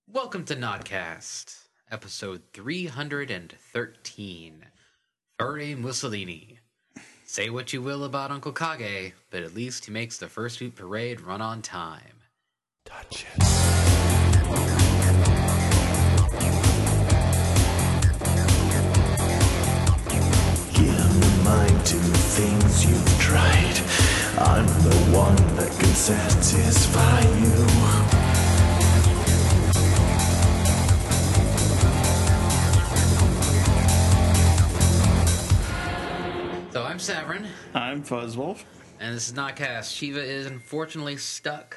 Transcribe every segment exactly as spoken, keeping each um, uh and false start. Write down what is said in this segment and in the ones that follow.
Welcome to Nodcast, episode three hundred thirteen. Furry Mussolini. Say what you will about Uncle Kage, but at least he makes the first Fursuit Parade run on time. Touch it. Give mind to things you've tried. I'm the one that can satisfy you. So I'm Severin. I'm Fuzzwolf. And this is Nodcast. Shiva is unfortunately stuck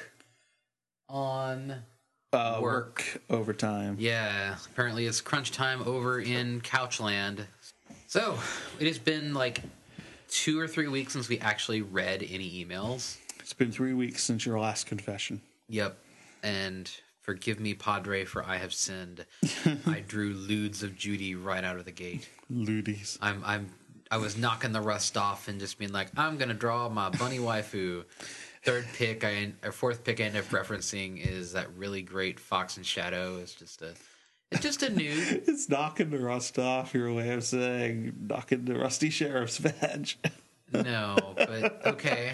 on Uh, work. work overtime. Yeah, apparently it's crunch time over in Couchland. So, it has been like two or three weeks since we actually read any emails. It's been three weeks since your last confession. Yep. And forgive me, Padre, for I have sinned. I drew Ludes of Judy right out of the gate. Ludies. I'm I'm I was knocking the rust off and just being like, I'm gonna draw my bunny waifu. Third pick I or fourth pick I end up referencing is that really great Fox and Shadow. It's just a it's just a nude. It's knocking the rust off, your way of saying knocking the rusty sheriff's badge. No, but okay.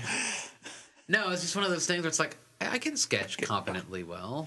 No, it's just one of those things where it's like I can sketch competently well.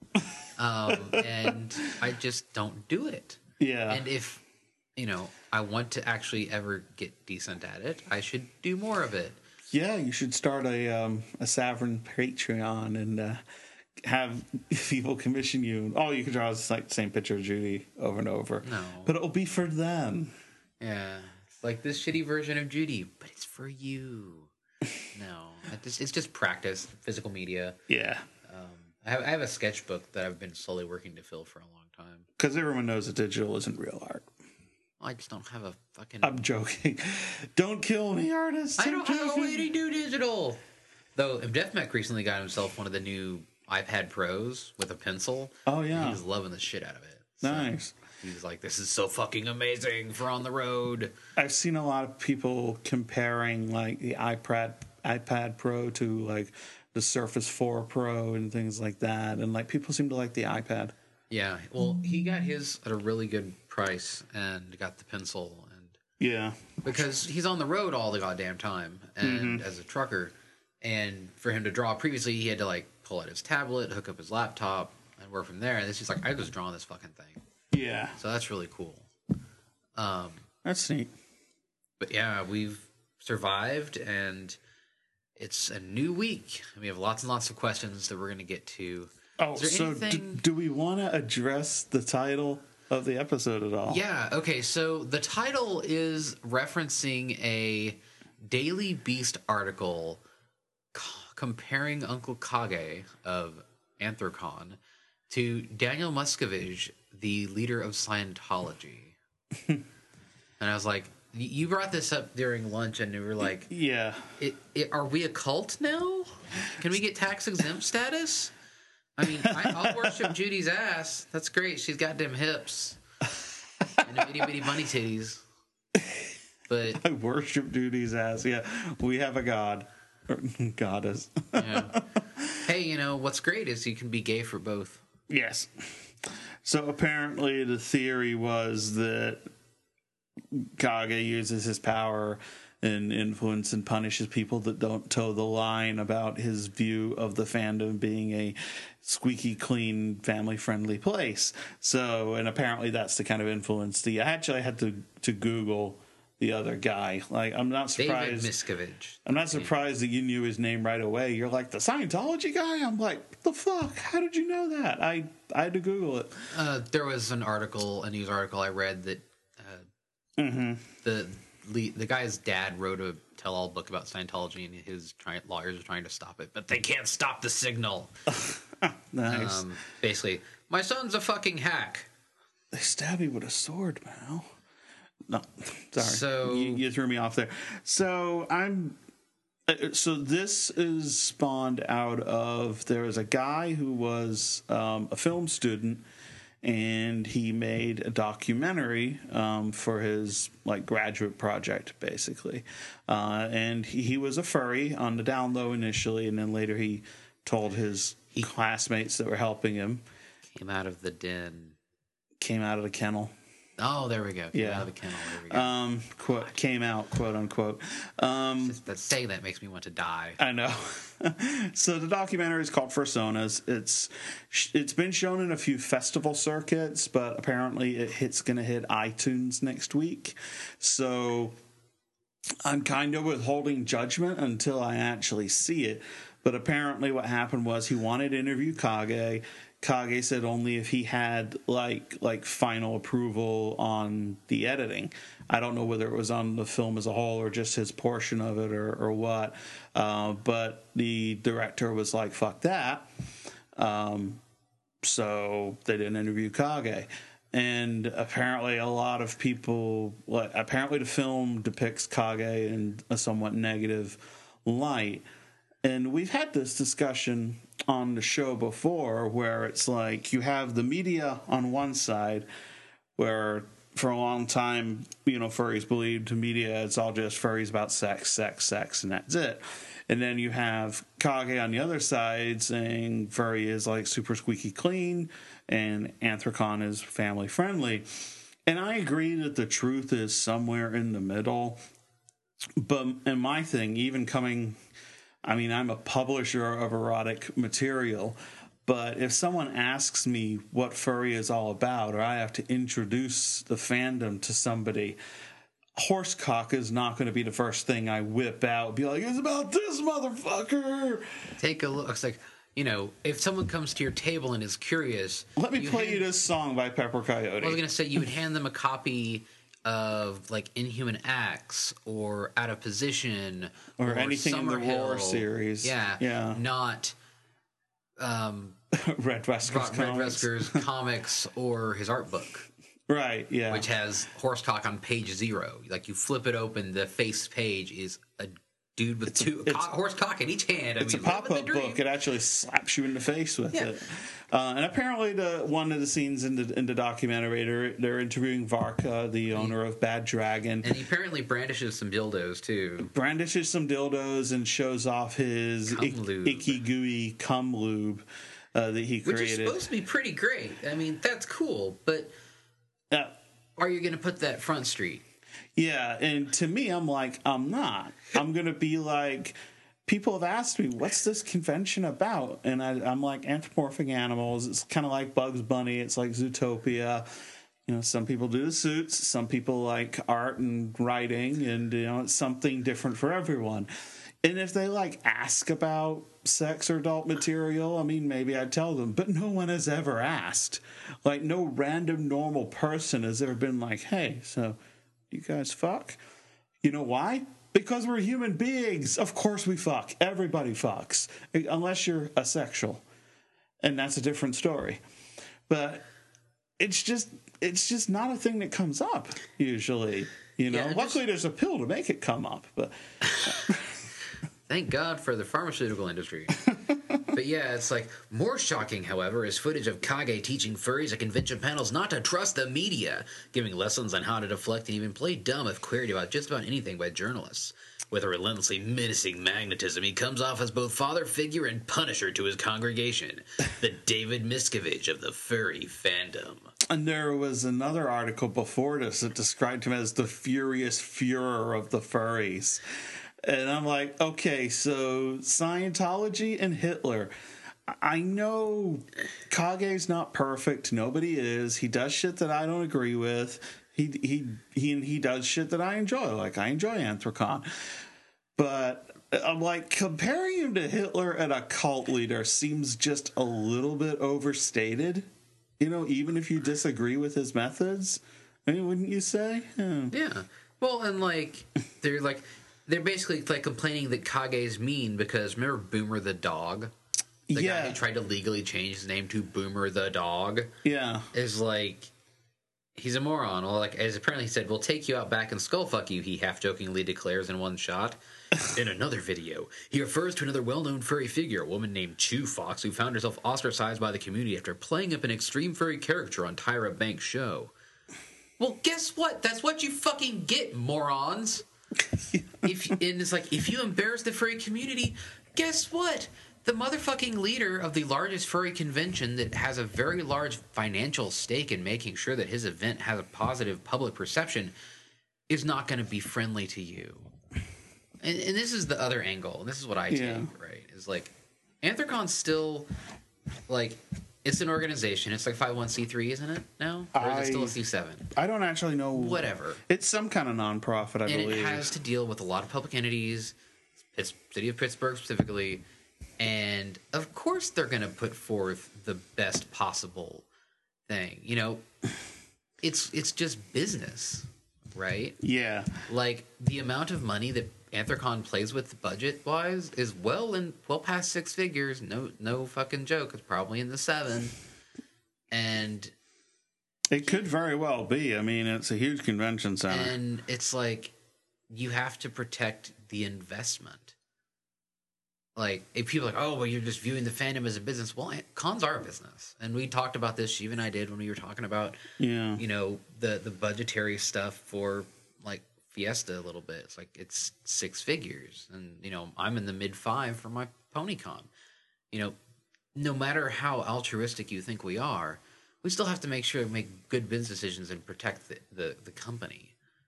Um, and I just don't do it. Yeah. And if, you know, I want to actually ever get decent at it, I should do more of it. Yeah, you should start a um, a Savern Patreon and uh, have people commission you. All you can draw is like the same picture of Judy over and over. No. But it'll be for them. Yeah. It's like this shitty version of Judy, but it's for you. No. I just, it's just practice, physical media. Yeah. Um, I have, I have a sketchbook that I've been slowly working to fill for a long time. Because everyone knows that digital isn't real art. I just don't have a fucking... I'm joking. Don't kill me, artists. I don't I'm have a joking. way to do digital. Though DefMech recently got himself one of the new iPad Pros with a pencil. Oh, yeah. He's loving the shit out of it. So Nice. he's like, this is so fucking amazing for on the road. I've seen a lot of people comparing like the iPad iPad Pro to like the Surface four Pro and things like that, and like people seem to like the iPad. Yeah, well, he got his at a really good price and got the pencil, and Yeah, because he's on the road all the goddamn time, and as a trucker, and for him to draw previously, he had to like pull out his tablet, hook up his laptop, and work from there. And it's just like I was drawing this fucking thing, yeah, so that's really cool. Um, that's neat. but yeah, we've survived, and it's a new week. We have lots and lots of questions that we're going to get to. Oh, Is there so d- anything- do we want to address the title of the episode at all? Yeah, okay, so the title is referencing a Daily Beast article c- comparing Uncle Kage of Anthrocon to Daniel Muscovich, the leader of Scientology. And I was like, y- you brought this up during lunch, and you were like, yeah. it, it, are we a cult now? Can we get tax exempt status? I mean, I, I'll worship Judy's ass. That's great. She's got them hips and itty bitty bunny titties. But I worship Judy's ass. Yeah, we have a god, or goddess. yeah. Hey, you know what's great is you can be gay for both. Yes. So apparently the theory was that Kage uses his power and influence and punishes people that don't toe the line about his view of the fandom being a squeaky clean, family-friendly place. So, and apparently that's the kind of influence. The I actually had to, to Google the other guy. Like, I'm not David surprised. Miscavige. I'm not surprised that you knew his name right away. You're like, the Scientology guy? I'm like, what the fuck? How did you know that? I, I had to Google it. Uh, there was an article, a news article I read that uh, Mm-hmm. the le- the guy's dad wrote a tell-all book about Scientology, and his try- lawyers are trying to stop it, but they can't stop the signal. Nice. Um, basically, my son's a fucking hack. They stab you with a sword, Mal. No, sorry. So- you, you threw me off there. So I'm. uh, So this is spawned out of there is a guy who was um, a film student, and he made a documentary um, for his like graduate project, basically. Uh, and he, he was a furry on the down low initially, and then later he told his classmates that were helping him. Came out of the den. Came out of the kennel. Oh, there we go. Came Yeah. out of the kennel. There we go. Um, quote, came out, quote unquote. Um, Just, but saying that makes me want to die. I know. So the documentary is called Personas. It's it's been shown in a few festival circuits, but apparently it hits going to hit iTunes next week. So I'm kind of withholding judgment until I actually see it. But apparently what happened was he wanted to interview Kage. Kage said only if he had like like final approval on the editing. I don't know whether it was on the film as a whole or just his portion of it or, or what. Uh, but the director was like, fuck that. Um, so they didn't interview Kage. And apparently a lot of people, like, apparently the film depicts Kage in a somewhat negative light. And we've had this discussion on the show before where it's like you have the media on one side where for a long time, you know, furries believed to media it's all just furries about sex, sex, sex, and that's it. And then you have Kage on the other side saying furry is like super squeaky clean and Anthrocon is family friendly. And I agree that the truth is somewhere in the middle. But and my thing, even coming... I mean, I'm a publisher of erotic material, but if someone asks me what furry is all about, or I have to introduce the fandom to somebody, horsecock is not going to be the first thing I whip out. Be like, it's about this motherfucker. Take a look. It's like, you know, if someone comes to your table and is curious... Let me you play hand, you this song by Pepper Coyote. I was going to say, you would hand them a copy of like Inhuman Acts or Out of Position or, or anything in the Roar series. Yeah, yeah, not um, Red Vesker's Red Vesker's comics or his art book. Right. Yeah, which has horsecock on page zero. Like you flip it open, the face page is a dude with it's two a, co- horsecock in each hand. I it's mean, a pop-up book. It actually slaps you in the face with yeah. it. Uh, and apparently, the one of the scenes in the in the documentary, they're, they're interviewing Varka, the owner of Bad Dragon, and he apparently brandishes some dildos too. Brandishes some dildos and shows off his ick, icky gooey cum lube uh, that he created, which is supposed to be pretty great. I mean, that's cool, but uh, are you going to put that front street? Yeah, and to me, I'm like, I'm not. I'm going to be like, people have asked me, what's this convention about? And I, I'm like, anthropomorphic animals. It's kind of like Bugs Bunny. It's like Zootopia. You know, some people do the suits. Some people like art and writing. And, you know, it's something different for everyone. And if they, like, ask about sex or adult material, I mean, maybe I'd tell them. But no one has ever asked. Like, no random normal person has ever been like, hey, so... you guys fuck? You know why? Because we're human beings. Of course we fuck. Everybody fucks. Unless you're asexual. And that's a different story. But it's just it's just not a thing that comes up usually. You know? Yeah, luckily just... there's a pill to make it come up. But thank God for the pharmaceutical industry. But yeah, it's like, more shocking, however, is footage of Kage teaching furries at convention panels not to trust the media, giving lessons on how to deflect and even play dumb if queried about just about anything by journalists. With a relentlessly menacing magnetism, he comes off as both father figure and punisher to his congregation, the David Miscavige of the furry fandom. And there was another article before this that described him as the furious Führer of the furries. And I'm like, okay, so Scientology and Hitler. I know Kage's not perfect. Nobody is. He does shit that I don't agree with. He he he he does shit that I enjoy. Like, I enjoy Anthrocon. But I'm like, comparing him to Hitler and a cult leader seems just a little bit overstated. You know, even if you disagree with his methods. I mean, wouldn't you say? Yeah. Yeah. Well, and like, they're like... they're basically like complaining that Kage's mean because remember Boomer the dog? The yeah. guy who tried to legally change his name to Boomer the dog. Yeah. Is like, he's a moron. Well, like, as apparently he said, we'll take you out back and skullfuck you, he half-jokingly declares in one shot. In another video, he refers to another well-known furry figure, a woman named Chew Fox, who found herself ostracized by the community after playing up an extreme furry character on Tyra Banks' show. Well, guess what? That's what you fucking get, morons! if and it's like, if you embarrass the furry community, guess what? the motherfucking leader of the largest furry convention that has a very large financial stake in making sure that his event has a positive public perception is not going to be friendly to you. And, and this is the other angle. And this is what I take, Yeah. right? Is like, Anthrocon still, like, it's an organization. It's like five oh one c three, isn't it, now? Or is it still a I- C seven? I don't actually know. Whatever. It's some kind of nonprofit, I And believe. it has to deal with a lot of public entities, it's city of Pittsburgh specifically, and of course they're going to put forth the best possible thing. You know, it's it's just business, right? Yeah. Like the amount of money that Anthrocon plays with budget wise is well in well past six figures. No no fucking joke. It's probably in the seven. And It could very well be. I mean, it's a huge convention center. and it's like you have to protect the investment. Like, if people are like, oh, well, you're just viewing the fandom as a business. Well, cons are a business. And we talked about this, Shiva and I did, when we were talking about, yeah. you know, the, the budgetary stuff for, like, Fiesta a little bit. It's like, it's six figures. And, you know, I'm in the mid five for my PonyCon. You know, no matter how altruistic you think we are, we still have to make sure to make good business decisions and protect the, the, the company.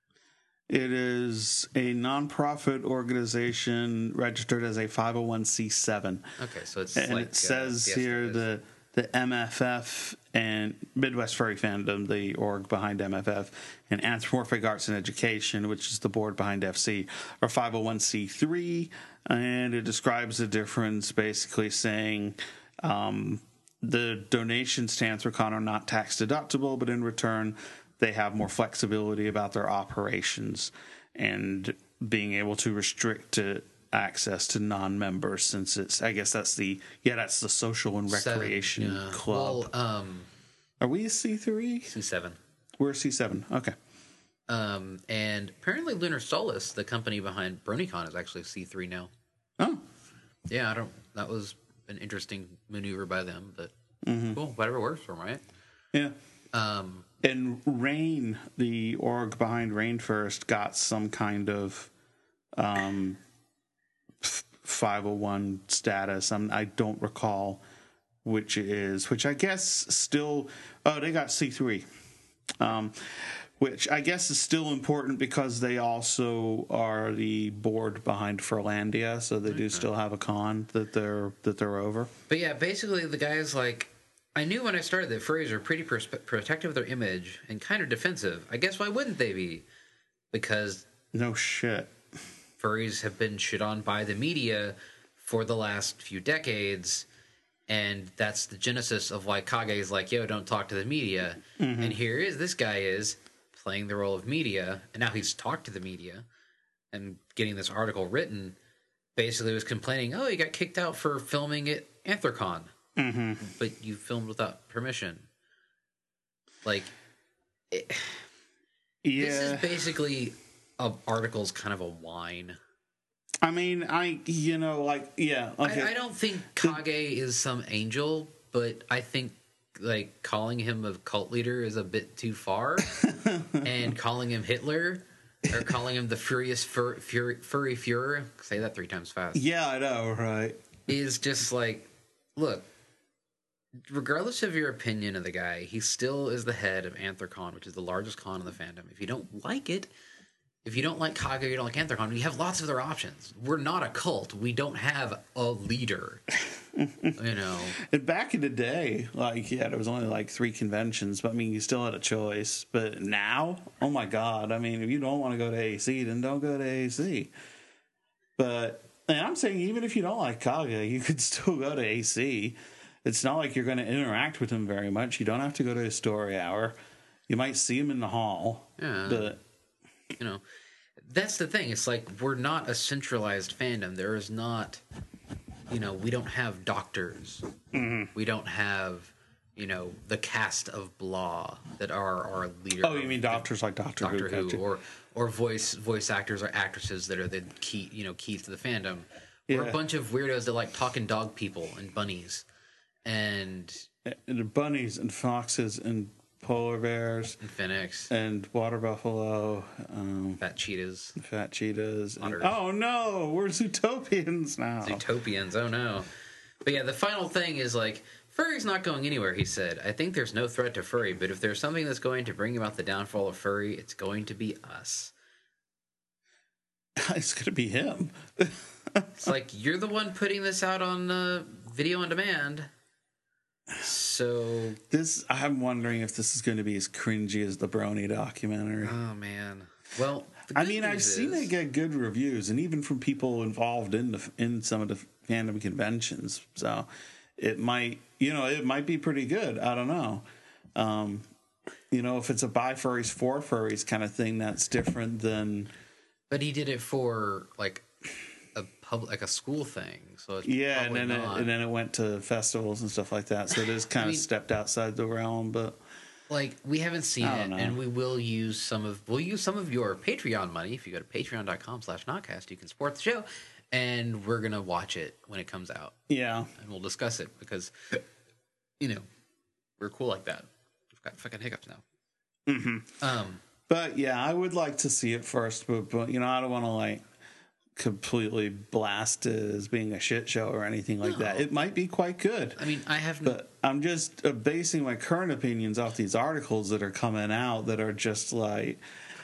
It is a nonprofit organization registered as a five oh one c seven. Okay, so it's And like it says uh, Fiesta here is. the the M F F and Midwest Furry Fandom, the org behind M F F, and Anthropomorphic Arts and Education, which is the board behind F C, are five oh one c three, and it describes the difference basically saying um, the donations to Anthrocon are not tax deductible, but in return they have more flexibility about their operations and being able to restrict uh, access to non-members, since it's, I guess that's the, yeah, that's the social and Seven, recreation yeah. club. Well, um, Are we a C three? C seven. We're a C seven. Okay. Um, and apparently Lunar Solace, the company behind BronyCon, is actually C three now. Oh, Yeah, I don't. That was an interesting maneuver by them, but Mm-hmm. cool. Whatever works for them, right? yeah. Um, And Rain, the org behind Rain First, got some kind of um, five oh one status. I'm, I don't recall which it is, which I guess still, oh, they got C three, um, which I guess is still important because they also are the board behind Furlandia, so they do still have a con that they're that they're over. but yeah, basically the guy's like, I knew when I started that furries are pretty perspe- protective of their image and kind of defensive. I guess why wouldn't they be? Because No shit. furries have been shit on by the media for the last few decades, and that's the genesis of why Kage is like, yo, don't talk to the media. Mm-hmm. And here is this guy is playing the role of media, and now he's talked to the media and getting this article written. Basically was complaining, oh, he got kicked out for filming at Anthrocon. Mm-hmm. But you filmed without permission. Like, it, Yeah. this is basically a article's kind of a whine. I mean, I, you know, like, yeah, okay. I, I don't think Kage is some angel, but I think like calling him a cult leader is a bit too far, and calling him Hitler or calling him the furious fur, fur, furry Führer, say that three times fast, Yeah, I know, right? is just like, look, regardless of your opinion of the guy, he still is the head of Anthrocon, which is the largest con in the fandom. If you don't like it, if you don't like Kage, you don't like Anthrocon, you have lots of other options. We're not a cult. We don't have a leader. You know. And back in the day, like, yeah, there was only like three conventions, but I mean, you still had a choice. But now, oh my God, I mean, if you don't want to go to A C, then don't go to A C. But, and I'm saying, even if you don't like Kage, you could still go to A C. It's not like you're going to interact with him very much. You don't have to go to his story hour. You might see him in the hall. Yeah. But, You know, that's the thing. It's like we're not a centralized fandom. There is not, you know, we don't have doctors. Mm-hmm. We don't have, you know, the cast of Blah that are our leader. oh, you mean doctors like Doctor, Doctor Who? Who, or or voice voice actors or actresses that are the key, you know, keys to the fandom. We're Yeah. a bunch of weirdos that like talking dog people and bunnies, and And the bunnies and foxes and polar bears and Phoenix, and water buffalo, um, fat cheetahs, fat cheetahs. And, Otters. oh no, we're Zootopians now. Zootopians. Oh no. But yeah, the final thing is like, furry's not going anywhere, he said. I think there's no threat to furry, but if there's something that's going to bring about the downfall of furry, it's going to be us. It's going to be him. It's like, you're the one putting this out on uh, video on demand. So... This, I'm wondering if this is going to be as cringy as the Brony documentary. Oh, man. Well, I mean, I've seen it get good reviews, and even from people involved in the, in some of the fandom conventions. So it might, you know, it might be pretty good. I don't know. Um, you know, if it's a by furries for furries kind of thing, that's different than. But he did it for like a public, like a school thing. So it's yeah, and then not. it, and then it went to festivals and stuff like that. So it is kind I of mean, stepped outside the realm, but. Like, we haven't seen it, know. and we will use some of we'll use some of your Patreon money. If you go to patreon dot com slash notcast, you can support the show, and we're gonna watch it when it comes out. Yeah, and we'll discuss it because, you know, we're cool like that. We've got fucking hiccups now. Mm-hmm. Um, but yeah, I would like to see it first, but, but you know, I don't want to like completely blast it as being a shit show or anything like no. that. It might be quite good. I mean, I have, but I'm just uh, basing my current opinions off these articles that are coming out that are just like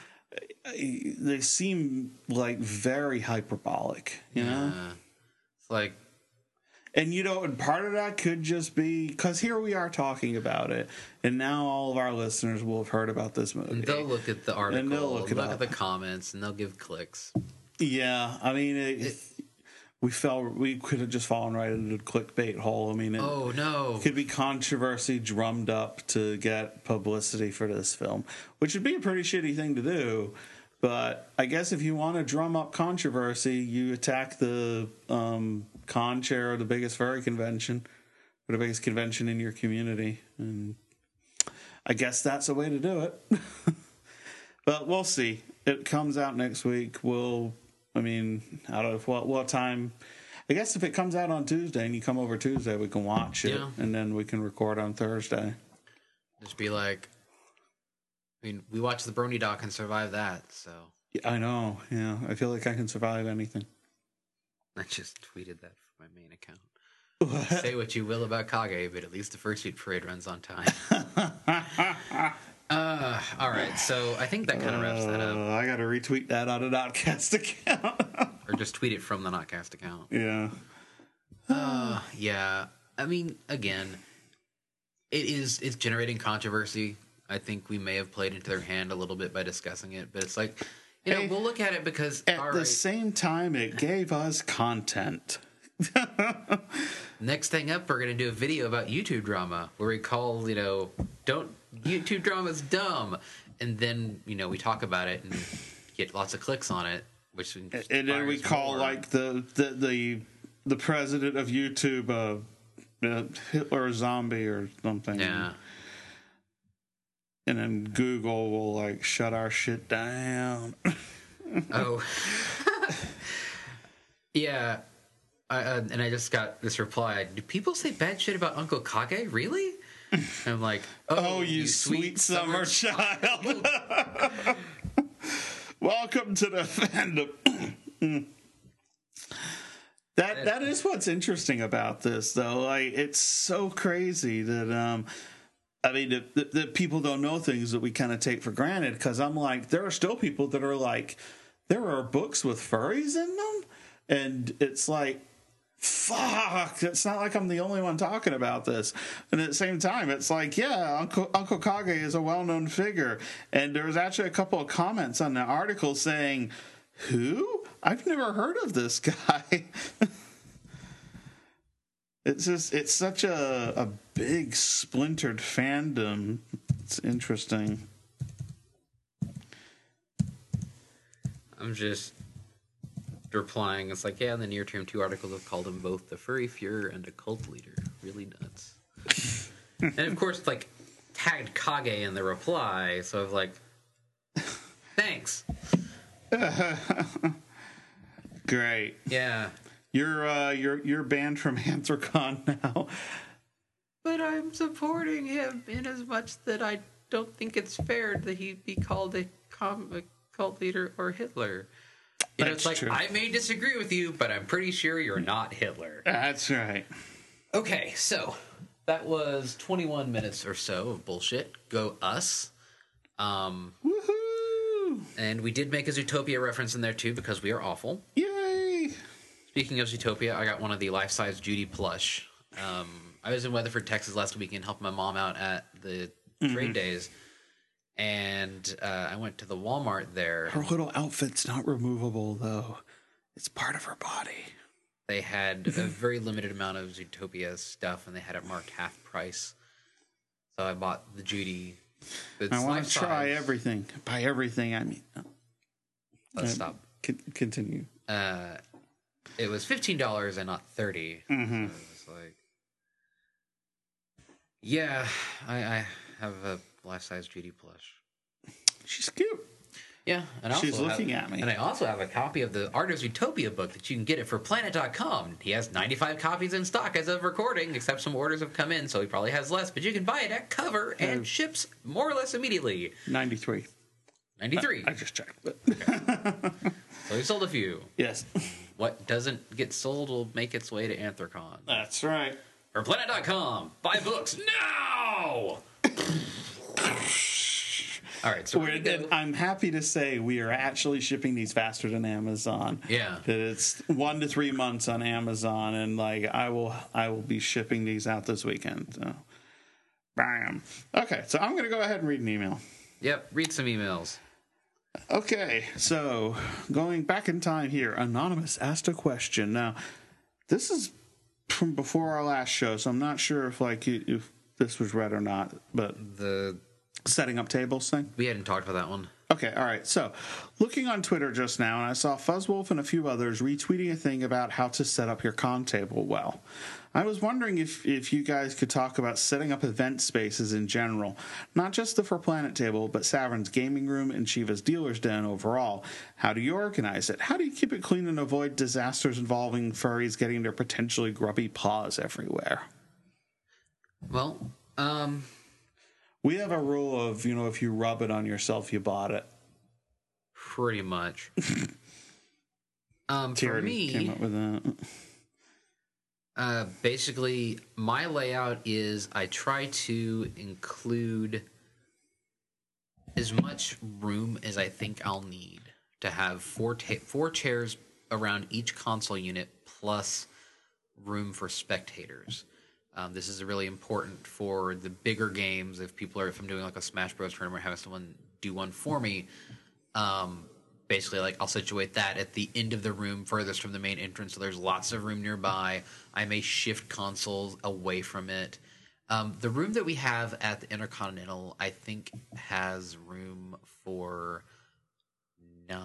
they seem like very hyperbolic, you know. Uh, it's like, and you know, and part of that could just be because here we are talking about it, and now all of our listeners will have heard about this movie. And they'll look at the article, and they'll look, look it at the comments, and they'll give clicks. Yeah, I mean, it, It, we fell. We could have just fallen right into the clickbait hole. I mean, it, oh no, could be controversy drummed up to get publicity for this film, which would be a pretty shitty thing to do. But I guess if you want to drum up controversy, you attack the um, con chair of the biggest furry convention, or the biggest convention in your community, and I guess that's a way to do it. But we'll see. It comes out next week. We'll. I mean, I don't know what what time. I guess if it comes out on Tuesday and you come over Tuesday, we can watch it, yeah. and then we can record on Thursday. Just be like, I mean, we watched the Brony doc and survived that, so. Yeah, I know. Yeah, I feel like I can survive anything. I just tweeted that from my main account. What? Say what you will about Kage, but at least the Fursuit Parade runs on time. Uh, all right, so I think that kind of wraps that up. Uh, I got to retweet that on a Notcast account. Or just tweet it from the Notcast account. Yeah. Uh, yeah. I mean, again, it is it's generating controversy. I think we may have played into their hand a little bit by discussing it, but it's like, you Hey, know, we'll look at it because At all the right, same time, it gave us content. next thing up, we're going to do a video about YouTube drama where we call, you know, don't YouTube drama's dumb, and then you know we talk about it and get lots of clicks on it, which And then we call more. like the the the, the president of YouTube uh, uh, Hitler a zombie or something. Yeah. And then Google will like shut our shit down. Oh. Yeah. I, uh, and I just got this reply. Do people say bad shit about Uncle Kage? Really? And I'm like, oh, Oh, you, you sweet, summer, child. Welcome to the fandom. that that is what's interesting about this, though. Like, it's so crazy that um, I mean, that, that, that people don't know things that we kind of take for granted. Because I'm like, there are still people that are like, there are books with furries in them, and it's like, fuck, it's not like I'm the only one talking about this. And at the same time, it's like, yeah, Uncle, Uncle Kage is a well-known figure. And there was actually a couple of comments on the article saying, who? I've never heard of this guy. It's just, it's such a, a big splintered fandom. It's interesting. I'm just replying. It's like, yeah, in the near term, two articles have called him both the furry Fuhrer and a cult leader. Really nuts. And of course, like, tagged Kage in the reply, so I was like, thanks. Great. Yeah. You're uh, you're you're banned from Anthrocon now. But I'm supporting him in as much that I don't think it's fair that he be called a, com- a cult leader or Hitler. You know, That's it's like, true. I may disagree with you, but I'm pretty sure you're not Hitler. That's right. Okay, so that was twenty-one minutes or so of bullshit. Go us. Um, Woohoo! and we did make a Zootopia reference in there too because we are awful. Yay! Speaking of Zootopia, I got one of the life-size Judy plush. Um, I was in Weatherford, Texas last weekend helping my mom out at the Mm-hmm. trade days. And uh, I went to the Walmart there. Her little outfit's not removable, though. It's part of her body. They had a very limited amount of Zootopia stuff, and they had it marked half price. So I bought the Judy. It's I want life to try size. everything. By everything, I mean... Let's Uh, stop. Con- continue. Uh, it was fifteen dollars and not thirty. Mm-hmm. So it was like, yeah, I, I have a life-size Judy plush. She's cute. Yeah, and I She's also looking have, at me. And I also have a copy of the Artist Utopia book that you can get it for Planet dot com. He has ninety-five copies in stock as of recording, except some orders have come in, so he probably has less. But you can buy it at cover and Oh. ships more or less immediately. ninety-three. ninety-three. I just checked. But So he sold a few. yes. What doesn't get sold will make its way to Anthrocon. That's right. For Planet dot com, buy books now! All right, so we're We're, gonna go- and I'm happy to say we are actually shipping these faster than Amazon. Yeah. That it's one to three months on Amazon, and like I will, I will be shipping these out this weekend. So, bam. Okay, so I'm gonna go ahead and read an email. Yep, read some emails. Okay, so going back in time here, Anonymous asked a question. Now, this is from before our last show, so I'm not sure if like if this was read or not. But The setting up tables thing. we hadn't talked about that one. Okay, all right. So, looking on Twitter just now, and I saw Fuzzwolf and a few others retweeting a thing about how to set up your con table well. I was wondering if, if you guys could talk about setting up event spaces in general, not just the For Planet table, but Savern's gaming room and Shiva's dealer's den overall. How do you organize it? How do you keep it clean and avoid disasters involving furries getting their potentially grubby paws everywhere? Well, um... We have a rule of, you know, if you rub it on yourself, you bought it. pretty much. um, for Tyranny came me, up with that. uh, basically, my layout is I try to include as much room as I think I'll need to have four ta- four chairs around each console unit plus room for spectators. Um, this is really important for the bigger games. If people are, if I'm doing like a Smash Bros. Tournament, having someone do one for me, um, basically like I'll situate that at the end of the room, furthest from the main entrance, so there's lots of room nearby. I may shift consoles away from it. Um, the room that we have at the Intercontinental, I think, has room for nine.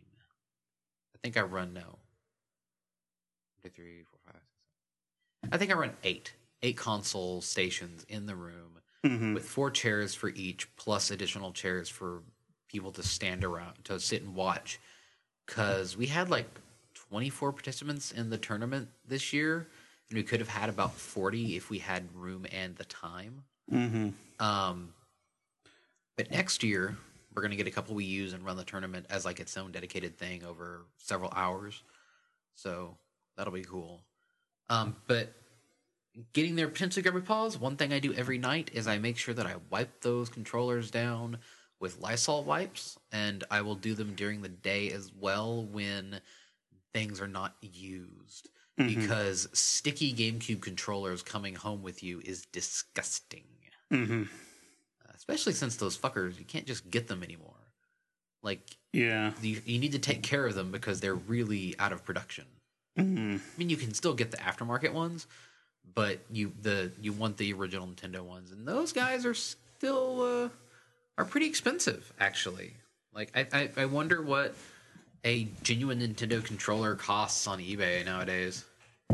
I think I run no. One, two, three, four, five, six, seven. I think I run eight. Eight console stations in the room Mm-hmm. with four chairs for each, plus additional chairs for people to stand around, to sit and watch. Because we had like twenty-four participants in the tournament this year, and we could have had about forty if we had room and the time. Mm-hmm. Um, but next year, we're going to get a couple we use and run the tournament as like its own dedicated thing over several hours. So that'll be cool. Um, but getting their potentially grubby paws, one thing I do every night is I make sure that I wipe those controllers down with Lysol wipes, and I will do them during the day as well when things are not used. Mm-hmm. Because sticky GameCube controllers coming home with you is disgusting. Mm-hmm. Especially since those fuckers, you can't just get them anymore. Like, Yeah. you, you need to take care of them because they're really out of production. Mm-hmm. I mean, you can still get the aftermarket ones, but you the you want the original Nintendo ones, and those guys are still uh, are pretty expensive, actually. Like, I, I I wonder what a genuine Nintendo controller costs on eBay nowadays.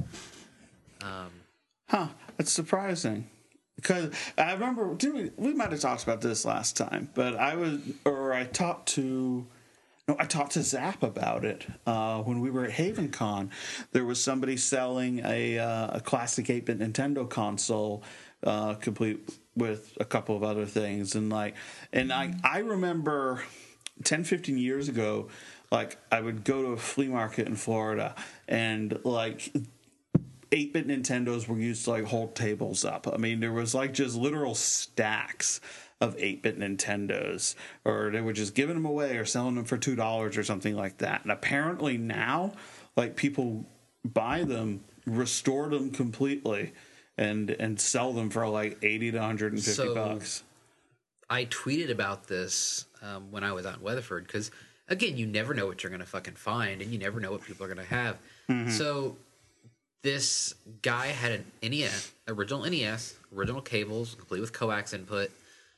Um, Huh. That's surprising. Because I remember, did we, we might have talked about this last time, but I was, or I talked to, no, I talked to Zap about it uh, when we were at HavenCon. There was somebody selling a, uh, a classic eight-bit Nintendo console, uh, complete with a couple of other things, and like, and I I remember ten, fifteen years ago, like I would go to a flea market in Florida, and like eight-bit Nintendos were used to like hold tables up. I mean, there was like just literal stacks of eight-bit Nintendos, or they were just giving them away or selling them for two dollars or something like that. And apparently now, like, people buy them, restore them completely, and and sell them for like eighty to one hundred fifty So, bucks. I tweeted about this um, when I was out in Weatherford because, again, you never know what you're going to fucking find, and you never know what people are going to have. Mm-hmm. So this guy had an N E S, original N E S, original cables, complete with coax input,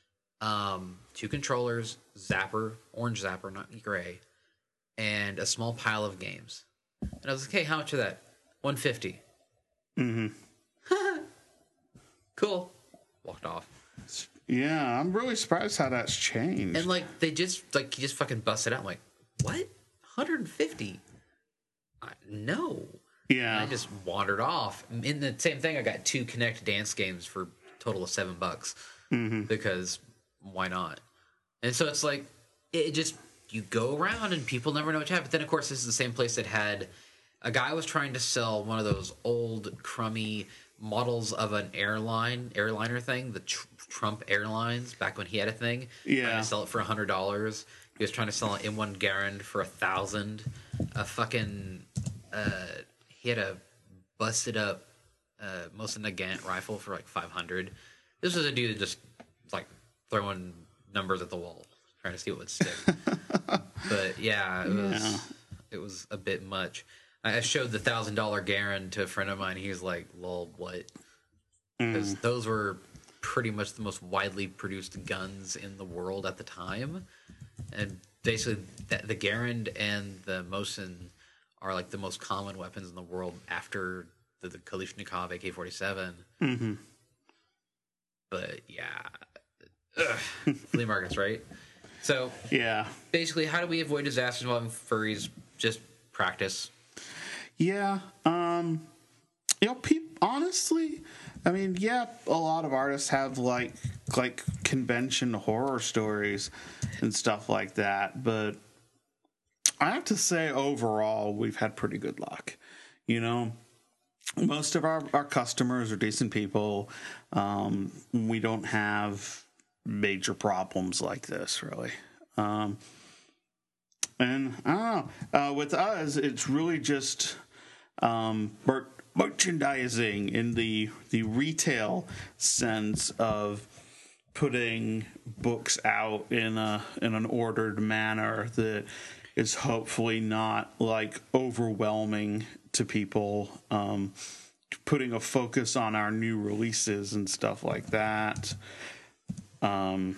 um, two controllers, zapper, orange zapper, not gray, and a small pile of games. And I was like, hey, how much of that? one hundred fifty dollars. Mm-hmm. Cool. Walked off. Yeah, I'm really surprised how that's changed. And like they just like he just fucking busted out. I'm like, what? one hundred fifty? I, no. Yeah. And I just wandered off. In the same thing, I got two Kinect dance games for a total of seven bucks mm-hmm. because why not? And so it's like it just you go around and people never know what you have. But then of course this is the same place that had a guy was trying to sell one of those old crummy models of an airline airliner thing, the tr- Trump Airlines, back when he had a thing. Yeah. Trying to sell it for a hundred dollars. He was trying to sell an M one Garand for a thousand. A fucking uh, he had a busted up uh, Mosin Nagant rifle for like five hundred. This was a dude just like throwing numbers at the wall, trying to see what would stick. But yeah, it was Yeah. it was a bit much. I showed the thousand dollar Garand to a friend of mine. He was like, "Lol, what?" Because mm. those were pretty much the most widely produced guns in the world at the time, and basically the, the Garand and the Mosin are like the most common weapons in the world after the, the Kalashnikov A K forty-seven. Mm-hmm. But yeah, ugh, flea markets, right? So yeah, basically, how do we avoid disasters involving furries? Just practice. Yeah, um, you know, pe- honestly, I mean, yeah, a lot of artists have like like convention horror stories and stuff like that, but I have to say, overall, we've had pretty good luck. You know, most of our, our customers are decent people. Um, we don't have major problems like this, really. Um, and I don't know, uh, with us, it's really just um, mer- merchandising in the the retail sense of putting books out in a in an ordered manner that is hopefully not like overwhelming to people. Um, putting a focus on our new releases and stuff like that. Um,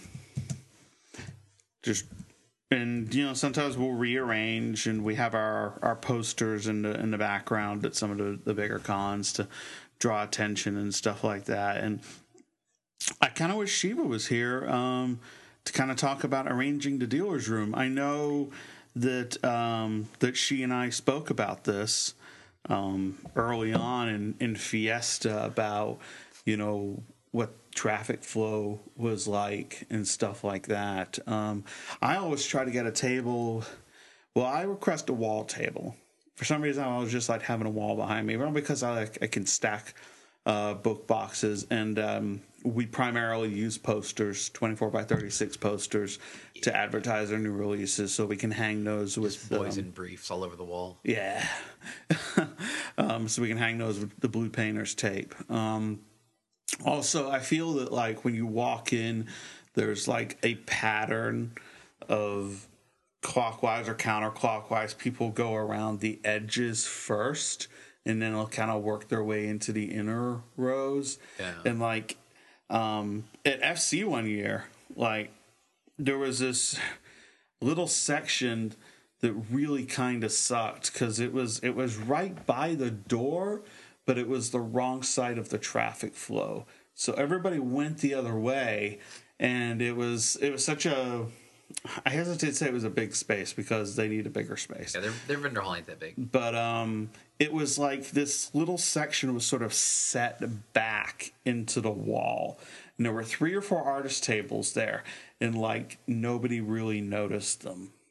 just. And, you know, sometimes we'll rearrange and we have our, our posters in the in the background at some of the, the bigger cons to draw attention and stuff like that. And I kind of wish Shiva was here um, to kind of talk about arranging the dealer's room. I know that um, that she and I spoke about this um, early on in, in Fiesta about, you know, what traffic flow was like and stuff like that. Um, I always try to get a table. Well, I request a wall table. For some reason, I was just like having a wall behind me. Well, because I like I can stack uh, book boxes, and um, we primarily use posters, twenty-four by thirty-six posters, to advertise our new releases, so we can hang those with Just boys um, in briefs all over the wall. Yeah, um, so we can hang those with the blue painter's tape. Um, Also, I feel that, like, when you walk in, there's, like, a pattern of clockwise or counterclockwise. People go around the edges first, and then they'll kind of work their way into the inner rows. Yeah. And, like, um, at F C one year, like, there was this little section that really kind of sucked because it was it was right by the door, but it was the wrong side of the traffic flow. So everybody went the other way, and it was it was such a... I hesitate to say it was a big space because they need a bigger space. Yeah, their, their vendor hall ain't that big. But um, it was like this little section was sort of set back into the wall. And there were three or four artist tables there, and, like, nobody really noticed them.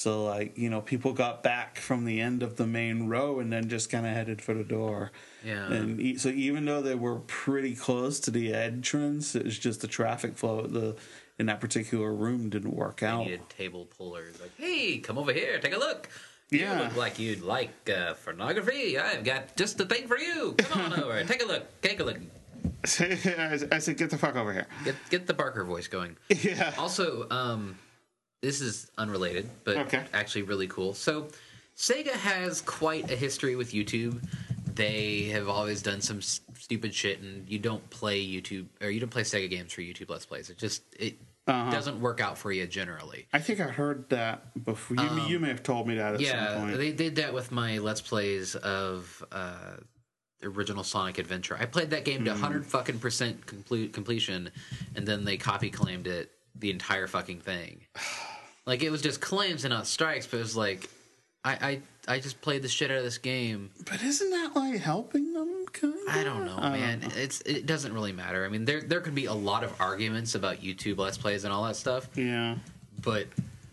So, like, you know, people got back from the end of the main row and then just kind of headed for the door. Yeah. And e- so even though they were pretty close to the entrance, it was just the traffic flow the in that particular room didn't work They out. needed table pullers. Like, hey, come over here, take a look. Yeah. You look like you'd like uh, pornography. I've got just the thing for you. Come on over, take a look, take a look. I said, get the fuck over here. Get get the Barker voice going. Yeah. Also, um, this is unrelated, but Okay. actually really cool. So, Sega has quite a history with YouTube. They have always done some s- stupid shit, and you don't play YouTube or you don't play Sega games for YouTube Let's Plays. It just it Uh-huh. doesn't work out for you generally. I think I heard that before. You, you may have told me that at some Yeah, point. they did that with my Let's Plays of uh, the original Sonic Adventure. I played that game to one hundred fucking percent complete completion, and then they copy claimed it the entire fucking thing. Like, it was just claims and not strikes, but it was like, I I, I just played the shit out of this game. But isn't that like helping them? Kind of? I don't know, man. It's it doesn't really matter. I mean, there there could be a lot of arguments about YouTube Let's Plays and all that stuff, Yeah. but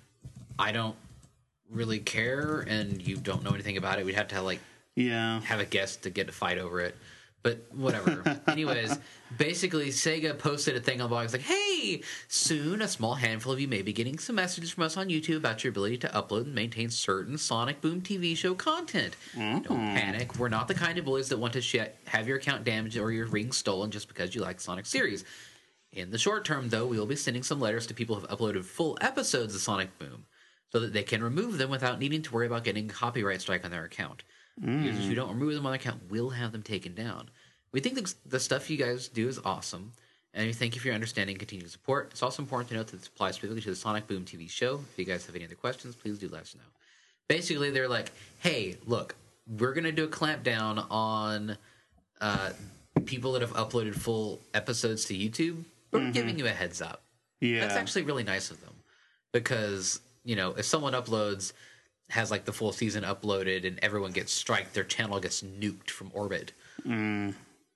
I don't really care, and you don't know anything about it. We'd have to have, like, Yeah. have a guest to get a fight over it. But whatever. Anyways, basically, Sega posted a thing on the blog. It's like, hey, soon a small handful of you may be getting some messages from us on YouTube about your ability to upload and maintain certain Sonic Boom T V show content. Mm-hmm. Don't panic. We're not the kind of boys that want to sh- have your account damaged or your ring stolen just because you like the Sonic series. In the short term, though, we will be sending some letters to people who have uploaded full episodes of Sonic Boom so that they can remove them without needing to worry about getting a copyright strike on their account. Mm. Users who don't remove them on their account will have them taken down. We think the, the stuff you guys do is awesome, and we thank you for your understanding and continued support. It's also important to note that this applies specifically to the Sonic Boom T V show. If you guys have any other questions, please do let us know. Basically, they're like, hey, look, we're going to do a clampdown on uh, people that have uploaded full episodes to YouTube, but we're giving you a heads up. Yeah. That's actually really nice of them, because, you know, if someone uploads, has like the full season uploaded and everyone gets striked, their channel gets nuked from orbit. Mm.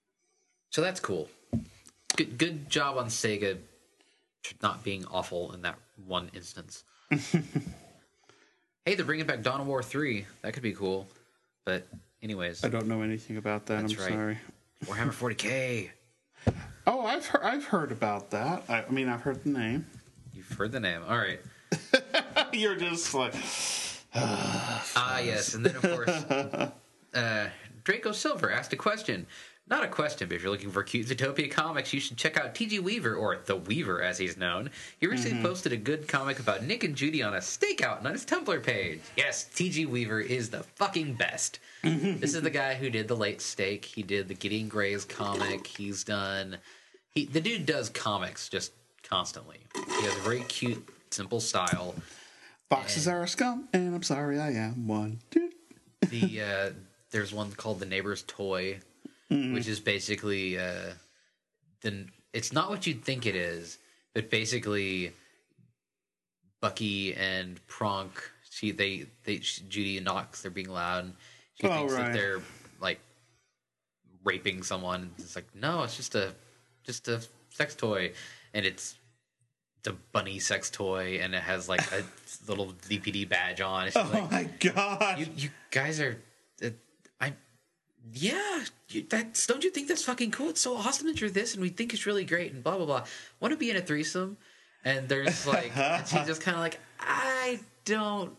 So that's cool. Good good job on Sega not being awful in that one instance. Hey, they're bringing back Dawn of War three. That could be cool. But anyways, I don't know anything about that. That's I'm right. sorry. Warhammer forty K. Oh, I've heard, I've heard about that. I, I mean, I've heard the name. You've heard the name. All right. You're just like, Ah, yes. And then, of course, uh, Draco Silver asked a question. Not a question, but if you're looking for cute Zootopia comics, you should check out T G Weaver, or The Weaver as he's known. He recently Mm-hmm. posted a good comic about Nick and Judy on a stakeout on his Tumblr page. Yes, T G Weaver is the fucking best. This is the guy who did The Late Steak. He did the Gideon Gray's comic. He's done... He The dude does comics just constantly. He has a very cute, simple style. boxes are a scum, and I'm sorry I am one. Dude. the uh, There's one called The Neighbor's Toy, mm-hmm. which is basically uh, the it's not what you'd think it is, but basically Bucky and Pronk, she they they she, Judy knocks, they're being loud, and she Oh, thinks right. that they're like raping someone. It's like, no, it's just a just a sex toy, and it's the bunny sex toy, and it has like a little D P D badge on. It's just Oh like, my god. you, you guys are, uh, I, yeah, you, that's, don't you think that's fucking cool? It's so awesome that you're this, and we think it's really great, and blah blah blah. Want to be in a threesome? And there's like, and she's just kind of like, I don't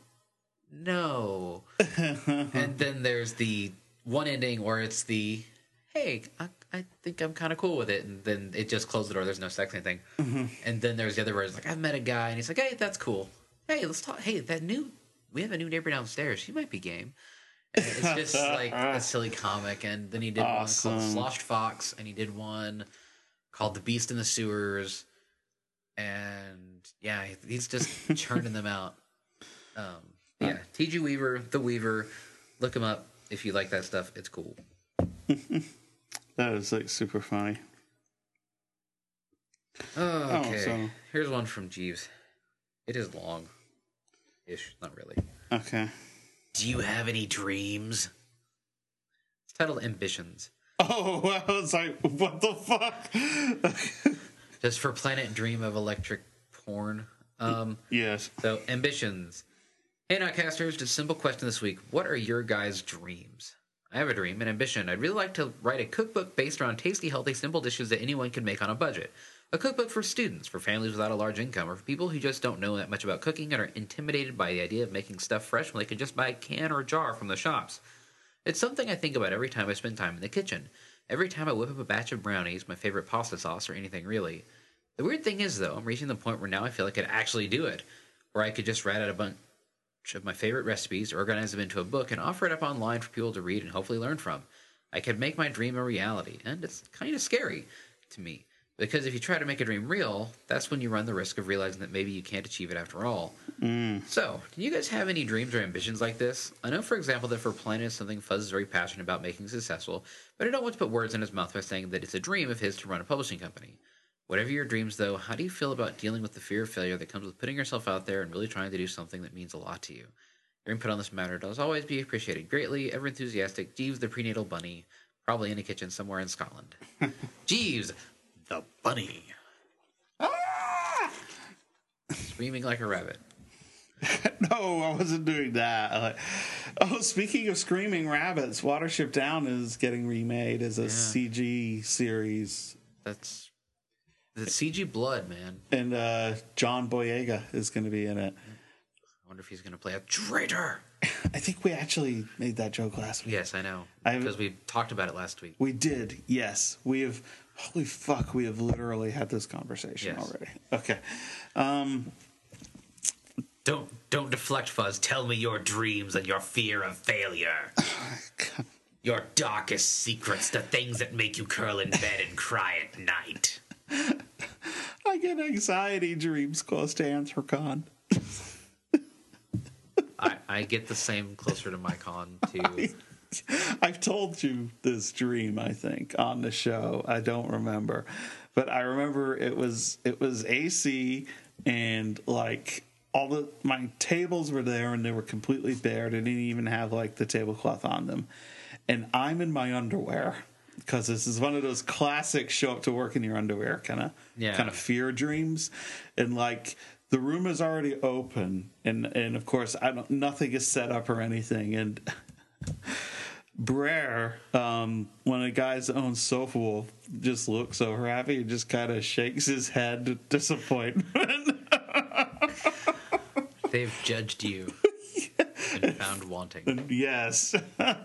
know. And then there's the one ending where it's the, hey, I, I think I'm kind of cool with it, and then it just closed the door. There's no sex or anything. And then there's the other where it's like, I've met a guy, and he's like, hey, that's cool. Hey, let's talk. Hey, that new, we have a new neighbor downstairs. She might be game. And it's just like a silly comic. And then he did Awesome. one called Sloshed Fox, and he did one called The Beast in the Sewers. And yeah, he's just churning them out. Um, yeah, T G Weaver, The Weaver. Look him up if you like that stuff. It's cool. That is like super funny. Oh, okay. Oh, so- Here's one from Jeeves. It is long. Ish, not really. Okay. Do you have any dreams? It's titled Ambitions. Oh, I was like, what the fuck? Just for Planet Dream of Electric Porn. Um, Yes. so, Ambitions. Hey, Nightcasters, just a simple question this week. What are your guys' dreams? I have a dream, an ambition. I'd really like to write a cookbook based around tasty, healthy, simple dishes that anyone can make on a budget. A cookbook for students, for families without a large income, or for people who just don't know that much about cooking and are intimidated by the idea of making stuff fresh when they can just buy a can or a jar from the shops. It's something I think about every time I spend time in the kitchen. Every time I whip up a batch of brownies, my favorite pasta sauce, or anything really. The weird thing is, though, I'm reaching the point where now I feel I could actually do it, where I could just write out a bunch of my favorite recipes, organize them into a book, and offer it up online for people to read and hopefully learn from. I could make my dream a reality, and it's kind of scary to me. Because if you try to make a dream real, that's when you run the risk of realizing that maybe you can't achieve it after all. Mm. So, do you guys have any dreams or ambitions like this? I know, for example, that For Planet is something Fuzz is very passionate about making successful, but I don't want to put words in his mouth by saying that it's a dream of his to run a publishing company. Whatever your dreams, though, how do you feel about dealing with the fear of failure that comes with putting yourself out there and really trying to do something that means a lot to you? Your input on this matter does always be appreciated greatly. Ever enthusiastic, Jeeves the prenatal bunny, probably in a kitchen somewhere in Scotland. Jeeves the bunny. Ah! Screaming like a rabbit. No, I wasn't doing that. Like, oh, speaking of screaming rabbits, Watership Down is getting remade as a Yeah. C G series. That's the C G blood, man. And uh, John Boyega is going to be in it. I wonder if he's going to play a traitor. I think we actually made that joke last week. Yes, I know. I- Because we talked about it last week. We did, yes. We have, holy fuck, we have literally had this conversation Yes. already. Okay. Um, Don't don't deflect, Fuzz. Tell me your dreams and your fear of failure. Your darkest secrets, the things that make you curl in bed and cry at night. I get anxiety dreams close to Anthrocon. I, I get the same closer to my con, too. I've told you this dream, I think, on the show. I don't remember. But I remember it was it was A C and like all the my tables were there and they were completely bare. They didn't even have like the tablecloth on them. And I'm in my underwear because this is one of those classic show up to work in your underwear kind of Yeah. kind of fear dreams. And like the room is already open and and of course I don't nothing is set up or anything and Brer, um, one of the guys that owns Sofa Wolf, just looks so happy and just kind of shakes his head with disappointment. They've judged you and found wanting. Yes.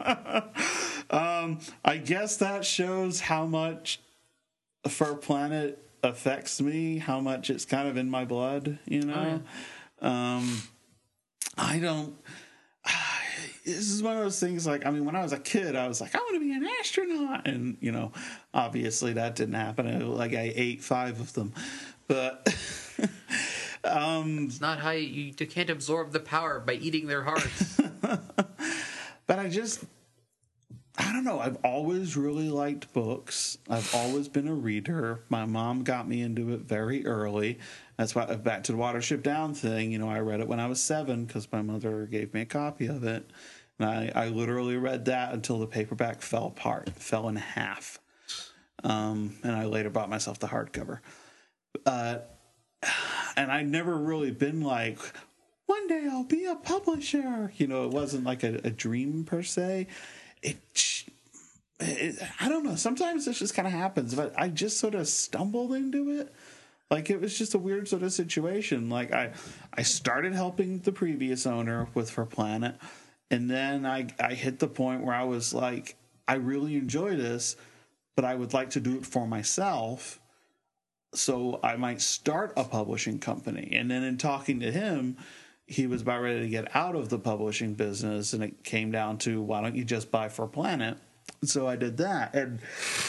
um, I guess that shows how much Fur Planet affects me, how much it's kind of in my blood, you know? Oh, um, I don't... This is one of those things like, I mean, when I was a kid, I was like, I want to be an astronaut. And, you know, obviously that didn't happen. I, like, I ate five of them. But... um, it's not how you, you can't absorb the power by eating their hearts. but I just... I don't know. I've always really liked books. I've always been a reader. My mom got me into it very early. That's why, back to the Watership Down thing, you know, I read it when I was seven because my mother gave me a copy of it. And I, I literally read that until the paperback fell apart, fell in half. Um, and I later bought myself the hardcover. Uh, and I'd never really been like, one day I'll be a publisher. You know, it wasn't like a, a dream per se. It, it, I don't know. Sometimes this just kind of happens, but I just sort of stumbled into it. Like, it was just a weird sort of situation. Like, I, I started helping the previous owner with For Planet, and then I, I hit the point where I was like, I really enjoy this, but I would like to do it for myself, so I might start a publishing company. And then in talking to him, he was about ready to get out of the publishing business, and it came down to, why don't you just buy For Planet? So I did that, and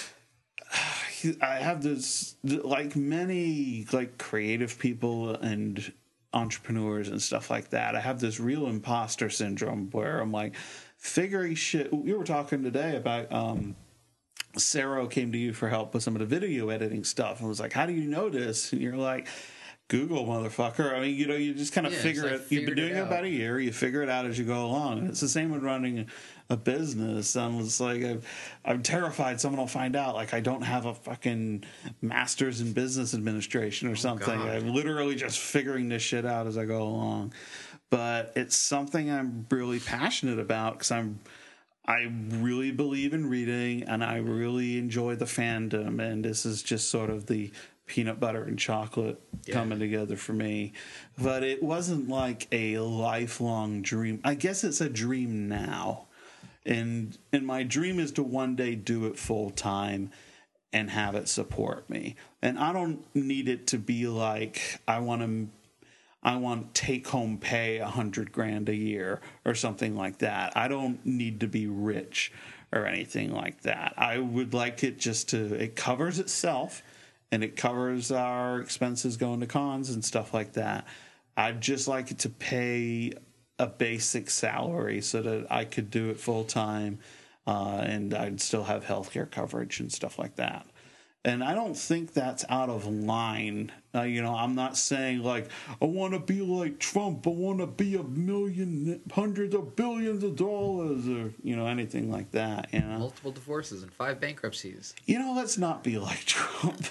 I have this, like many like creative people and entrepreneurs and stuff like that, I have this real imposter syndrome where I'm like figuring shit. We were talking today about um Sarah came to you for help with some of the video editing stuff and was like, how do you know this? And you're like, Google, motherfucker. I mean, you know, you just kind of Yeah, figure it's it. like You've been figured doing it it out. about a year. You figure it out as you go along. And it's the same with running a business. I was like, I'm, I'm terrified someone will find out. Like, I don't have a fucking master's in business administration or something. God. I'm literally just figuring this shit out as I go along. but it's something I'm really passionate about because I'm I really believe in reading and I really enjoy the fandom, and this is just sort of the peanut butter and chocolate yeah. coming together for me. But it wasn't like a lifelong dream. I guess it's a dream now. And and my dream is to one day do it full time and have it support me. And I don't need it to be like I want to I want take home pay a hundred grand a year or something like that. I don't need to be rich or anything like that. I would like it just to, it covers itself and it covers our expenses going to cons and stuff like that. I'd just like it to pay a basic salary so that I could do it full time uh, and I'd still have healthcare coverage and stuff like that. And I don't think that's out of line. Uh, you know, I'm not saying like, I want to be like Trump. I want to be a million, hundreds of billions of dollars or, you know, anything like that. You know? Multiple divorces and five bankruptcies. You know, let's not be like Trump.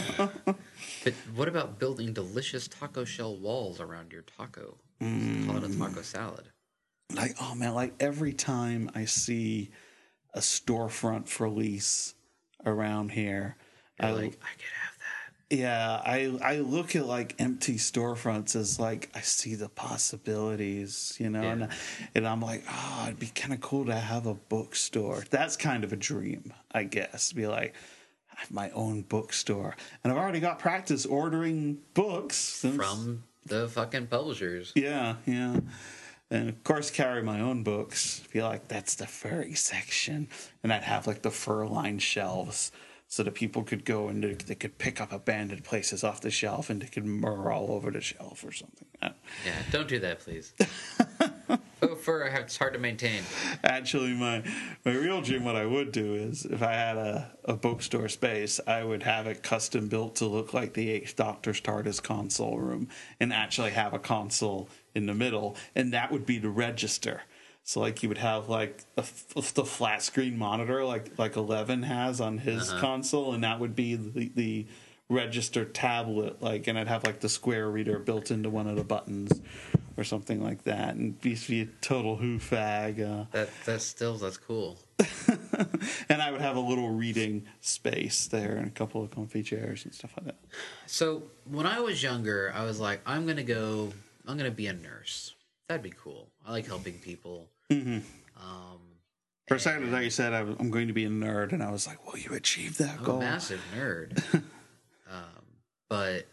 But what about building delicious taco shell walls around your taco? Mm. Call it a taco salad. Like, oh man, like every time I see a storefront for lease around here, You're I like, I could have that. Yeah, I I look at like empty storefronts as like I see the possibilities, you know, yeah. and and I'm like, oh, it'd be kind of cool to have a bookstore. That's kind of a dream, I guess. Be like, I have my own bookstore, and I've already got practice ordering books since, from the fucking publishers. Yeah, yeah. And of course, carry my own books. Feel like that's the furry section, and I'd have like the fur-lined shelves, so that people could go and they, they could pick up abandoned places off the shelf, and they could murr all over the shelf or something. Yeah, don't do that, please. Faux fur, it's hard to maintain. Actually, my my real dream, what I would do is, if I had a, a bookstore space, I would have it custom built to look like the Eighth Doctor's TARDIS console room, and actually have a console in the middle, and that would be the register. So, like, you would have, like, a, the flat screen monitor like like Eleven has on his uh-huh. console, and that would be the, the register tablet, like, and I'd have, like, the square reader built into one of the buttons or something like that, and be, be a total Who fag. Uh. That, that's still, that's cool. And I would have a little reading space there and a couple of comfy chairs and stuff like that. So, when I was younger, I was like, I'm going to go, I'm going to be a nurse. That'd be cool. I like helping people. Mm-hmm. Um, For a second there, you said I'm going to be a nerd, and I was like, "Will you achieve that I'm goal?" I'm a massive nerd, um, but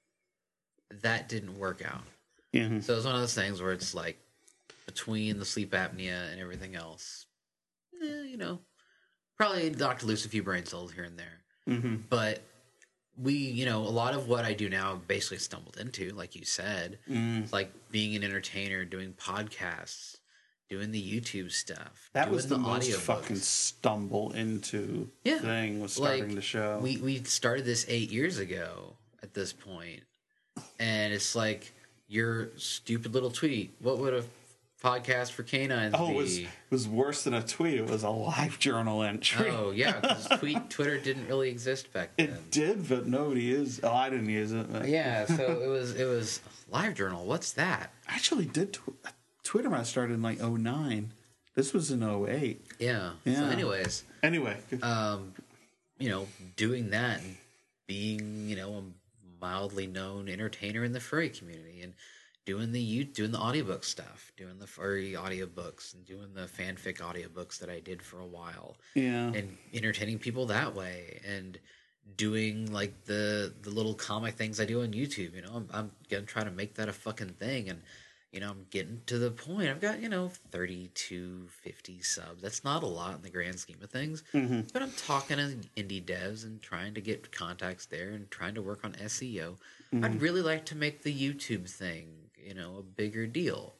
that didn't work out. Mm-hmm. So it was one of those things where it's like between the sleep apnea and everything else, eh, you know, probably knocked loose a few brain cells here and there. Mm-hmm. But we, you know, a lot of what I do now basically stumbled into, like you said, mm. like being an entertainer, doing podcasts, doing the YouTube stuff. That doing was the, the most audiobooks. fucking stumble into yeah. thing was starting like, the show. We we started this eight years ago at this point, and it's like your stupid little tweet. What would a podcast for canines oh, be? it was, it was worse than a tweet. It was a live journal entry. Oh, yeah, because tweet Twitter didn't really exist back then. It did, but nobody is. Oh, I didn't use it. But. Yeah, so it was it was live journal. What's that? I actually did tw- Twitter when I started in like oh nine. This was in oh eight. Yeah. yeah. So anyways. Anyway. Um, you know, doing that and being, you know, a mildly known entertainer in the furry community and doing the you doing the audiobook stuff, doing the furry audiobooks and doing the fanfic audiobooks that I did for a while. Yeah. And entertaining people that way and doing like the the little comic things I do on YouTube, you know. I'm I'm gonna try to make that a fucking thing, and you know, I'm getting to the point. I've got, you know, thirty-two, fifty subs. That's not a lot in the grand scheme of things. Mm-hmm. But I'm talking to indie devs and trying to get contacts there and trying to work on S E O. Mm-hmm. I'd really like to make the YouTube thing, you know, a bigger deal.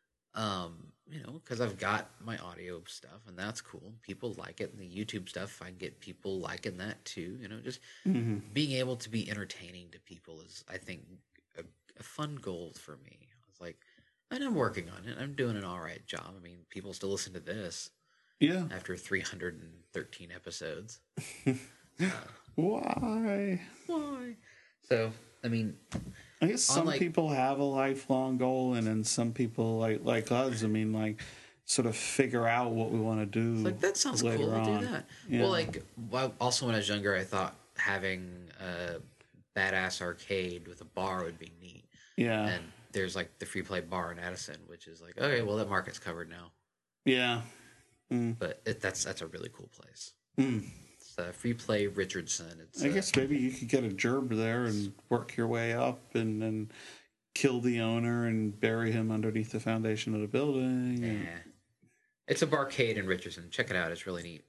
Um, you know, because I've got my audio stuff, and that's cool. People like it. And the YouTube stuff, I get people liking that too. You know, just mm-hmm. being able to be entertaining to people is, I think, a, a fun goal for me. I was like, and I'm working on it. I'm doing an all right job. I mean, people still listen to this. Yeah. After three hundred thirteen episodes. uh, Why? Why? So, I mean, I guess some Unlike- people have a lifelong goal, and then some people like like us. I mean, like sort of figure out what we want to do. Like, that sounds later cool. I'll on. do that. Yeah. Well, like, well, also when I was younger, I thought having a badass arcade with a bar would be neat. Yeah, And there's like the free play bar in Addison, which is like, okay, well, that market's covered now. yeah. But it, that's that's a really cool place. Mm. It's uh, free play Richardson. It's I uh, guess maybe you could get a gerb there and work your way up, and then kill the owner and bury him underneath the foundation of the building. and- eh. It's a barcade in Richardson. Check it out. It's really neat.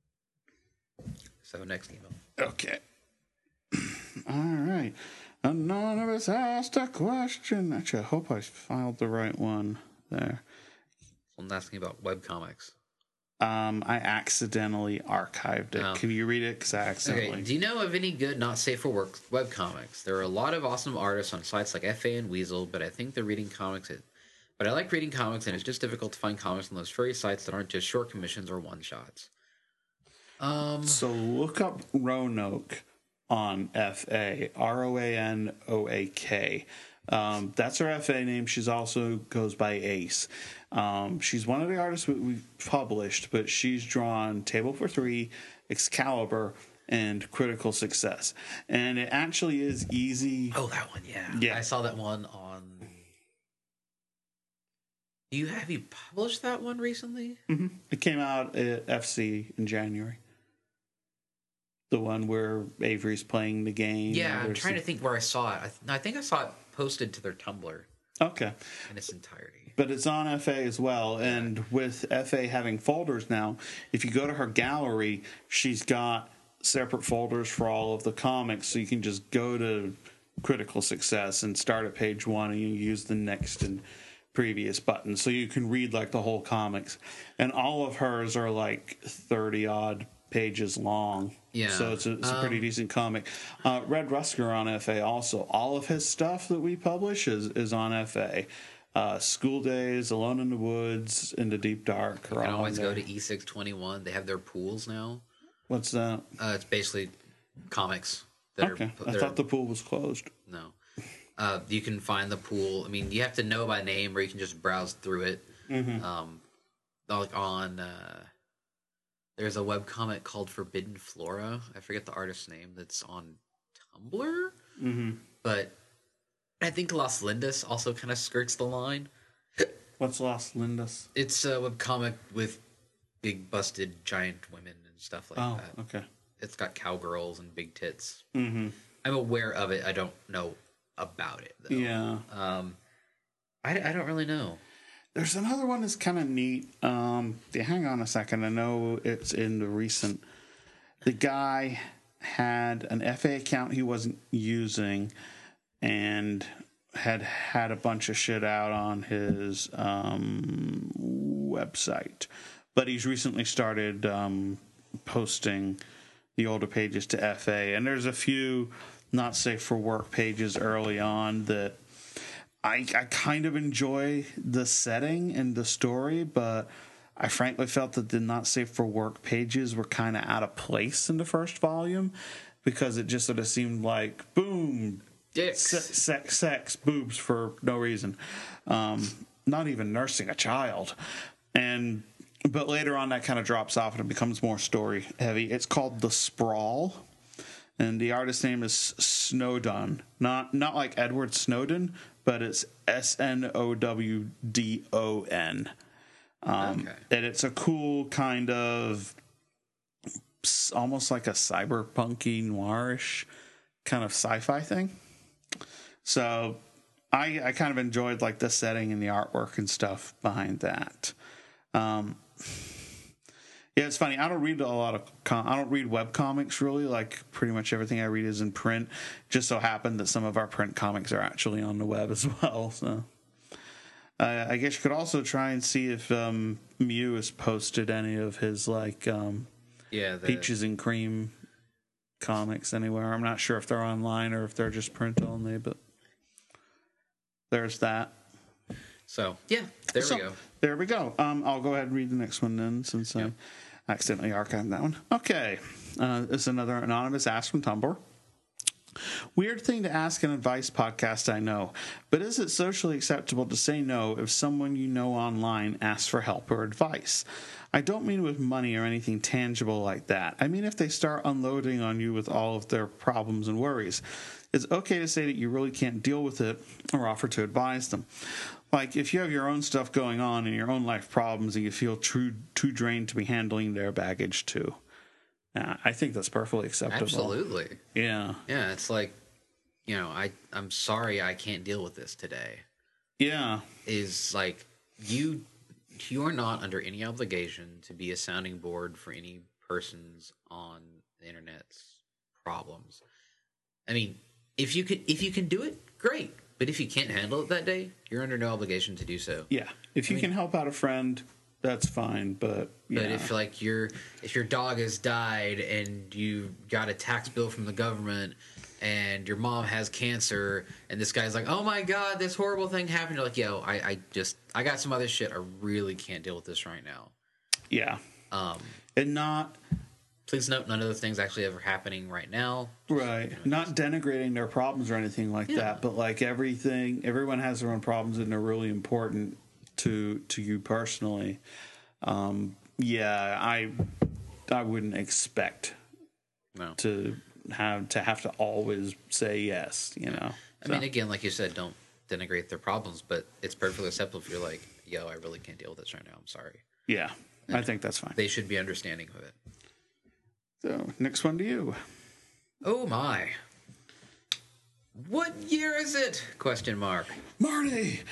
So next email. Okay. All right. Anonymous asked a question. Actually, I hope I filed the right one there. I'm asking about webcomics. Um, I accidentally archived it. Oh. Can you read it? Because I accidentally. Okay, do you know of any good, not safe for work webcomics? There are a lot of awesome artists on sites like F A and Weasel, but I think they're reading comics. It, but I like reading comics, and it's just difficult to find comics on those furry sites that aren't just short commissions or one shots. Um, So look up Roanoke on F A, R O A N O A K. Um, that's her F A name. She's also goes by Ace. Um, she's one of the artists we, we've published, but she's drawn Table for Three, Excalibur, and Critical Success. And it actually is easy. oh, that one, yeah, Yeah. I saw that one on. You have you published that one recently? Mhm. It came out at F C in January. The one where Avery's playing the game. Yeah, I'm There's trying to the- think where I saw it. I, th- I think I saw it posted to their Tumblr Okay. in its entirety. But it's on F A as well. And with F A having folders now, if you go to her gallery, she's got separate folders for all of the comics. So you can just go to Critical Success and start at page one, and you use the next and previous button. So you can read like the whole comics. And all of hers are like thirty odd pages long. Yeah. So it's a, it's a pretty Um, decent comic. Uh, Red Rusker on F A also. All of his stuff that we publish is, is on F A. Uh, School Days, Alone in the Woods, In the Deep Dark. You can always go to E six twenty-one. They have their pools now. What's that? Uh, it's basically comics that Okay. are. I that thought are- the pool was closed. no. Uh, you can find the pool. I mean, you have to know by name, or you can just browse through it. Mm-hmm. Um, like on. Uh, there's a webcomic called Forbidden Flora. I forget the artist's name. That's on Tumblr. Mm-hmm. But I think Las Lindas also kind of skirts the line. What's Las Lindas? It's a webcomic with big busted giant women and stuff like Oh, that. okay. It's got cowgirls and big tits. Mm-hmm. I'm aware of it. I don't know about it, though. Yeah. Um, I, I don't really know. There's another one that's kind of neat. Um, yeah, hang on a second. I know it's in the recent. The guy had an F A account he wasn't using, and had had a bunch of shit out on his um, website. But he's recently started um, posting the older pages to F A, and there's a few not safe for work pages early on that I, I kind of enjoy the setting and the story, but I frankly felt that the not safe for work pages were kind of out of place in the first volume, because it just sort of seemed like, boom, Dicks. sex, sex, sex boobs for no reason. Um, not even nursing a child. And but later on that kind of drops off and it becomes more story heavy. It's called The Sprawl. And the artist's name is Snowdon. Not not like Edward Snowden, but it's S N O W D O N. Um, Okay. And it's a cool kind of s- almost like a cyberpunky noirish kind of sci-fi thing. So I I kind of enjoyed like the setting and the artwork and stuff behind that. Um, yeah, it's funny. I don't read a lot of com- I don't read web comics really. Like pretty much everything I read is in print. Just so happened that some of our print comics are actually on the web as well. So uh, I guess you could also try and see if um, Mew has posted any of his like um, Yeah, the, Peaches and Cream comics anywhere. I'm not sure if they're online or if they're just print only, but there's that. So yeah, there So, we go. There we go. Um, I'll go ahead and read the next one then, since Yep. I accidentally archived that one. Okay. Uh, this is another anonymous ask from Tumblr. Weird thing to ask an advice podcast, I know, but is it socially acceptable to say no if someone you know online asks for help or advice? I don't mean with money or anything tangible like that. I mean if they start unloading on you with all of their problems and worries. It's okay to say that you really can't deal with it or offer to advise them. Like, if you have your own stuff going on and your own life problems and you feel too, too drained to be handling their baggage too. Yeah, I think that's perfectly acceptable. Absolutely. Yeah. Yeah, it's like, you know, I, I'm sorry I can't deal with this today. Yeah. Is like, you you are not under any obligation to be a sounding board for any person's on the internet's problems. I mean, if you could, if you can do it, great. But if you can't handle it that day, you're under no obligation to do so. Yeah. If you I mean, can help out a friend, that's fine. But yeah. But if like your if your dog has died and you got a tax bill from the government and your mom has cancer and this guy's like, oh my God, this horrible thing happened. You're like, yo, I, I just, I got some other shit. I really can't deal with this right now. Yeah. Um, and not... Please note, none of those things actually ever happening right now. Right. Not denigrating their problems or anything like Yeah. that, but like everything, everyone has their own problems and they're really important to to you personally. Um, yeah, I I wouldn't expect No. to have to have to always say yes, you know. I mean, again, like you said, don't denigrate their problems, but it's perfectly acceptable if you're like, yo, I really can't deal with this right now. I'm sorry. Yeah, I think that's fine. They should be understanding of it. So, next one to you. Oh my. What year is it? Question mark. Marty!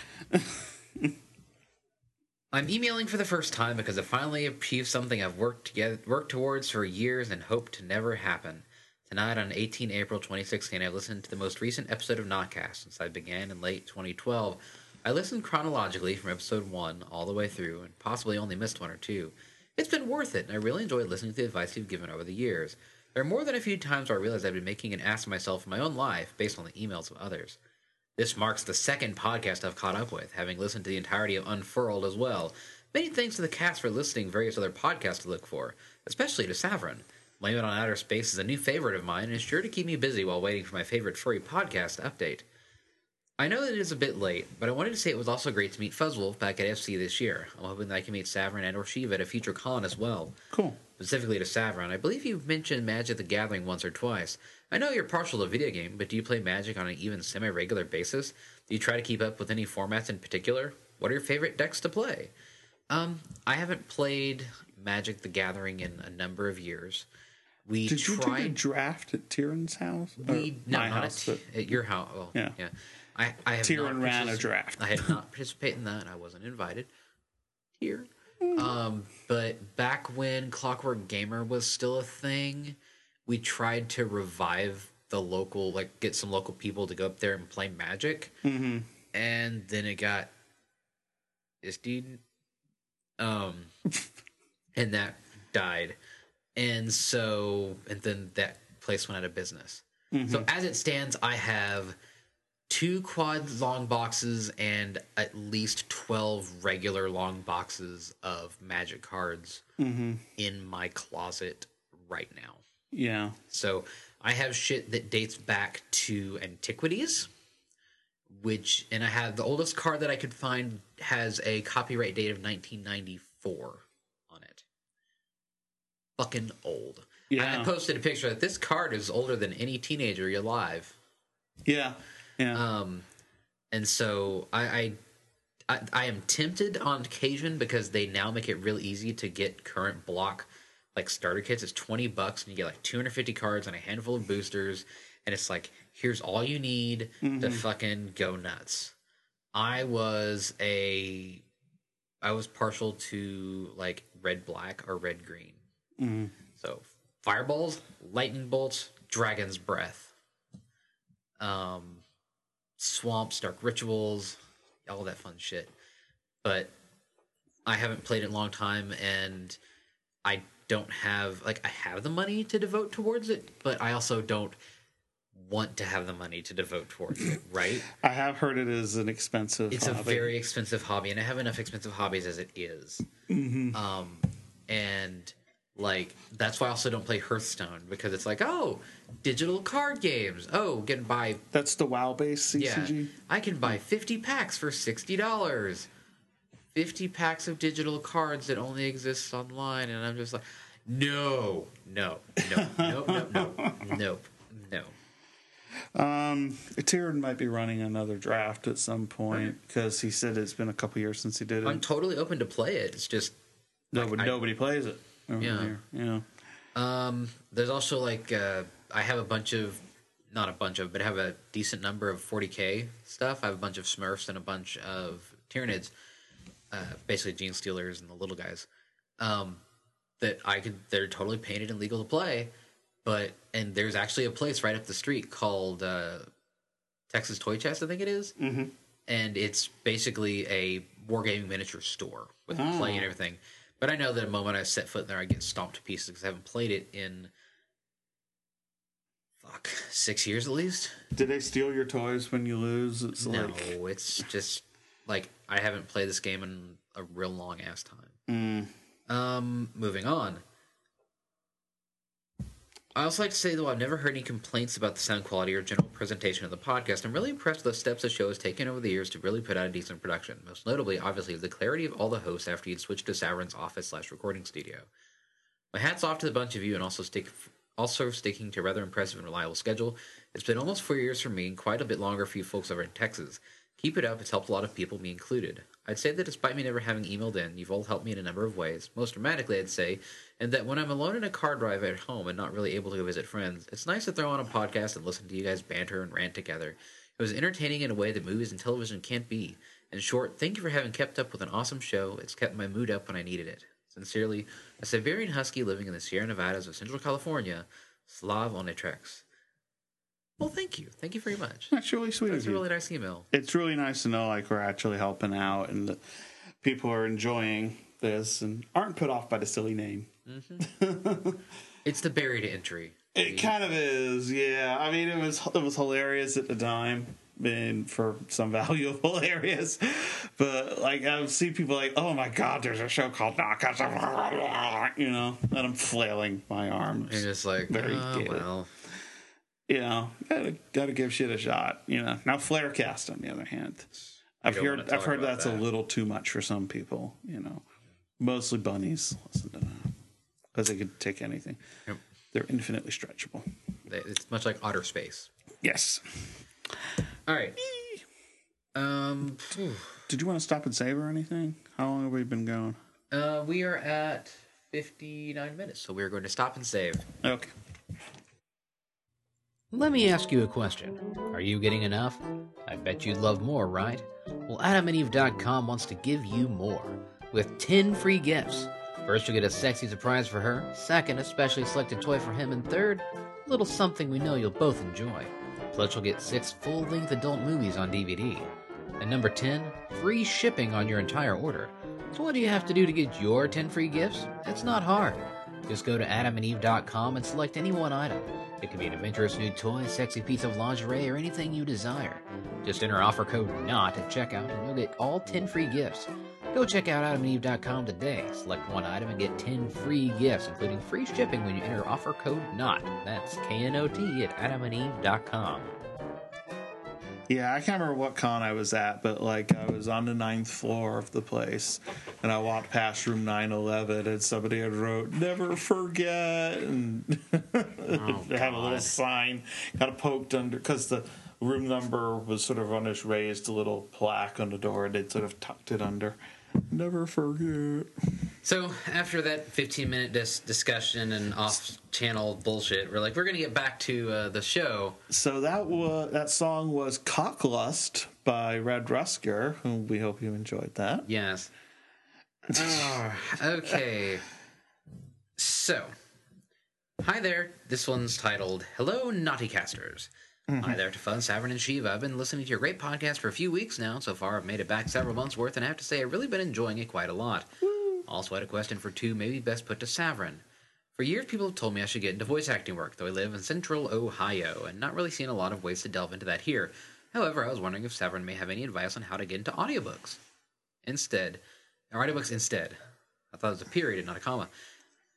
I'm emailing for the first time because I finally achieved something I've worked together, worked towards for years and hoped to never happen. Tonight on the eighteenth of April twenty sixteen, I listened to the most recent episode of Notcast since I began in late twenty twelve. I listened chronologically from episode one all the way through and possibly only missed one or two. It's been worth it, and I really enjoyed listening to the advice you've given over the years. There are more than a few times where I realized I've been making an ass of myself in my own life based on the emails of others. This marks the second podcast I've caught up with, having listened to the entirety of Unfurled as well. Many thanks to the cast for listing various other podcasts to look for, especially to Savrin. Blame It on Outer Space is a new favorite of mine and is sure to keep me busy while waiting for my favorite furry podcast to update. I know that it is a bit late, but I wanted to say it was also great to meet Fuzzwolf back at F C this year. I'm hoping that I can meet Savrin and or Shiva at a future con as well. Cool. Specifically to Savrin, I believe you've mentioned Magic the Gathering once or twice. I know you're partial to video game, but do you play Magic on an even semi-regular basis? Do you try to keep up with any formats in particular? What are your favorite decks to play? Um, I haven't played Magic the Gathering in a number of years. We Did you tried... do a draft at Tyrion's house? We, Or no, my not house, at, but- at your house. Well, yeah. Yeah. yeah. I, I have Tyrion not ran a partici- draft. I had not participated in that. I wasn't invited here. Um, but back when Clockwork Gamer was still a thing, we tried to revive the local, like get some local people to go up there and play Magic. Mm-hmm. And then it got isdied. Um, and that died. And so, and then that place went out of business. Mm-hmm. So as it stands, I have two quad long boxes and at least twelve regular long boxes of Magic cards Mm-hmm. in my closet right now. Yeah. So I have shit that dates back to antiquities, which, and I have the oldest card that I could find has a copyright date of nineteen ninety-four on it. Fucking old. Yeah. I posted a picture that this card is older than any teenager alive. Yeah. Yeah. Um, and so I, I, I, I am tempted on occasion because they now make it real easy to get current block like starter kits. It's twenty bucks and you get like two hundred fifty cards and a handful of boosters. And it's like, here's all you need Mm-hmm. to fucking go nuts. I was a, I was partial to like red black or red green. Mm-hmm. So fireballs, lightning bolts, dragon's breath, um, swamps, dark rituals, all that fun shit. But I haven't played it in a long time, and I don't have like I have the money to devote towards it, but I also don't want to have the money to devote towards it. Right? I have heard it is an expensive. It's hobby. a very expensive hobby, and I have enough expensive hobbies as it is. Mm-hmm. Um, and Like, that's why I also don't play Hearthstone, because it's like, oh, digital card games. Oh, can buy That's the WoW-based C C G? yeah, I can buy fifty packs for sixty dollars. fifty packs of digital cards that only exist online, and I'm just like, no, no, no, no, no, no, nope, no. Um, Tyrion might be running another draft at some point, because he said it's been a couple years since he did it. I'm totally open to play it. It's just nobody, like, I- nobody plays it. over Yeah. here. Yeah. Um, there's also like uh, I have a bunch of, not a bunch of, but I have a decent number of forty K stuff. I have a bunch of Smurfs and a bunch of Tyranids, uh, basically Gene Stealers and the little guys. Um, that I could, they're totally painted and legal to play. But and there's actually a place right up the street called uh, Texas Toy Chest, I think it is, mm-hmm. and it's basically a wargaming miniature store with Oh. play and everything. But I know that the moment I set foot in there, I get stomped to pieces because I haven't played it in fuck six years at least. Did they steal your toys when you lose? It's No, like it's just like I haven't played this game in a real long ass time. mm, Um, moving on. I also like to say, though, I've never heard any complaints about the sound quality or general presentation of the podcast. I'm really impressed with the steps the show has taken over the years to really put out a decent production. Most notably, obviously, the clarity of all the hosts after you'd switched to Saverin's office slash recording studio. My hat's off to the bunch of you, and also stick, also sticking to a rather impressive and reliable schedule. It's been almost four years for me, and quite a bit longer for you folks over in Texas. Keep it up. It's helped a lot of people, me included. I'd say that despite me never having emailed in, you've all helped me in a number of ways. Most dramatically, I'd say, and that when I'm alone in a car drive at home and not really able to go visit friends, it's nice to throw on a podcast and listen to you guys banter and rant together. It was entertaining in a way that movies and television can't be. In short, thank you for having kept up with an awesome show. It's kept my mood up when I needed it. Sincerely, a Siberian Husky living in the Sierra Nevadas of Central California, Slav Onetrex. Well, thank you. Thank you very much. that's really sweet That's of a you. really nice email. It's really nice to know like we're actually helping out and that people are enjoying this and aren't put off by the silly name. It's the buried entry. It kind of is, yeah. I mean, it was it was hilarious at the time, and for some valuable areas. But like, I would see people like, "Oh my God, there's a show called Knockouts," you know, and I'm flailing my arms. And it's like, Very oh, good. well. You know, gotta gotta give shit a shot. You know, now Flarecast on the other hand, I've don't wanna heard talk I've heard about that's that. a little too much for some people. You know, mostly bunnies listen to that because they could take anything. Yep. They're infinitely stretchable. It's much like Otter Space. Yes. All right. Um, phew. Did you want to stop and save or anything? How long have we been going? uh, we are at fifty-nine minutes, so we're going to stop and save. Okay. Let me ask you a question. Are you getting enough? I bet you'd love more, right? Well, Adam and Eve dot com wants to give you more with ten free gifts. First, you'll get a sexy surprise for her. Second, a specially selected toy for him. And third, a little something we know you'll both enjoy. Plus, you'll get six full-length adult movies on D V D. And number ten, free shipping on your entire order. So what do you have to do to get your ten free gifts? It's not hard. Just go to Adam and Eve dot com and select any one item. It could be an adventurous new toy, sexy piece of lingerie, or anything you desire. Just enter offer code NOT at checkout and you'll get all ten free gifts. Go check out Adam and Eve dot com today. Select one item and get ten free gifts, including free shipping when you enter offer code NOT. That's K N O T at Adam and Eve dot com. Yeah, I can't remember what con I was at, but like I was on the ninth floor of the place, and I walked past room nine eleven, and somebody had wrote "Never forget," and Oh, they had a little God. sign kind of poked under because the room number was sort of on this raised little plaque on the door, and they'd sort of tucked it under. Never forget. So after that fifteen-minute dis- discussion and off-channel bullshit, we're like, we're going to get back to uh, the show. So that was that song was "Cocklust" by Red Rusker, whom we hope you enjoyed that. Yes. Oh, okay. So, hi there. This one's titled "Hello, Naughty Casters." Hi there to Fun, Savern, and Shiva. I've been listening to your great podcast for a few weeks now. So far, I've made it back several months worth, and I have to say, I've really been enjoying it quite a lot. Also had a question for two, maybe best put to Savern. For years, people have told me I should get into voice acting work, though I live in central Ohio, and not really seen a lot of ways to delve into that here. However, I was wondering if Savern may have any advice on how to get into audiobooks. Instead, or audiobooks instead. I thought it was a period and not a comma.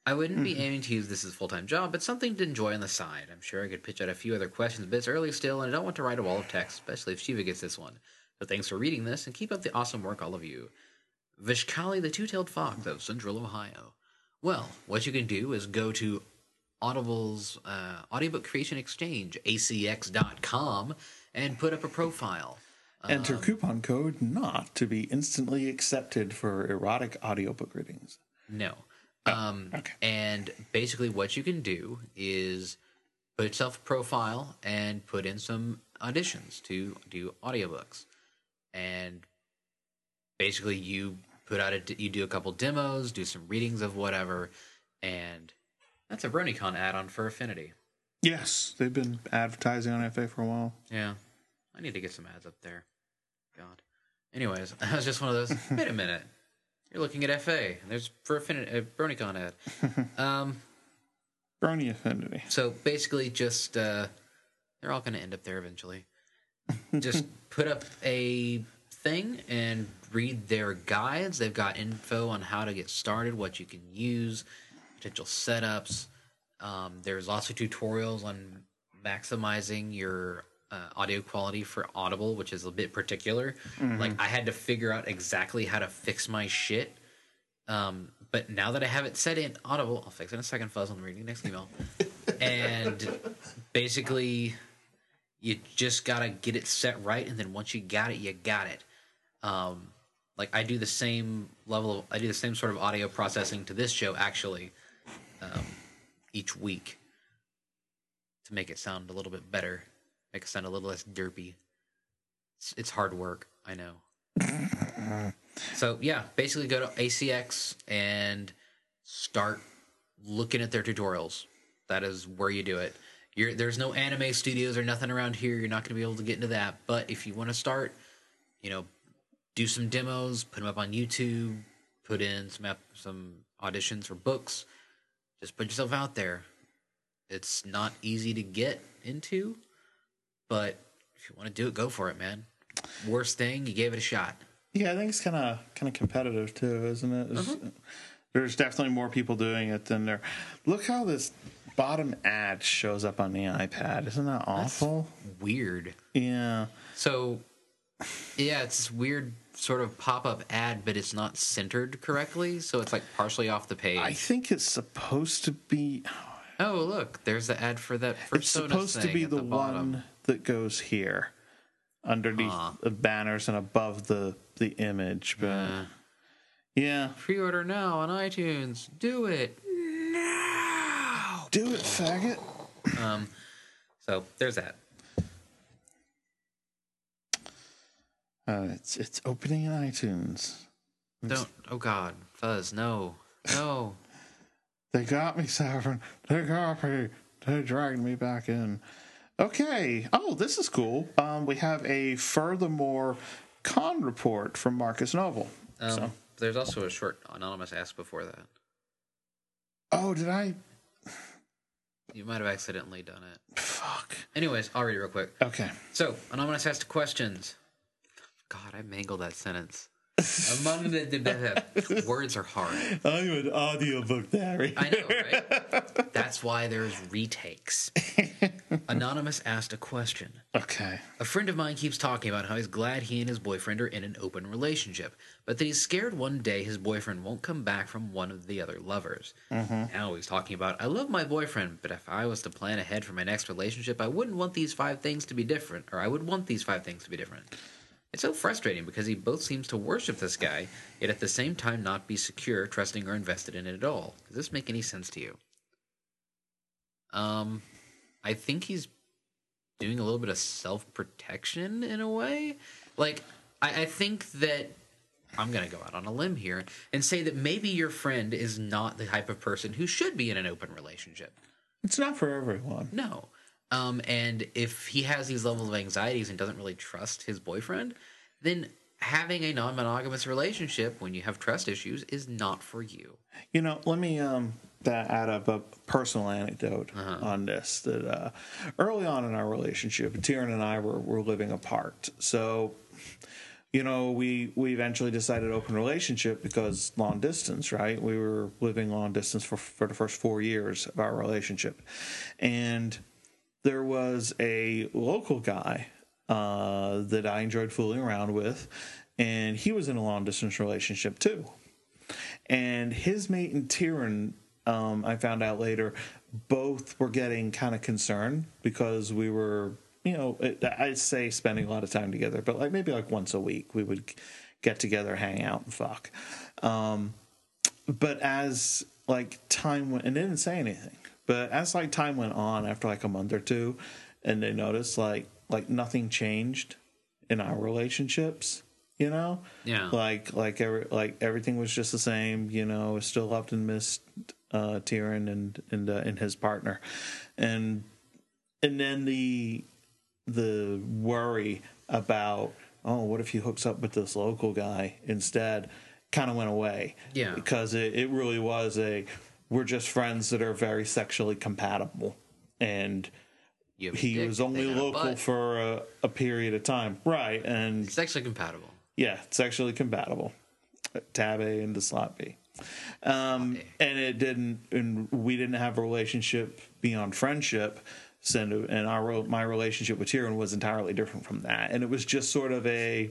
I wouldn't be aiming to use this as a full-time job, but something to enjoy on the side. I'm sure I could pitch out a few other questions, but it's early still, and I don't want to write a wall of text, especially if Shiva gets this one. So thanks for reading this, and keep up the awesome work, all of you. Vishkali the Two-Tailed Fox of Central Ohio. Well, what you can do is go to Audible's uh, Audiobook Creation Exchange, A C X dot com, and put up a profile. Enter coupon code NOT to be instantly accepted for erotic audiobook readings. No. Um, okay. And basically what you can do is put yourself a profile and put in some auditions to do audiobooks. And basically you put out a, you do a couple demos, do some readings of whatever, and that's a BronyCon ad on Fur Affinity. Yes, they've been advertising on F A for a while. Yeah. I need to get some ads up there. God. Anyways, I was just one of those, wait a minute. You're looking at F A. There's Fur Affinity, a BronyCon ad. Um, Brony Affinity. so basically just, uh, they're all going to end up there eventually. Just put up a thing and read their guides. They've got info on how to get started, what you can use, potential setups. Um, there's also tutorials on maximizing your uh, audio quality for Audible, which is a bit particular. Mm-hmm. Like, I had to figure out exactly how to fix my shit. Um, but now that I have it set in Audible, I'll fix it in a second, Fuzz. I'm reading the next email. And basically, you just got to get it set right. And then once you got it, you got it. Um, like, I do the same level of, I do the same sort of audio processing to this show, actually, um, each week to make it sound a little bit better, make it sound a little less derpy. It's, it's hard work, I know. So, yeah, basically go to A C X and start looking at their tutorials. That is where you do it. You're, there's no anime studios or nothing around here. You're not going to be able to get into that. But if you want to start, you know, do some demos, put them up on YouTube, put in some ap- some auditions for books. Just put yourself out there. It's not easy to get into, but if you want to do it, go for it, man. Worst thing, you gave it a shot. Yeah, I think it's kind of kind of competitive too, isn't it? Mm-hmm. There's definitely more people doing it than there. Look how this bottom ad shows up on the iPad. Isn't that awful? That's weird. Yeah. So, yeah, it's this weird sort of pop-up ad, but it's not centered correctly, so it's like partially off the page. I think it's supposed to be. Oh, look, there's the ad for that Persona. It's supposed to be the, the one that goes here, underneath huh. the banners and above the the image. But uh, yeah, pre-order now on iTunes. Do it now. Do it, faggot. Um. So there's that. Uh, it's it's opening in iTunes. Don't. Oh God, Fuzz, no, no. They got me, Saffron. They got me. They dragged me back in. Okay. Oh, this is cool. Um, we have a furthermore con report from Marcus Noble. Um, so. There's also a short anonymous ask before that. Oh, did I? You might have accidentally done it. Fuck. Anyways, I'll read it real quick. Okay. So, anonymous asked questions. God, I mangled that sentence. Among the, the, the words are hard. I'm an audiobook diary. I know, right? That's why there's retakes. Anonymous asked a question. Okay. A friend of mine keeps talking about how he's glad he and his boyfriend are in an open relationship, but that he's scared one day his boyfriend won't come back from one of the other lovers. Mm-hmm. Now he's talking about, I love my boyfriend, but if I was to plan ahead for my next relationship, I wouldn't want these five things to be different, or I would want these five things to be different. It's so frustrating because he both seems to worship this guy, yet at the same time not be secure, trusting, or invested in it at all. Does this make any sense to you? Um, I think he's doing a little bit of self-protection in a way. Like, I, I think that I'm going to go out on a limb here and say that maybe your friend is not the type of person who should be in an open relationship. It's not for everyone. No. Um, and if he has these levels of anxieties and doesn't really trust his boyfriend, then having a non-monogamous relationship when you have trust issues is not for you. You know, let me um, add up a personal anecdote uh-huh. on this. That uh, early on in our relationship, Tyrion and I were, were living apart. So you know, we we eventually decided open relationship because long distance, right? We were living long distance for for the first four years of our relationship, and there was a local guy uh, that I enjoyed fooling around with, and he was in a long distance relationship too. And his mate and Tyrion, um, I found out later, both were getting kind of concerned because we were, you know, I'd say spending a lot of time together, but like maybe like once a week we would get together, hang out, and fuck. Um, but as like time went, and they didn't say anything. But as like time went on, after like a month or two, and they noticed like like nothing changed in our relationships, you know, Yeah. like like every, like everything was just the same, you know. Still loved and missed uh, Tyrion and and uh, and his partner, and and then the the worry about, oh, what if he hooks up with this local guy instead, kind of went away. Yeah. Because it, it really was a, we're just friends that are very sexually compatible. And You have a he dick, was they only got a local butt. for a, a period of time. Right. And Sexually compatible. yeah, sexually compatible. Tab A and the slot B. Um, and it didn't, and we didn't have a relationship beyond friendship. And and our my relationship with Tyrion was entirely different from that. And it was just sort of a,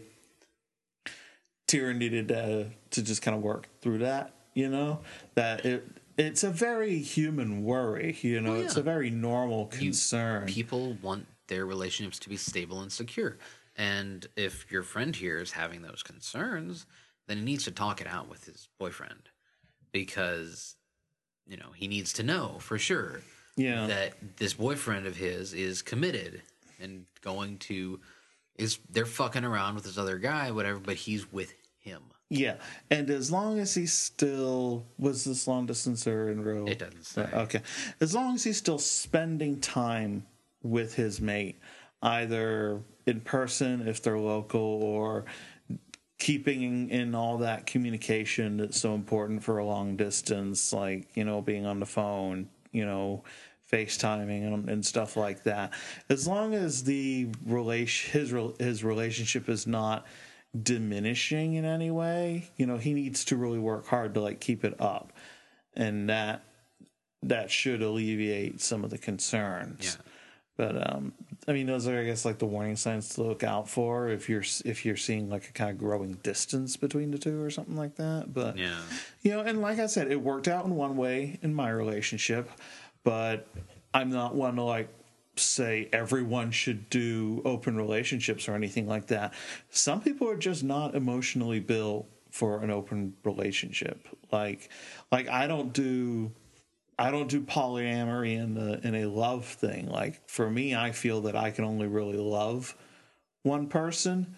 Tyrion needed to, to just kind of work through that, you know, that it it's a very human worry, you know, Well, it's yeah. a very normal You- concern. People want their relationships to be stable and secure. And if your friend here is having those concerns, then he needs to talk it out with his boyfriend. Because, you know, he needs to know for sure Yeah. that this boyfriend of his is committed and going to, is they're fucking around with this other guy, whatever, but he's with him. Yeah, and as long as he's still, was this long distance or in real? It doesn't say. Okay, as long as he's still spending time with his mate, either in person if they're local, or keeping in, in all that communication that's so important for a long distance, like, you know, being on the phone, you know, FaceTiming and, and stuff like that. As long as the relation, his rel- his relationship is not diminishing in any way, you know, he needs to really work hard to like keep it up, and that that should alleviate some of the concerns. Yeah. But um, I mean, those are, I guess, like the warning signs to look out for if you're if you're seeing like a kind of growing distance between the two or something like that. But Yeah. you know, and like I said, it worked out in one way in my relationship, but I'm not one to like say everyone should do open relationships or anything like that. Some people are just not emotionally built for an open relationship. Like, like I don't do, I don't do polyamory in the in a love thing. Like for me, I feel that I can only really love one person,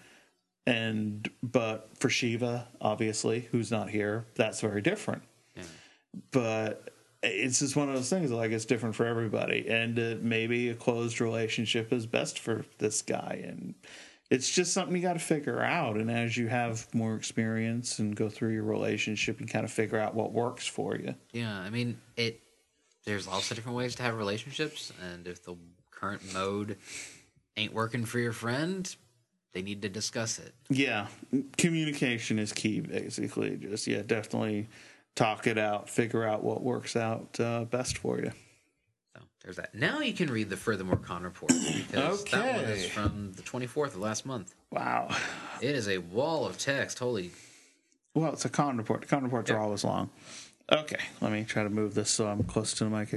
and but for Shiva, obviously, who's not here, that's very different. Yeah. But it's just one of those things, like it's different for everybody, and uh, maybe a closed relationship is best for this guy, and it's just something you got to figure out. And as you have more experience and go through your relationship, you kind of figure out what works for you. Yeah, I mean, it. There's lots of different ways to have relationships, and if the current mode ain't working for your friend, they need to discuss it. Yeah, communication is key, basically. Just yeah, definitely talk it out, figure out what works out uh, best for you. So there's that. Now you can read the Furthermore Con report, because that one is Okay. from the twenty-fourth of last month. Wow. It is a wall of text. Holy, Well, it's a con report. The con reports are Yeah. always long. Okay, let me try to move this so I'm close to the mic here.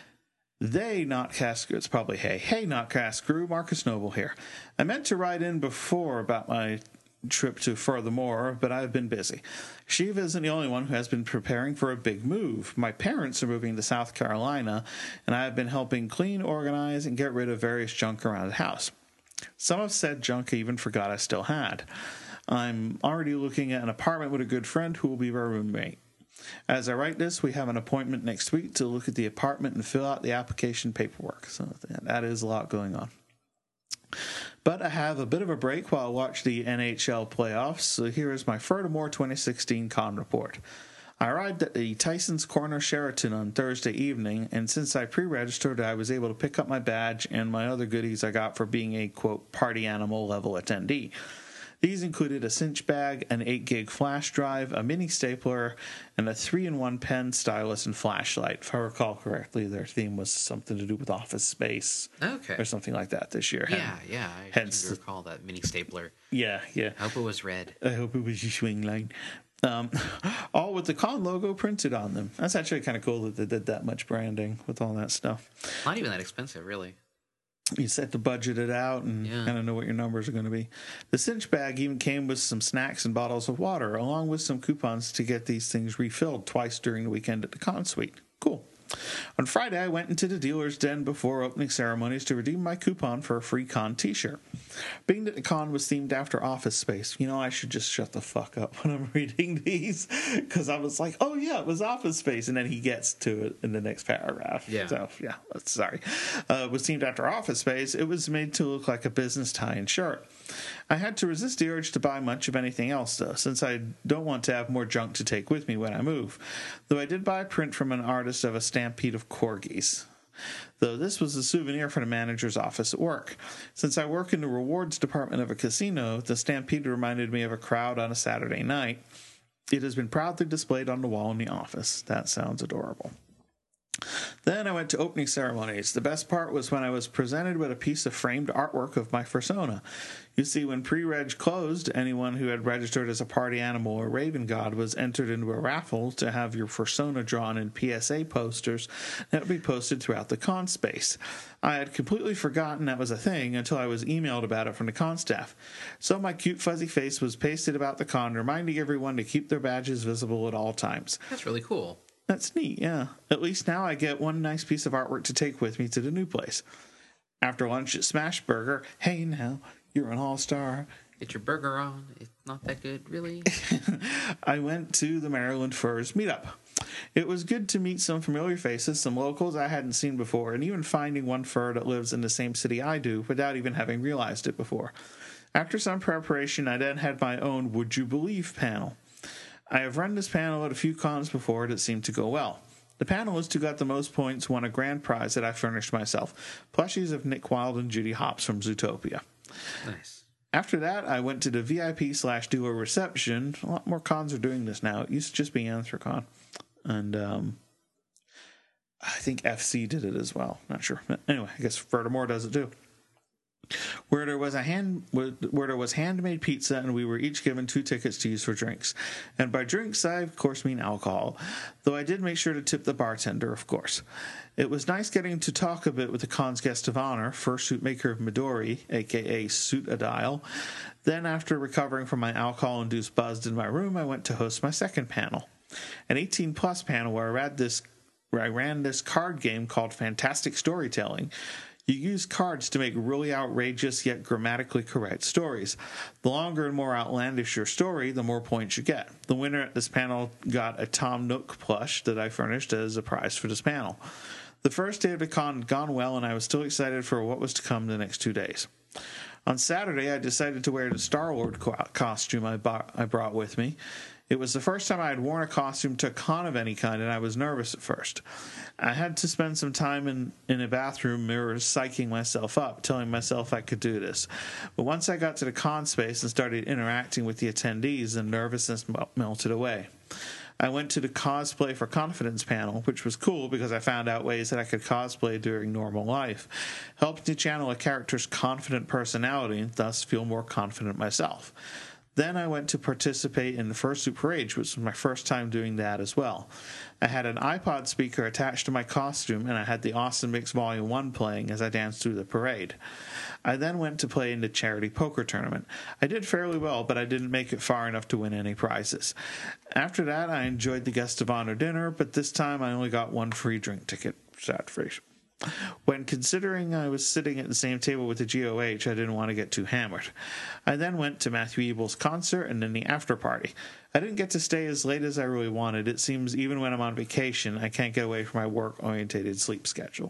They, not cast crew. It's probably hey. Hey, not cast crew. Marcus Noble here. I meant to write in before about my trip to Furthermore, but I've been busy. Shiva isn't the only one who has been preparing for a big move. My parents are moving to South Carolina, and I have been helping clean, organize, and get rid of various junk around the house. Some of said junk I even forgot I still had. I'm already looking at an apartment with a good friend who will be my roommate. As I write this, we have an appointment next week to look at the apartment and fill out the application paperwork. So that is a lot going on. But I have a bit of a break while I watch the N H L playoffs, so here is my Furthermore twenty sixteen con report. I arrived at the Tyson's Corner Sheraton on Thursday evening, and since I pre-registered, I was able to pick up my badge and my other goodies I got for being a, quote, party animal level attendee. These included a cinch bag, an eight gig flash drive, a mini stapler, and a three in one pen, stylus, and flashlight. If I recall correctly, their theme was something to do with office space. Okay. Or something like that this year. Yeah, yeah. I Hence seem to the- recall that mini stapler. Yeah, yeah. I hope it was red. I hope it was your swing line. Um, all with the con logo printed on them. That's actually kind of cool that they did that much branding with all that stuff. Not even that expensive, really. You set to budget it out and Yeah. kind of know what your numbers are going to be. The cinch bag even came with some snacks and bottles of water, along with some coupons to get these things refilled twice during the weekend at the con suite. Cool. On Friday, I went into the dealer's den before opening ceremonies to redeem my coupon for a free con t-shirt. Being that the con was themed after Office Space, you know, I should just shut the fuck up when I'm reading these, because I was like, oh yeah, it was Office Space, and then he gets to it in the next paragraph. Yeah. So, yeah, sorry. Uh, it was themed after Office Space. It was made to look like a business tie-in shirt. I had to resist the urge to buy much of anything else, though, since I don't want to have more junk to take with me when I move. Though I did buy a print from an artist of a stampede of corgis. Though this was a souvenir for the manager's office at work. Since I work in the rewards department of a casino, the stampede reminded me of a crowd on a Saturday night. It has been proudly displayed on the wall in the office. That sounds adorable. Then I went to opening ceremonies. The best part was when I was presented with a piece of framed artwork of my fursona. You see, when pre-reg closed, anyone who had registered as a party animal or Raven God was entered into a raffle to have your fursona drawn in P S A posters that would be posted throughout the con space. I had completely forgotten that was a thing until I was emailed about it from the con staff. So my cute fuzzy face was pasted about the con, reminding everyone to keep their badges visible at all times. That's really cool. That's neat, yeah. At least now I get one nice piece of artwork to take with me to the new place. After lunch at Smash Burger, hey now, you're an all-star. Get your burger on. It's not that good, really. I went to the Maryland Furs meetup. It was good to meet some familiar faces, some locals I hadn't seen before, and even finding one fur that lives in the same city I do without even having realized it before. After some preparation, I then had my own Would You Believe panel. I have run this panel at a few cons before that seemed to go well. The panelist who got the most points won a grand prize that I furnished myself, plushies of Nick Wilde and Judy Hopps from Zootopia. Nice. After that, I went to the V I P slash dealer reception. A lot more cons are doing this now. It used to just be Anthrocon. And um, I think F C did it as well. Not sure. Anyway, I guess Furthermore does it too. Where there was a hand, where there was handmade pizza, and we were each given two tickets to use for drinks. And by drinks, I of course mean alcohol. Though I did make sure to tip the bartender, of course. It was nice getting to talk a bit with the con's guest of honor, first suit maker of Midori, aka Suit Adile. Then, after recovering from my alcohol-induced buzz in my room, I went to host my second panel, an eighteen plus panel where I ran this, where I ran this card game called Fantastic Storytelling. You use cards to make really outrageous yet grammatically correct stories. The longer and more outlandish your story, the more points you get. The winner at this panel got a Tom Nook plush that I furnished as a prize for this panel. The first day of the con had gone well, and I was still excited for what was to come the next two days. On Saturday, I decided to wear the Star-Lord co- costume I, bought, I brought with me. It was the first time I had worn a costume to a con of any kind, and I was nervous at first. I had to spend some time in, in a bathroom mirror psyching myself up, telling myself I could do this. But once I got to the con space and started interacting with the attendees, the nervousness melted away. I went to the Cosplay for Confidence panel, which was cool because I found out ways that I could cosplay during normal life, helped to channel a character's confident personality and thus feel more confident myself. Then I went to participate in the Fursuit Parade, which was my first time doing that as well. I had an iPod speaker attached to my costume, and I had the Awesome Mix Volume one playing as I danced through the parade. I then went to play in the charity poker tournament. I did fairly well, but I didn't make it far enough to win any prizes. After that, I enjoyed the Guest of Honor dinner, but this time I only got one free drink ticket. Sad face. When considering I was sitting at the same table with the G O H, I didn't want to get too hammered. I then went to Matthew Ebel's concert and then the after party. I didn't get to stay as late as I really wanted. It seems even when I'm on vacation, I can't get away from my work-orientated sleep schedule.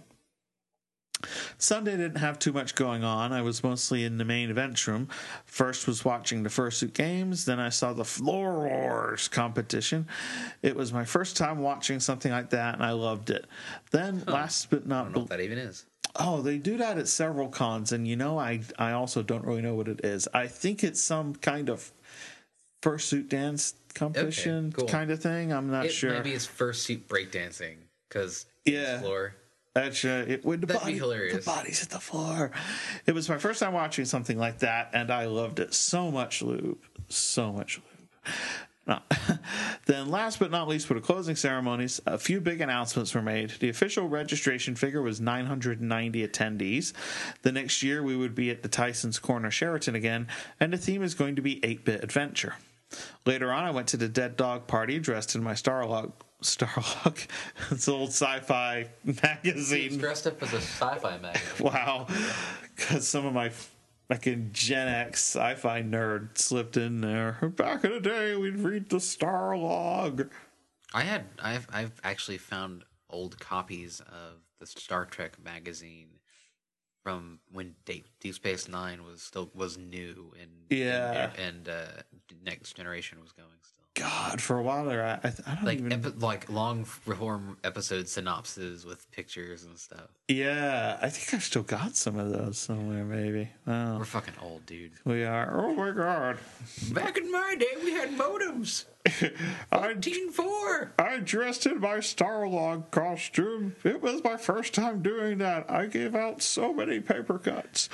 Sunday didn't have too much going on. I was mostly in the main events room. First was watching the Fursuit Games, then I saw the Floor Wars competition. It was my first time watching something like that, and I loved it. Then, huh. last but I not don't know what that even is. Oh, they do that at several cons, and you know, I I also don't really know what it is. I think it's some kind of fursuit dance competition Okay, cool. kind of thing. I'm not It sure. maybe it's fursuit breakdancing because Yeah. floor. That's uh, it would the That'd be body, hilarious. The bodies hit the floor. It was my first time watching something like that, and I loved it so much. Lube, so much lube. No. Then, last but not least, for the closing ceremonies, a few big announcements were made. The official registration figure was nine hundred ninety attendees. The next year, we would be at the Tyson's Corner Sheraton again, and the theme is going to be eight-bit adventure. Later on, I went to the Dead Dog Party dressed in my Starlog. Starlog? It's an old sci-fi He's magazine. dressed up as a sci-fi magazine. Wow. Because some of my fucking Gen X sci-fi nerd slipped in there. Back in the day, we'd read the Starlog. I had I've I've actually found old copies of the Star Trek magazine from when Deep, Deep Space Nine was still was new and Yeah. and, and uh, Next Generation was going still. God, for a while there, I, I, I don't Like even... epi- like long form episode synopses with pictures and stuff. Yeah, I think I've still got some of those somewhere, maybe. Wow. We're fucking old, dude. We are. Oh, my God. Back in my day, we had modems. I, Teen four. I dressed in my Starlog costume. It was my first time doing that. I gave out so many paper cuts.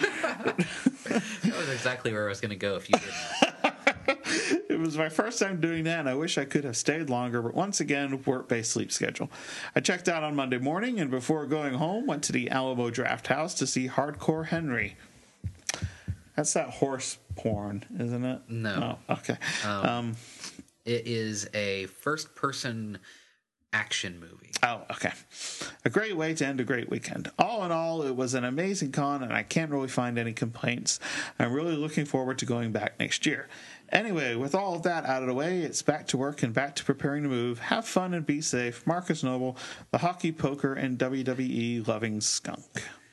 That was exactly where I was going to go if you didn't. It was my first time doing that, and I wish I could have stayed longer, but once again, work-based sleep schedule. I checked out on Monday morning, and before going home, went to the Alamo Draft House to see Hardcore Henry. That's that horse porn, isn't it? No. Oh, okay. Um, It is a first-person action movie. oh, okay. A great way to end a great weekend. All in all, it was an amazing con, and I can't really find any complaints. I'm really looking forward to going back next year. Anyway, with all of that out of the way, it's back to work and back to preparing to move. Have fun and be safe. Marcus Noble, the hockey, poker, and W W E loving skunk.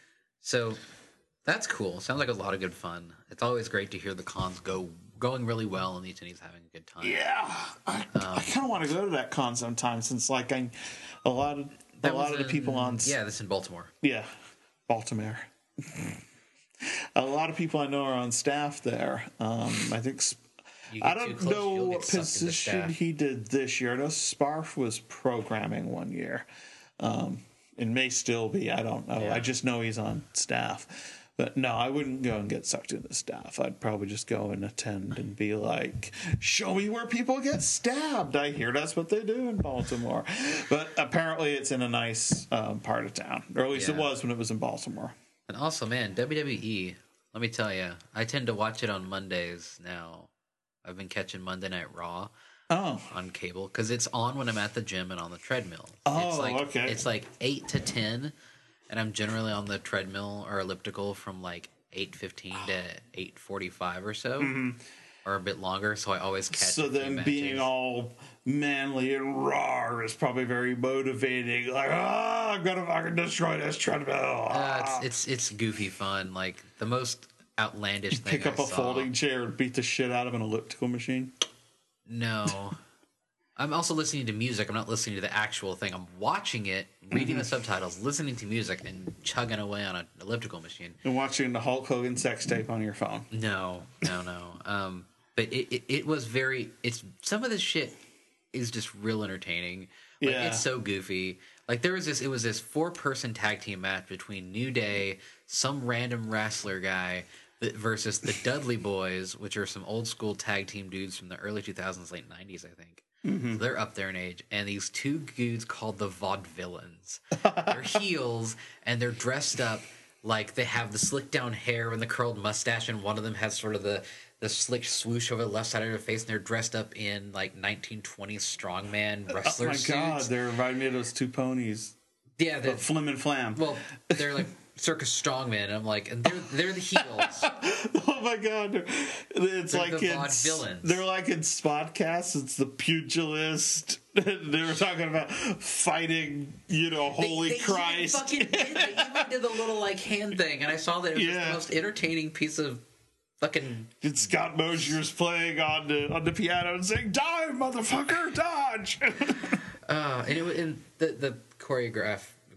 So that's cool. Sounds like a lot of good fun. It's always great to hear the cons go going really well and the attendees having a good time. Yeah, I, I kind of want to go to that con sometime since, like, I a lot of a That lot was of the people in- on Yeah, this in Baltimore. yeah, Baltimore. A lot of people I know are on staff there. Um, I think. Sp- You I get too don't close, know you'll what get sucked into position staff. he did this year. I know Sparf was programming one year. Um, it may still be. I don't know. Yeah. I just know he's on staff. But no, I wouldn't go and get sucked into staff. I'd probably just go and attend and be like, show me where people get stabbed. I hear that's what they do in Baltimore. But apparently it's in a nice um, part of town. Or at least it Yeah. was when it was in Baltimore. And also, man, W W E, let me tell you, I tend to watch it on Mondays now. I've been catching Monday Night Raw Oh, on cable because it's on when I'm at the gym and on the treadmill. Oh, it's like, okay. It's like eight to ten, and I'm generally on the treadmill or elliptical from like eight fifteen to eight forty-five or so, or a bit longer, so I always catch Mm-hmm. so a few then matches. being all manly and raw is probably very motivating. Like, ah, I'm gonna fucking destroy this treadmill. Uh, it's, it's it's goofy fun. Like the most outlandish thing Pick up I a saw. folding chair and beat the shit out of an elliptical machine. No. I'm also listening to music. I'm not listening to the actual thing. I'm watching it, reading Mm-hmm. the subtitles, listening to music, and chugging away on an elliptical machine. And watching the Hulk Hogan sex tape on your phone. No, no, no. Um, but it, it, it was very. It's some of this shit is just real entertaining. Like, Yeah. it's so goofy. Like there was this. It was this four person tag team match between New Day, some random wrestler guy, that- versus the Dudley Boys, which are some old school tag team dudes from the early two thousands, late nineties, I think. So they're up there in age, and these two dudes called the Vaudevillains. They're heels, and they're dressed up like they have the slick down hair and the curled mustache, and one of them has sort of the the slick swoosh over the left side of their face, and they're dressed up in like nineteen twenties strongman wrestler Oh my suits. god, they remind me of those two ponies. Yeah, The they're, Flim and Flam. well, they're like circus strongman. And I'm like, and they're they're the heels. Oh my god, it's They're like the in vaudevillains. they're like in Spotcast. It's the pugilist. They were talking about fighting. You know, holy They- they Christ! Even fucking did, they even did the little like hand thing, and I saw that it was just Yeah. the most entertaining piece of fucking. And Scott Mosier's playing on the on the piano and saying, "Dive, motherfucker, dodge!" Uh, and it was and the the choreograph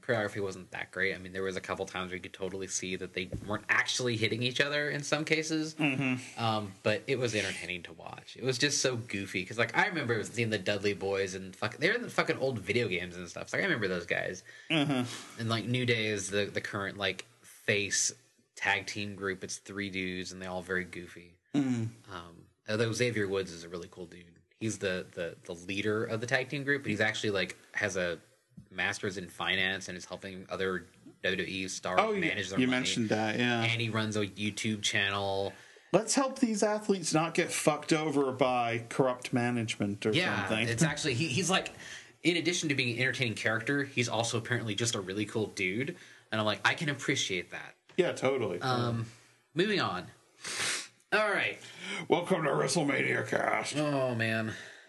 choreography wasn't that great. I mean, there was a couple times where you could totally see that they weren't actually hitting each other in some cases. Mm-hmm. Um, but it was entertaining to watch. It was just so goofy because, like, I remember seeing the Dudley Boys and fuck, they're in the fucking old video games and stuff. So like, I remember those guys. Mm-hmm. And like New Day is the the current like face tag team group. It's three dudes and they're all very goofy. Mm-hmm. Um, although Xavier Woods is a really cool dude. He's the, the, the leader of the tag team group, but he's actually like has a master's in finance and is helping other W W E stars oh, manage their you money. mentioned that, yeah. And he runs a YouTube channel. Let's help these athletes not get fucked over by corrupt management or yeah, something. It's actually he, he's like, in addition to being an entertaining character, he's also apparently just a really cool dude, and I'm like, I can appreciate that. Yeah, totally. Um, moving on. All right. Welcome to WrestleMania Cast. Oh man,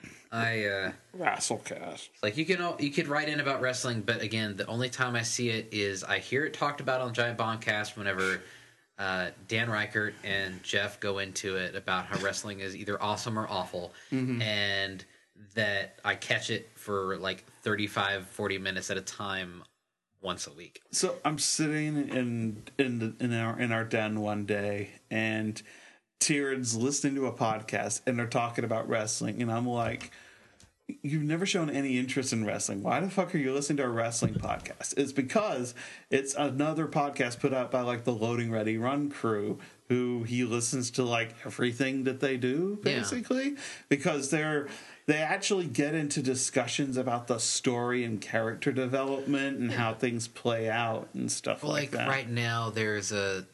I uh, WrestleCast. like you can all, you could write in about wrestling, but again, the only time I see it is I hear it talked about on Giant Bombcast whenever uh, Dan Reichert and Jeff go into it about how wrestling is either awesome or awful, mm-hmm. and that I catch it for like thirty-five, forty minutes at a time once a week. So I'm sitting in in the, in our in our den one day, and Tieran's listening to a podcast, and they're talking about wrestling, and I'm like, "You've never shown any interest in wrestling. Why the fuck are you listening to a wrestling podcast?" It's because it's another podcast put out by like the Loading Ready Run crew, who he listens to like everything that they do, basically, yeah. because they're they actually get into discussions about the story and character development and yeah. how things play out and stuff well, like, like that. Right now, there's a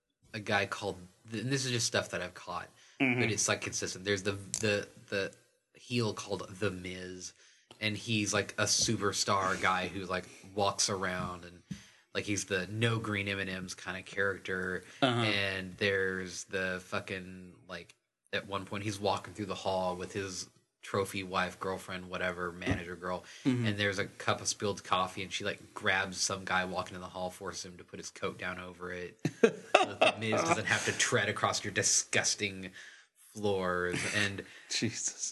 a guy called, and this is just stuff that I've caught, mm-hmm. but it's like consistent. There's the the the heel called The Miz, and he's like a superstar guy who like walks around and like he's the no green M and M's kind of character. Uh-huh. And there's the fucking like at one point he's walking through the hall with his trophy wife, girlfriend, whatever, manager girl, mm-hmm. and there's a cup of spilled coffee, and she like grabs some guy walking in the hall, forces him to put his coat down over it, so that the Miz doesn't have to tread across your disgusting floors. And Jesus.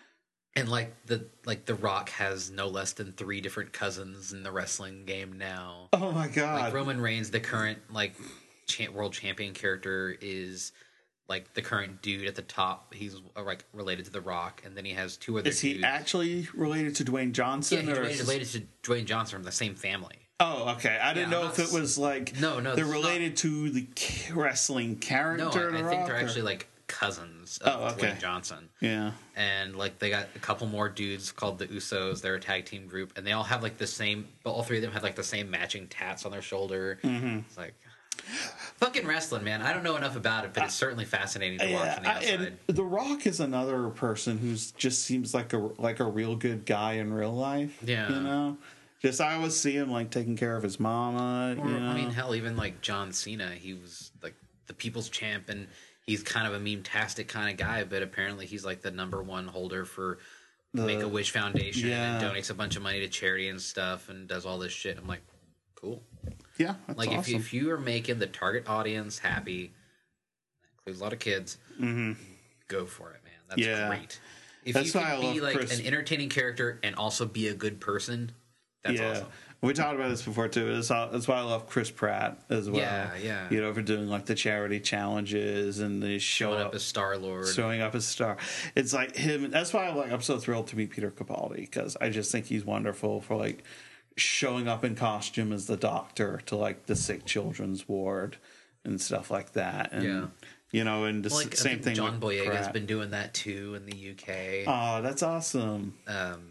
And like the like the Rock has no less than three different cousins in the wrestling game now. Oh my god! Like Roman Reigns, the current like cha- world champion character, is like the current dude at the top. He's uh, like related to the Rock, and then he has two other. Is he dudes. actually related to Dwayne Johnson? Yeah, he's or related, related to Dwayne Johnson from the same family. Oh, okay. I didn't Yeah, know I'm if not it was like no, no, they're it's related not- to the wrestling character. No, of I, The I think Rock, they're or- actually like cousins of Oh, okay. Dwayne Johnson. Yeah. And like they got a couple more dudes called the Usos. They're a tag team group, and they all have like the same. But all three of them have like the same matching tats on their shoulder. Mm-hmm. It's like fucking wrestling, man. I don't know enough about it, but it's certainly fascinating to watch Yeah, from the I- outside. and The Rock is another person who's just seems like a like a real good guy in real life. Yeah. You know? Just I always see him like taking care of his mama. Or, you know? I mean, hell, even like John Cena, he was like the people's champ, and he's kind of a meme-tastic kind of guy, but apparently he's like the number one holder for the Make-A-Wish Foundation yeah. and donates a bunch of money to charity and stuff and does all this shit. I'm like, cool. Yeah, that's Like, if, awesome. you, if you are making the target audience happy, that includes a lot of kids, mm-hmm. go for it, man. That's Yeah. great. If That's you why I can be love like Chris. an entertaining character and also be a good person, that's yeah. awesome. We talked about this before too. That's, all, that's why I love Chris Pratt as well. Yeah, yeah. You know, for doing like the charity challenges and the show Showing up, up as Star-Lord. showing up as Star. It's like him. That's why I'm like I'm so thrilled to meet Peter Capaldi, because I just think he's wonderful for like showing up in costume as the doctor to like the sick children's ward and stuff like that. And Yeah. you know, and the Well, like, s- I same think thing. John with Boyega's Pratt. been doing that too in the U K. Oh, that's awesome. Um,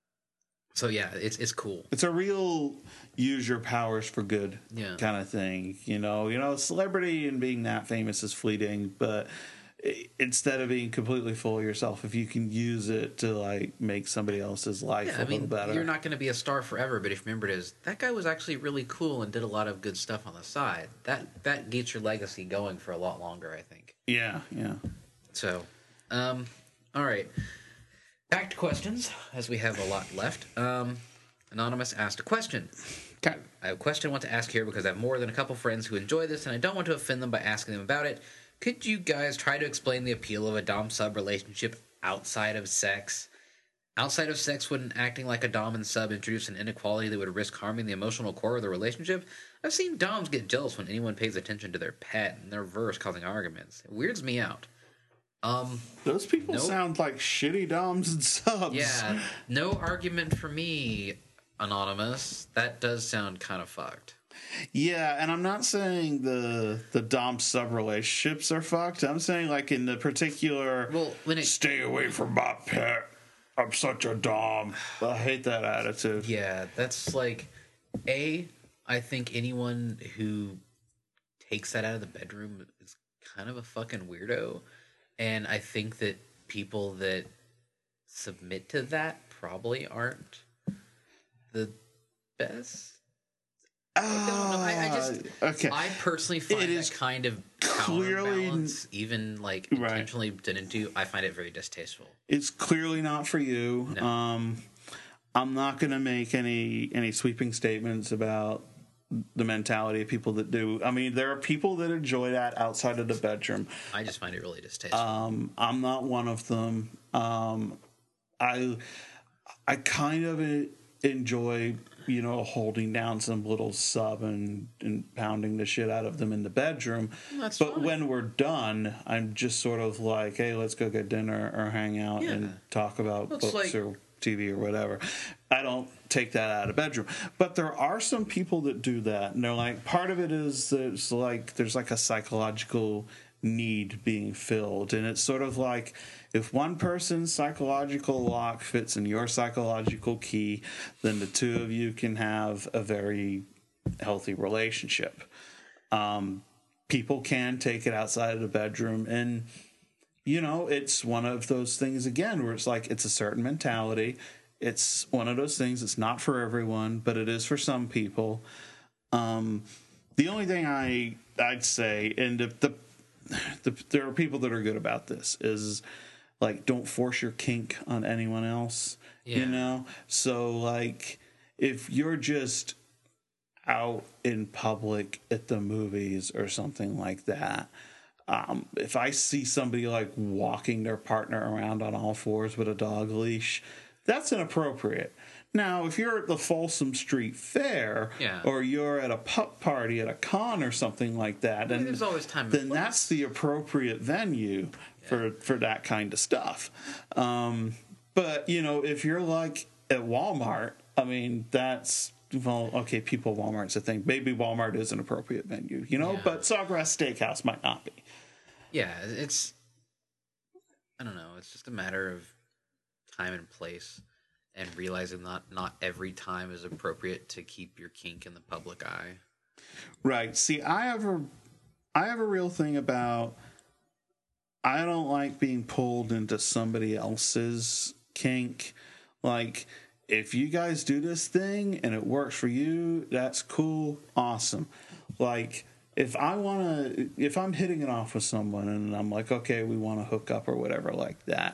so yeah, it's it's cool. It's a real use your powers for good Yeah. kind of thing. You know, you know, celebrity and being that famous is fleeting, but i- instead of being completely full of yourself, if you can use it to like make somebody else's life Yeah, a I mean, little better. you're not going to be a star forever, but if you remember it as that guy was actually really cool and did a lot of good stuff on the side, that that gets your legacy going for a lot longer, I think. Yeah, yeah. So, um, all right. Back to questions, as we have a lot left. Um, Anonymous asked a question. Okay. I have a question I want to ask here because I have more than a couple friends who enjoy this, and I don't want to offend them by asking them about it. Could you guys try to explain the appeal of a dom-sub relationship outside of sex? Outside of sex, wouldn't acting like a dom and sub introduce an inequality that would risk harming the emotional core of the relationship? I've seen doms get jealous when anyone pays attention to their pet, and the reverse, causing arguments. It weirds me out. Um, Those people nope. sound like shitty doms and subs. Yeah, no argument for me, Anonymous. That does sound kind of fucked. Yeah, and I'm not saying the the dom sub relationships are fucked. I'm saying like in the particular, Well, when it stay away from my pet. I'm such a dom. I hate that attitude. Yeah, that's like, A, I think anyone who takes that out of the bedroom is kind of a fucking weirdo. And I think that people that submit to that probably aren't the best. I don't know. I, I just, okay. I personally find It that is kind of clearly- counterbalance, even like Right. intentionally didn't do, I find it very distasteful. It's clearly not for you. No. Um, I'm not going to make any any sweeping statements about the mentality of people that do. I mean, there are people that enjoy that outside of the bedroom. I just find it really distasteful. Um, I'm not one of them. Um, I I kind of enjoy, you know, holding down some little sub and, and pounding the shit out of them in the bedroom. That's but fine. when we're done, I'm just sort of like, hey, let's go get dinner or hang out Yeah. and talk about Well, it's books like- or T V or whatever. I don't take that out of the bedroom. But there are some people that do that. And they're like, part of it is there's like there's like a psychological need being filled. And it's sort of like if one person's psychological lock fits in your psychological key, then the two of you can have a very healthy relationship. Um, people can take it outside of the bedroom, and you know, it's one of those things again where it's like it's a certain mentality. It's one of those things. It's not for everyone, but it is for some people. Um, the only thing I I'd say, and the, the, the there are people that are good about this, is like don't force your kink on anyone else. Yeah. You know, so like if you're just out in public at the movies or something like that. Um, if I see somebody like walking their partner around on all fours with a dog leash, that's inappropriate. Now, if you're at the Folsom Street Fair, Yeah. or you're at a pup party at a con or something like that, mean, then, there's always time and then place. that's the appropriate venue for, for that kind of stuff. Um, but, you know, if you're like at Walmart, I mean, that's... Well, okay, people, Walmart's a thing. Maybe Walmart is an appropriate venue, you know, Yeah. but Sawgrass Steakhouse might not be. Yeah, it's, I don't know, it's just a matter of time and place and realizing not not every time is appropriate to keep your kink in the public eye. Right. See, I have a, I have a real thing about, I don't like being pulled into somebody else's kink. Like, if you guys do this thing and it works for you, that's cool, awesome. Like, if I want to, if I'm hitting it off with someone and I'm like, okay, we want to hook up or whatever like that,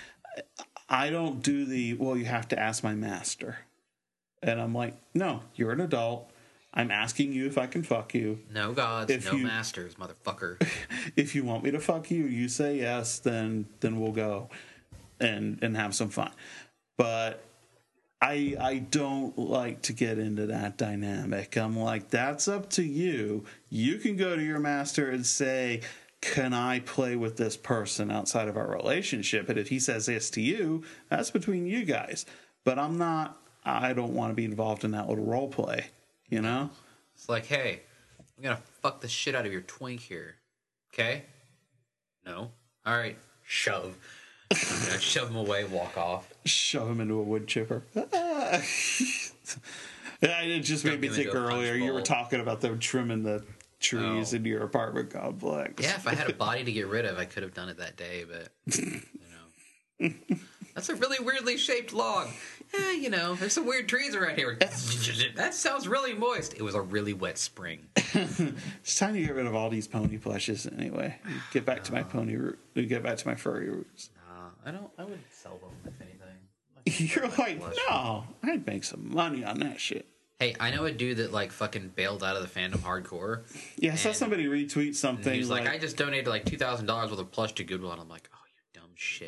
I don't do the, well, you have to ask my master. And I'm like, no, you're an adult. I'm asking you if I can fuck you. No gods, If no you- masters, motherfucker. If you want me to fuck you, you say yes, then then we'll go and and have some fun. But I I don't like to get into that dynamic. I'm like, that's up to you. You can go to your master and say, can I play with this person outside of our relationship? And if he says yes to you, that's between you guys. But I'm not, I don't want to be involved in that little role play, you know? It's like, hey, I'm gonna fuck the shit out of your twink here. Okay? No? Alright, shove. I'm gonna shove him away, walk off. Shove him into a wood chipper. Yeah, it just made me Dump him think into a punch earlier you were bowl. talking about them trimming the trees Oh. in your apartment complex. Yeah, if I had a body to get rid of, I could have done it that day, but, you know. That's a really weirdly shaped log. Eh, you know, there's some weird trees around here. That sounds really moist. It was a really wet spring. It's time to get rid of all these pony plushes anyway. Get back to my pony root. Get back to my furry roots. Uh, I don't, I would sell them, if anything. You're like, no, I'd make some money on that shit. Hey, I know a dude that, like, fucking bailed out of the fandom hardcore. Yeah, I saw And- somebody retweet And something he's like, like, I just donated, like, two thousand dollars worth of plush to Goodwill. And I'm like, oh, you dumb shit.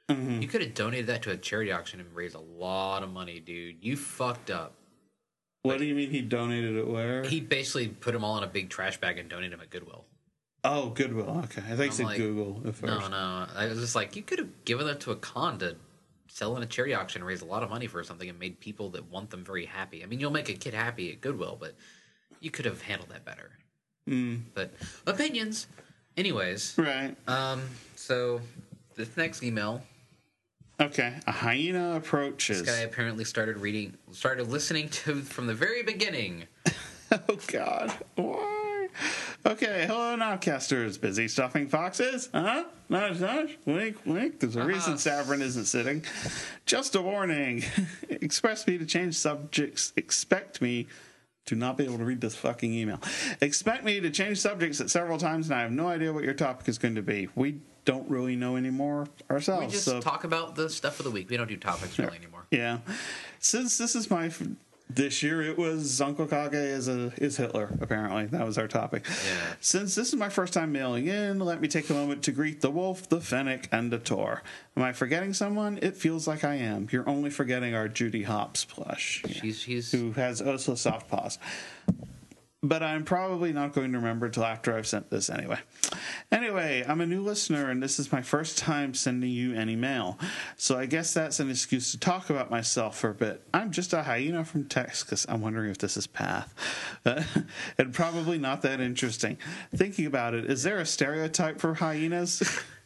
You could have donated that to a charity auction and raised a lot of money, dude. You fucked up. What do you mean he donated it where? He basically put them all in a big trash bag and donated them at Goodwill. Oh, Goodwill. Okay. I think you said like, Google at first. No, no. I was just like, you could have given them to a con to sell in a charity auction and raise a lot of money for something and made people that want them very happy. I mean, you'll make a kid happy at Goodwill, but you could have handled that better. Mm. But opinions. Anyways. Right. Um. So, this next email... Okay, a hyena approaches. This guy apparently started reading, started listening to from the very beginning. Oh, God. Why? Okay, hello, Nowcasters. Busy stuffing foxes? Huh? Nudge, nudge. Wink, wink. There's a Uh-huh. reason Savrin isn't sitting. Just a warning. Express me to change subjects. Expect me to not be able to read this fucking email. Expect me to change subjects at several times, and I have no idea what your topic is going to be. We don't really know anymore ourselves. We just so. talk about the stuff of the week. We don't do topics really anymore. Yeah. Since this is my this year, it was Uncle Kage is a is Hitler. Apparently, that was our topic. Yeah. Since this is my first time mailing in, let me take a moment to greet the wolf, the fennec, and the tor. Am I forgetting someone? It feels like I am. You're only forgetting our Judy Hopps plush, She's she's who has also soft paws. But I'm probably not going to remember till after I've sent this anyway. Anyway, I'm a new listener, and this is my first time sending you any mail. So I guess that's an excuse to talk about myself for a bit. I'm just a hyena from Texas. I'm wondering if this is Path. Uh, and probably not that interesting. Thinking about it, is there a stereotype for hyenas?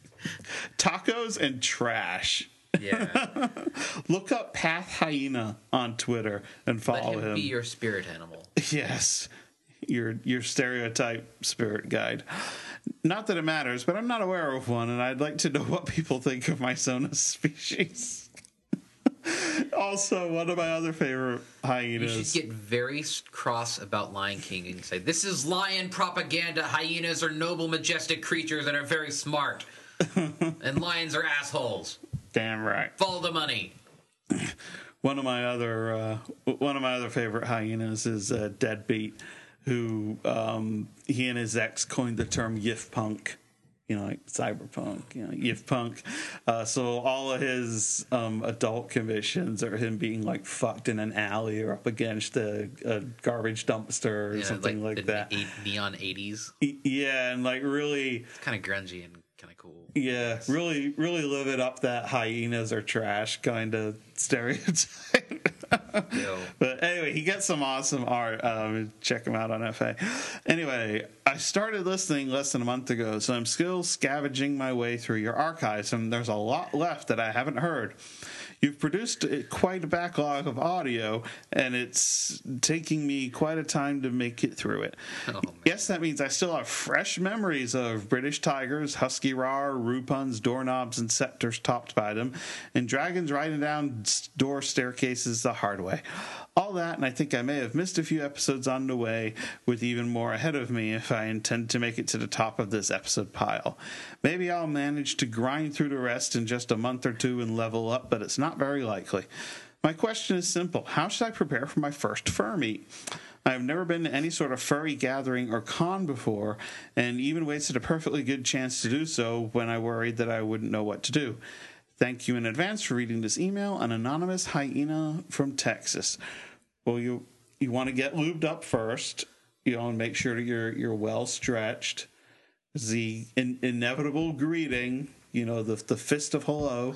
Tacos and trash. yeah. Look up Path Hyena on Twitter and Let follow him him. be your spirit animal. Yes. Your your stereotype spirit guide. Not that it matters, but I'm not aware of one, and I'd like to know what people think of my Sonus species. Also, one of my other favorite You hyenas. should get very cross about Lion King and say, "This is lion propaganda. Hyenas are noble, majestic creatures and are very smart, and lions are assholes. Damn right. Follow the money." One of my other uh, one of my other favorite hyenas is uh, Deadbeat, who um, he and his ex coined the term "yif punk," you know, like cyberpunk, you know, "yif punk." Uh, so all of his um, adult commissions are him being like fucked in an alley or up against a, a garbage dumpster or Yeah, something like, the that. ne- neon eighties. Yeah, and like really. It's kind of grungy and kind of cool. Yeah, really, really living up that hyenas are trash kind of stereotype. Yo. But anyway, he gets some awesome art. Um, check him out on F A. Anyway, I started listening less than a month ago, so I'm still scavenging my way through your archives, and there's a lot left that I haven't heard. You've produced quite a backlog of audio, and it's taking me quite a time to make it through it. Oh, man. Yes, that means I still have fresh memories of British tigers, husky rar, rupuns, doorknobs, and scepters topped by them, and dragons riding down door staircases the hard way. All that, and I think I may have missed a few episodes on the way, with even more ahead of me if I intend to make it to the top of this episode pile. Maybe I'll manage to grind through the rest in just a month or two and level up, but it's not very likely. My question is simple. How should I prepare for my first fur meet? I have never been to any sort of furry gathering or con before, and even wasted a perfectly good chance to do so when I worried that I wouldn't know what to do. Thank you in advance for reading this email. An anonymous hyena from Texas. Well, you you want to get lubed up first, you know, and make sure that you're you're well stretched. The in, inevitable greeting, you know, the the fist of hello,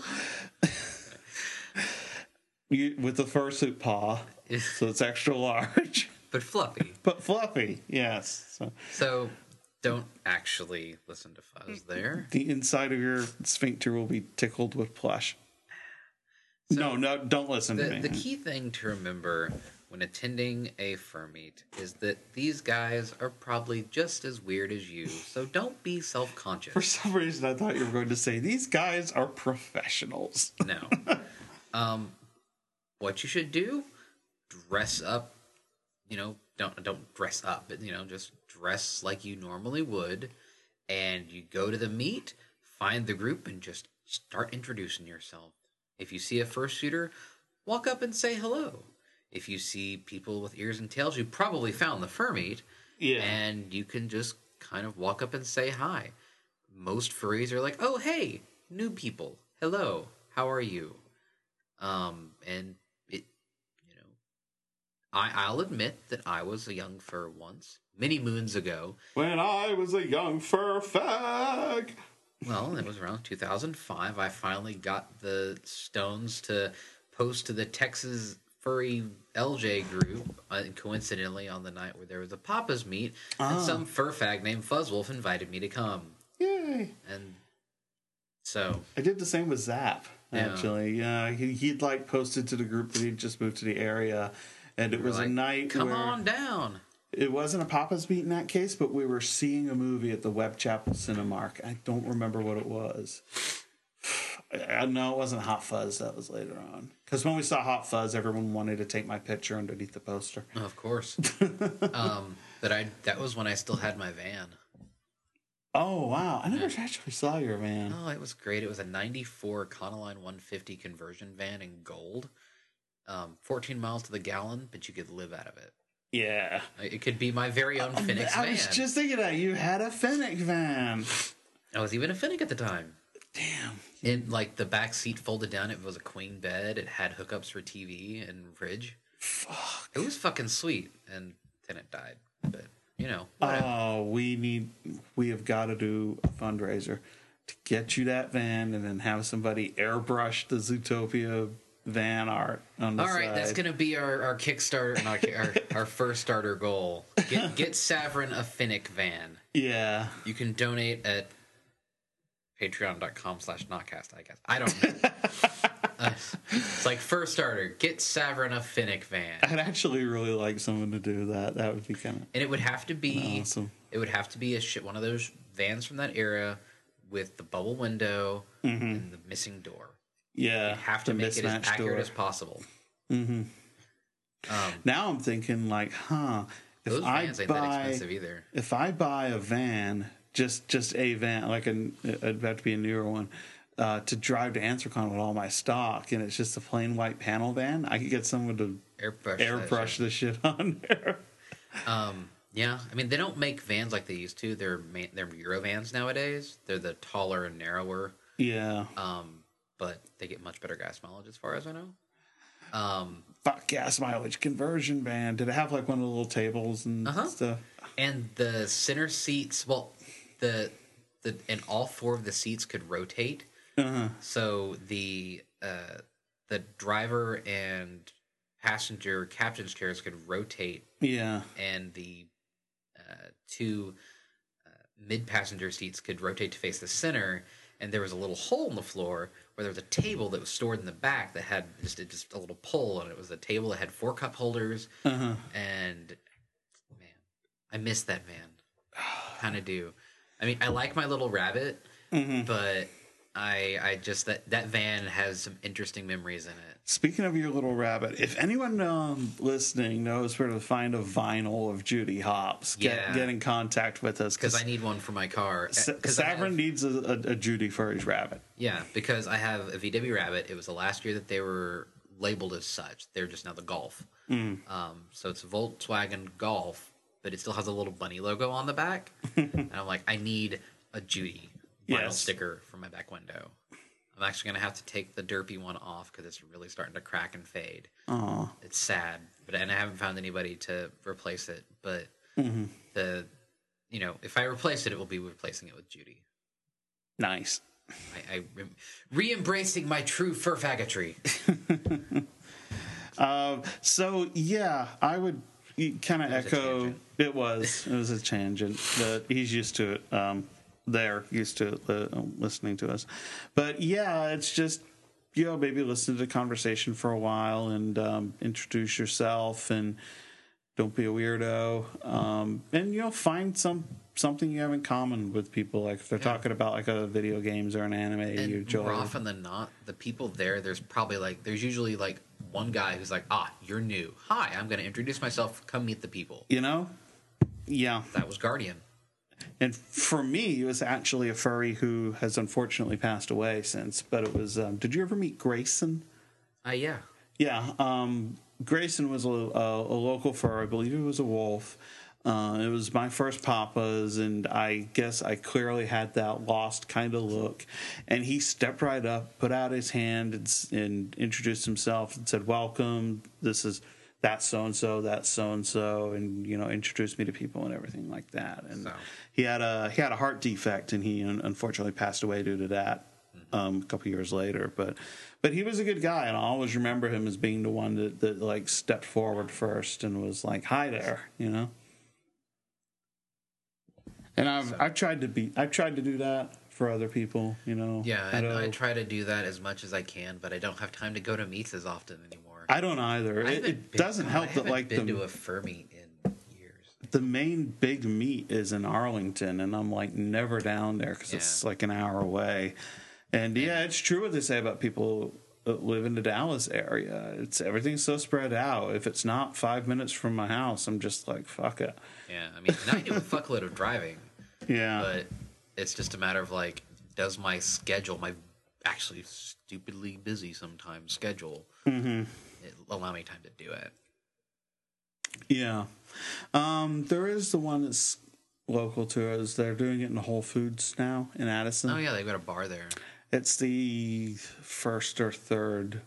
you, with the fursuit paw, so it's extra large, But fluffy. but fluffy. Yes. So So don't actually listen to Fuzz there. the inside of your sphincter will be tickled with plush. no, no, don't listen to The, me. the key thing to remember when attending a fur meet is that these guys are probably just as weird as you, so don't be self-conscious. For some reason, I thought you were going to say these guys are professionals. No. Um, what you should do, dress up, you know, don't don't dress up, but, you know, just dress like you normally would, and you go to the meet, find the group, and just start introducing yourself. If you see a fursuiter, walk up and say hello. If you see people with ears and tails, you probably found the fur meet, Yeah. and you can just kind of walk up and say hi. Most furries are like, oh, hey, new people. hello, how are you? Um, and it, you know, I, I'll admit that I was a young fur once, many moons ago. When I was a young fur fag. Well, it was around two thousand five. I finally got the stones to post to the Texas Furry L J group, uh, coincidentally on the night where there was a Papa's meet, Ah. and some fur fag named Fuzzwolf invited me to come. Yay. And so, I did the same with Zap, Yeah. actually. Yeah, he, he'd like posted to the group that he'd just moved to the area, and it was like, a night come where on down. it wasn't a Papa's meet in that case, but we were seeing a movie at the Web Chapel Cinemark. I don't remember what it was. I know it wasn't Hot Fuzz. That was later on. Because when we saw Hot Fuzz, everyone wanted to take my picture underneath the poster. Of course. um, but I that was when I still had my van. Oh, wow. I never actually saw your van. Oh, it was great. It was a ninety-four Econoline one fifty conversion van in gold. Um, fourteen miles to the gallon, but you could live out of it. Yeah. It could be my very own Phoenix I van. was just thinking that. You had a Fennec van. I was even a Finnick at the time. Damn. And like the back seat folded down, it was a queen bed. It had hookups for T V and fridge. Fuck. It was fucking sweet. And then it died. But you know, whatever. Oh, we need, we have got to do a fundraiser to get you that van and then have somebody airbrush the Zootopia van art on the All side. right, that's gonna be our, our Kickstarter and our, our our first starter goal. Get get Savrin a Finnick van. Yeah. You can donate at patreon.com slash notcast, I guess. I don't know. uh, it's like first starter, get Savrin a Finnick van. I'd actually really like someone to do that. That would be kind of And it would have to be awesome. it would have to be a shit one of those vans from that era with the bubble window and the missing door. Yeah. You have to the make it as mismatched accurate door. as possible. Now I'm thinking like, huh, if Those I vans ain't that buy expensive either. if I buy a van, just just a van, like an it'd have to be a newer one, uh, to drive to Anthrocon with all my stock, and it's just a plain white panel van, I could get someone to Airbrush. that airbrush shit. the shit on there. Um, yeah, I mean they don't make vans like they used to. They're ma- they're Euro vans nowadays. They're the taller and narrower. Yeah. Um, but they get much better gas mileage as far as I know. Um, Fuck gas mileage conversion van. Did it have like one of the little tables and Uh-huh. stuff? and the center seats, well, the the and all four of the seats could rotate. Uh-huh. So the uh, the driver and passenger captain's chairs could rotate, Yeah. and the uh, two uh, mid passenger seats could rotate to face the center. And there was a little hole in the floor where there was a table that was stored in the back that had just just a little pull, and it was a table that had four cup holders. Uh-huh. And man, I miss that van. Kind of do. I mean, I like my little rabbit, Mm-hmm. but I I just that that van has some interesting memories in it. Speaking of your little rabbit, if anyone um, listening knows where to find a vinyl of Judy Hopps, get, Yeah. get in contact with us. Because I need one for my car. Sa- 'Cause I have- Savrin needs a, a, a Judy Furry's rabbit. Yeah, because I have a V W Rabbit. It was the last year that they were labeled as such. They're just now the Golf. Mm. Um, so it's a Volkswagen Golf, but it still has a little bunny logo on the back. And I'm like, I need a Judy vinyl Yes. sticker for my back window. I'm actually going to have to take the derpy one off because it's really starting to crack and fade. Aw. It's sad, but and I haven't found anybody to replace it. But Mm-hmm. the, you know, if I replace it, it will be replacing it with Judy. Nice. I, I re- re-embracing my true fur faggotry. Uh, so, yeah, I would kind of was a echo. tangent. It was. It was a tangent. But he's used to it. Um, they're used to it, uh, listening to us. But, yeah, it's just, you know, maybe listen to the conversation for a while and um, introduce yourself and don't be a weirdo. Um, and, you know, find some something you have in common with people. Like if they're talking about like a video games or an anime you And enjoy. more often than not, the people there, there's probably like, there's usually like one guy who's like, ah, you're new. Hi, I'm going to introduce myself. Come meet the people. You know? Yeah. That was Guardian. And for me, it was actually a furry who has unfortunately passed away since. But it was, um, did you ever meet Grayson? Uh, yeah. Yeah. Um, Grayson was a, a, a local fur. I believe he was a wolf. Uh, it was my first Papa's, and I guess I clearly had that lost kind of look. And he stepped right up, put out his hand, and, s- and introduced himself and said, "Welcome. This is that's so and so, that's so and so," and you know, introduced me to people and everything like that. And So. he had a he had a heart defect, and he un- unfortunately passed away due to that. Um, a couple years later, but but he was a good guy, and I always remember him as being the one that, that like stepped forward first and was like, "Hi there," you know. And I've I've tried to be I've tried to do that for other people, you know. Yeah, I and know- I try to do that as much as I can, but I don't have time to go to meets as often anymore. I don't either. I It, haven't it been- doesn't God, help I that haven't like been the to a fur meet in years. the main big meet is in Arlington, and I'm like never down there because it's Yeah. like an hour away. And yeah, it's true what they say about people that live in the Dallas area. It's everything's so spread out. If it's not five minutes from my house, I'm just like, fuck it. Yeah, I mean, and I do a fuckload of driving, Yeah. but it's just a matter of like, does my schedule, my actually stupidly busy sometimes schedule, Mm-hmm. it allow me time to do it? Yeah. Um, there is the one that's local to us. They're doing it in Whole Foods now in Addison. Oh yeah, they've got a bar there. It's the first or third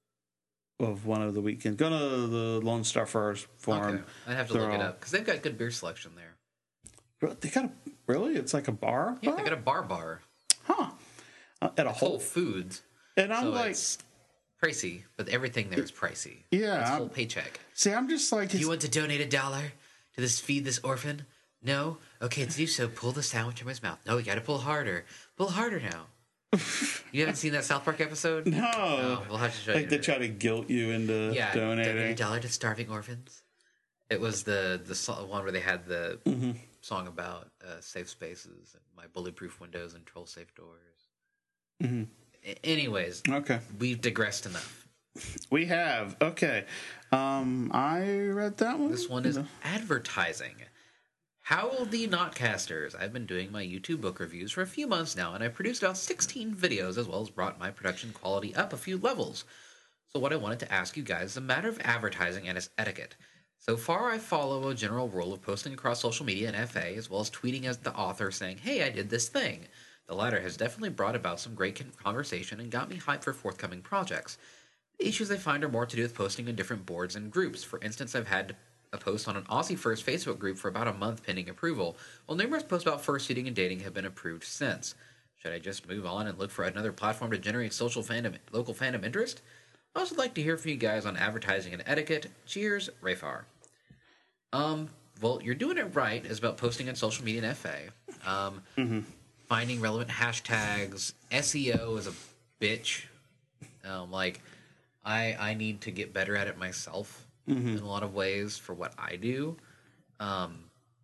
of one of the weekends. Go to the Lone Star Furs Forum. Okay, I'd have to They're look it all- up because they've got good beer selection there. They got a really? It's like a bar. Yeah, bar? they got a bar bar. huh? Uh, at a It's Whole Whole, Foods, and I'm so like, it's pricey, but everything there is pricey. Yeah, it's I'm- full paycheck. see, I'm just like, Do you it's- want to donate a dollar to this feed this orphan? No? Okay, to do so, pull the sandwich from his mouth. No, we gotta pull harder. Pull harder now. You haven't seen that South Park episode? no, No, we'll have to show like you. they try to guilt you into yeah, donate a donating. dollar to starving orphans. It was the the so- one where they had the Mm-hmm. song about uh, safe spaces and my bulletproof windows and troll safe doors. Mm-hmm. A- anyways, Okay, we've digressed enough. we have okay. Um, I read that one. This one is advertising. Howdy Notcasters. I've been doing my YouTube book reviews for a few months now, and I produced about sixteen videos as well as brought my production quality up a few levels. So what I wanted to ask you guys is a matter of advertising and its etiquette. So far, I follow a general rule of posting across social media and F A, as well as tweeting as the author saying, "Hey, I did this thing." The latter has definitely brought about some great con- conversation and got me hyped for forthcoming projects. The issues I find are more to do with posting in different boards and groups. For instance, I've had a post on an Aussie First Facebook group for about a month pending approval, while numerous posts about fursuiting and dating have been approved since. Should I just move on and look for another platform to generate social fandom, local fandom interest? I also like to hear from you guys on advertising and etiquette. Cheers, Rayfar. Um, well, you're doing it right. It's about posting on social media and F A. Um, Mm-hmm. finding relevant hashtags. S E O is a bitch. Um, like, I I need to get better at it myself in a lot of ways for what I do. Um,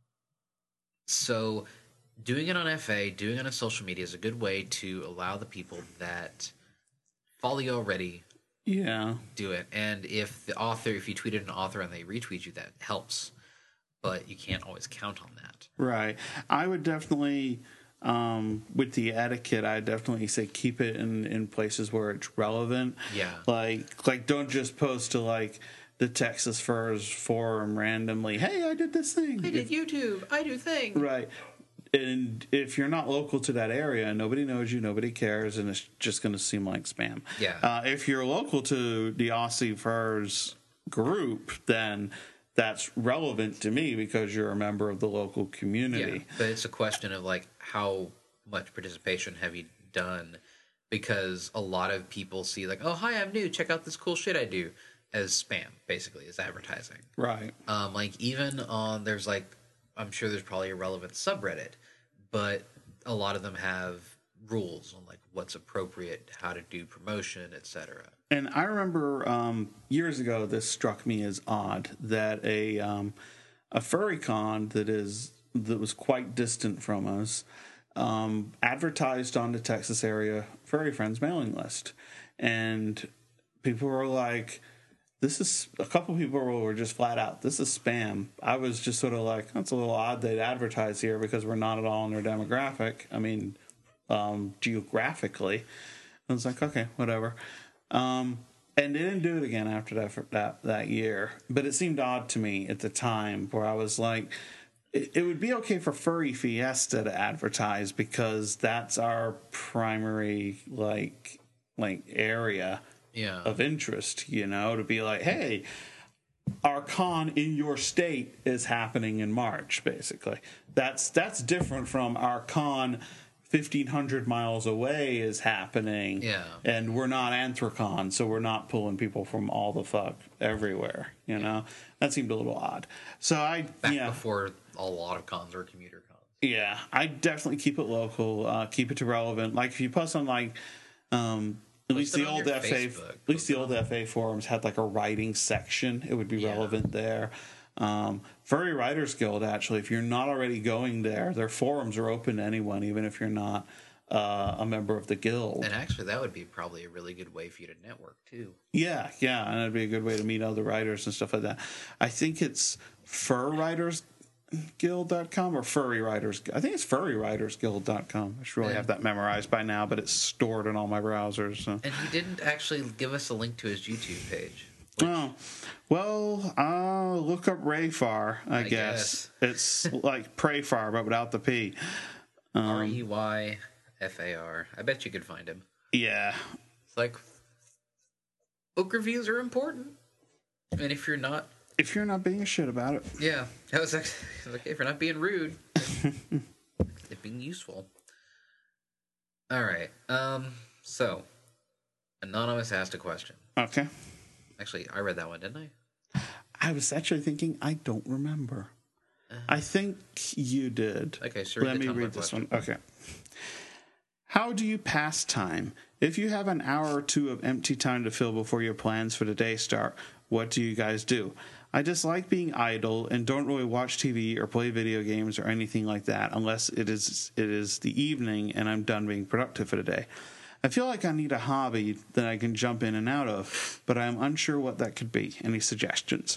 so doing it on F A, doing it on social media is a good way to allow the people that follow you already Yeah. do it. And if the author, if you tweeted an author and they retweet you, that helps. But you can't always count on that. Right. I would definitely, um, with the etiquette, I definitely say keep it in, in places where it's relevant. Yeah. Like, like don't just post to like the Texas Furs forum randomly. Hey, I did this thing. I did YouTube. I do things. Right. And if you're not local to that area, nobody knows you, nobody cares, and it's just going to seem like spam. Yeah. Uh, if you're local to the Aussie Furs group, then that's relevant to me because you're a member of the local Yeah, community. but it's a question of like how much participation have you done? Because a lot of people see like, oh hi, I'm new. Check out this cool shit I do, as spam basically, as advertising. Right. Um, like even on there's like, I'm sure there's probably a relevant subreddit, but a lot of them have rules on like what's appropriate, how to do promotion, et cetera. And I remember um, years ago, this struck me as odd that a um, a furry con that is that was quite distant from us um, advertised on the Texas area furry friends mailing list, and people were like, "This is." A couple people were just flat out, "This is spam." I was just sort of like, "That's a little odd they'd advertise here because we're not at all in their demographic. I mean, um, geographically." I was like, "Okay, whatever." Um, and they didn't do it again after that, for that that year. But it seemed odd to me at the time, where I was like, it, it would be okay for Furry Fiesta to advertise because that's our primary like like area Yeah. of interest, you know, to be like, hey, our con in your state is happening in March, basically. That's that's different from our con fifteen hundred miles away is happening. Yeah. And we're not Anthrocon, so we're not pulling people from all the fuck everywhere, you know? That seemed a little odd. So I, Back yeah. before a lot of cons were commuter cons. Yeah, I definitely keep it local, uh, keep it to relevant. Like if you post on like, um, at least it the on old your F A, Facebook. at least the Post old F A forums had like a writing section. It would be Yeah. relevant there. Um, Furry Writers Guild, actually, if you're not already going there, their forums are open to anyone, even if you're not uh, a member of the guild. And actually, that would be probably a really good way for you to network, too. Yeah, yeah, and it'd be a good way to meet other writers and stuff like that. I think it's fur writers guild dot com or Furry Writers. I think it's Furry Writers Guild dot com. I should really Yeah. have that memorized by now, but it's stored in all my browsers. So. And he didn't actually give us a link to his YouTube page. Which, Oh, well, uh, look up Rayfar, I, I guess. It's like Prayfar, but without the P. R E Y F A R. I bet you could find him. Yeah. It's like, book reviews are important. And if you're not, If you're not being a shit about it. yeah, that was actually, like, if you're not being rude, it's being useful. All right. Um. So, Anonymous asked a question. Okay. Actually, I read that one, didn't I? I was actually thinking, I don't remember. I think you did. Okay, so read let the me Tumblr read this question. one. Okay. How do you pass time? If you have an hour or two of empty time to fill before your plans for the day start, what do you guys do? I dislike being idle and don't really watch T V or play video games or anything like that unless it is it is the evening and I'm done being productive for the day. I feel like I need a hobby that I can jump in and out of, but I'm unsure what that could be. Any suggestions?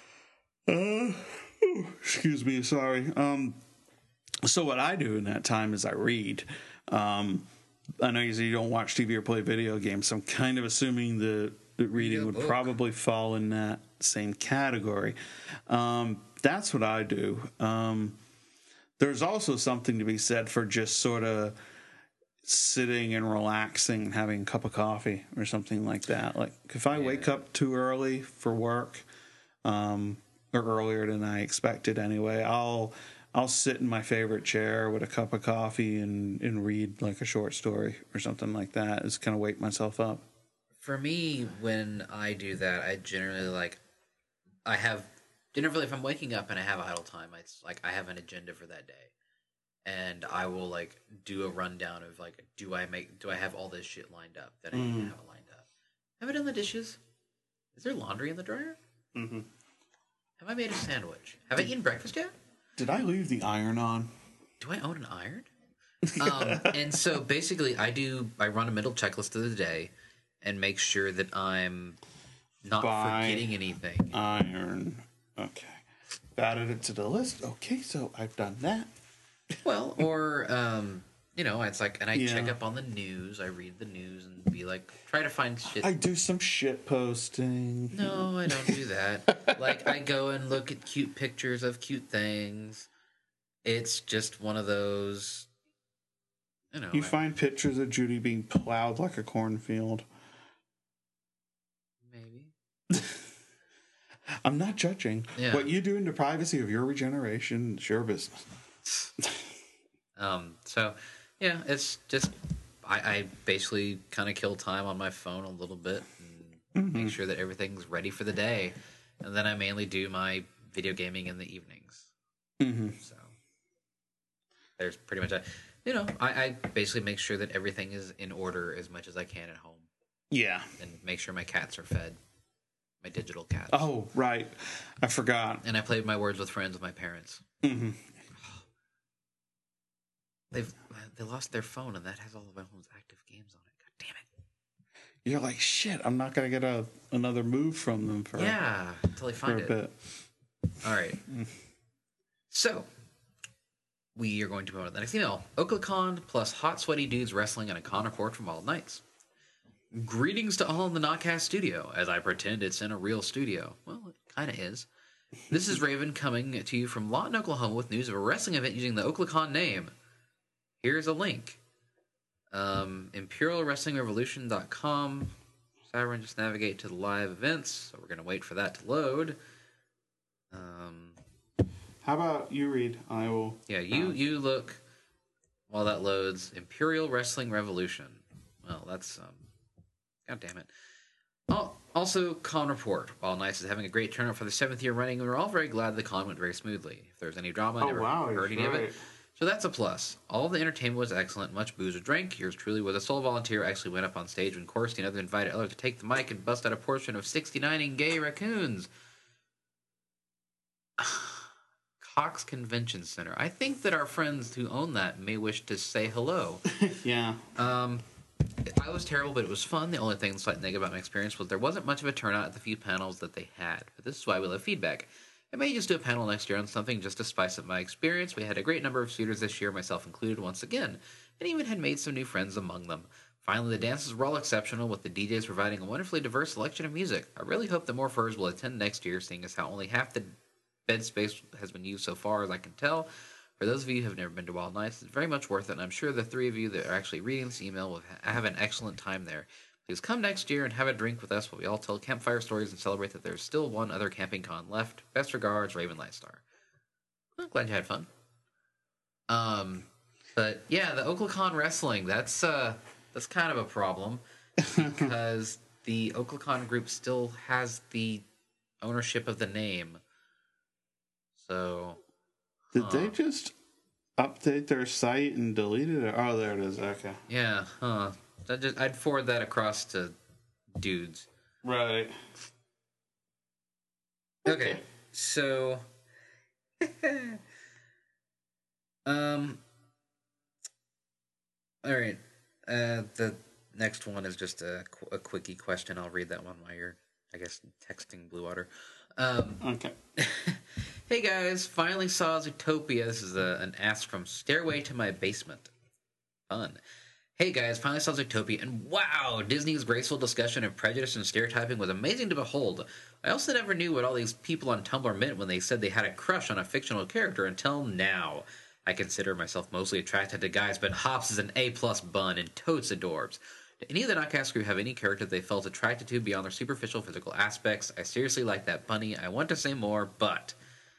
Uh, excuse me, sorry. Um, so what I do in that time is I read. Um, I know you say you don't watch T V or play video games, so I'm kind of assuming that, that reading a would book. probably fall in that same category. Um, that's what I do. Um, there's also something to be said for just sort of sitting and relaxing and having a cup of coffee or something like that. Like if I wake up too early for work, um, or earlier than I expected anyway, I'll I'll sit in my favorite chair with a cup of coffee and, and read like a short story or something like that. Just kind of wake myself up. For me, when I do that, I generally like, I have, generally if I'm waking up and I have idle time, it's like I have an agenda for that day. And I will like do a rundown of like, do I make, do I have all this shit lined up that I need to have it lined up? Have I done the dishes? Is there laundry in the dryer? Mm-hmm. Have I made a sandwich? Have I eaten breakfast yet? Did I leave the iron on? Do I own an iron? um, and so basically, I do. I run a mental checklist of the day and make sure that I'm not By forgetting anything. Iron. Okay. Added it to the list. Okay, so I've done that. Well, or um, you know, it's like, and I Yeah. check up on the news. I read the news and be like, try to find shit. I do some shit posting. No, I don't do that. Like, I go and look at cute pictures of cute things. It's just one of those. You know, You I- find pictures of Judy being plowed like a cornfield. maybe. I'm not judging. Yeah. What you do in the privacy of your regeneration is your business. Um, so, yeah, it's just I, I basically kind of kill time on my phone a little bit and Mm-hmm. make sure that everything's ready for the day, and then I mainly do my video gaming in the evenings. Mm-hmm. So there's pretty much a, you know, I, I basically make sure that everything is in order as much as I can at home, Yeah. and make sure my cats are fed, my digital cats. Oh, right. I forgot. And I played my Words with Friends with my parents. Mm-hmm. They've they lost their phone, and that has all of my phone's active games on it. God damn it! You're like, shit, I'm not going to get a another move from them for, Yeah, until I for find a it. bit. All right. So we are going to move on to the next email. OklaCon plus hot sweaty dudes wrestling in a con report from Wild Nights. Greetings to all in the Notcast studio, as I pretend it's in a real studio. Well, it kind of is. This is Raven coming to you from Lawton, Oklahoma with news of a wrestling event using the OklaCon name. Here's a link. Um, Imperial Wrestling Revolution dot com. So everyone just navigate to the live events. So we're going to wait for that to load. Um, How about you read? I will. yeah, you, uh, you look while that loads. Imperial Wrestling Revolution. Well, that's... Um, God damn it. Oh, also, Con Report. While NICE is having a great turnout for the seventh year running, we're all very glad the con went very smoothly. If there was any drama, I Oh, never wow, heard he's any of right. it. So that's a plus. All the entertainment was excellent. Much booze was drank. Yours truly was a sole volunteer. Actually went up on stage when Korsty and others invited others to take the mic and bust out a portion of sixty-nining gay raccoons. Cox Convention Center. I think that our friends who own that may wish to say hello. Yeah. Um, I was terrible, but it was fun. The only thing that's slight negative about my experience was there wasn't much of a turnout at the few panels that they had. But this is why we love feedback. I may just do a panel next year on something just to spice up my experience. We had a great number of suitors this year, myself included, once again, and even had made some new friends among them. Finally, the dances were all exceptional, with the D Js providing a wonderfully diverse selection of music. I really hope that more furs will attend next year, seeing as how only half the bed space has been used so far, as I can tell. For those of you who have never been to Wild Nights, it's very much worth it, and I'm sure the three of you that are actually reading this email will ha- have an excellent time there. Please come next year and have a drink with us while we all tell campfire stories and celebrate that there's still one other camping con left. Best regards, Raven Lightstar. Well, glad you had fun. Um, but yeah, the OklaCon wrestling, that's uh, that's kind of a problem because the OklaCon group still has the ownership of the name. So, Did huh. they just update their site and delete it? Or, oh, there it is. Okay. Yeah, huh. I just, I'd forward that across to dudes. Right. Okay, so... um... Alright, uh, the next one is just a, qu- a quickie question. I'll read that one while you're, I guess, texting Blue Water. Um... Okay. Hey guys, finally saw Zootopia. This is a, an ask from Stairway to My Basement. Fun. Hey guys, finally saw Zootopia, and wow, Disney's graceful discussion of prejudice and stereotyping was amazing to behold. I also never knew what all these people on Tumblr meant when they said they had a crush on a fictional character until now. I consider myself mostly attracted to guys, but Hops is an A-plus bun and totes adorbs. Do any of the Notcast crew have any character they felt attracted to beyond their superficial physical aspects? I seriously like that bunny. I want to say more, but...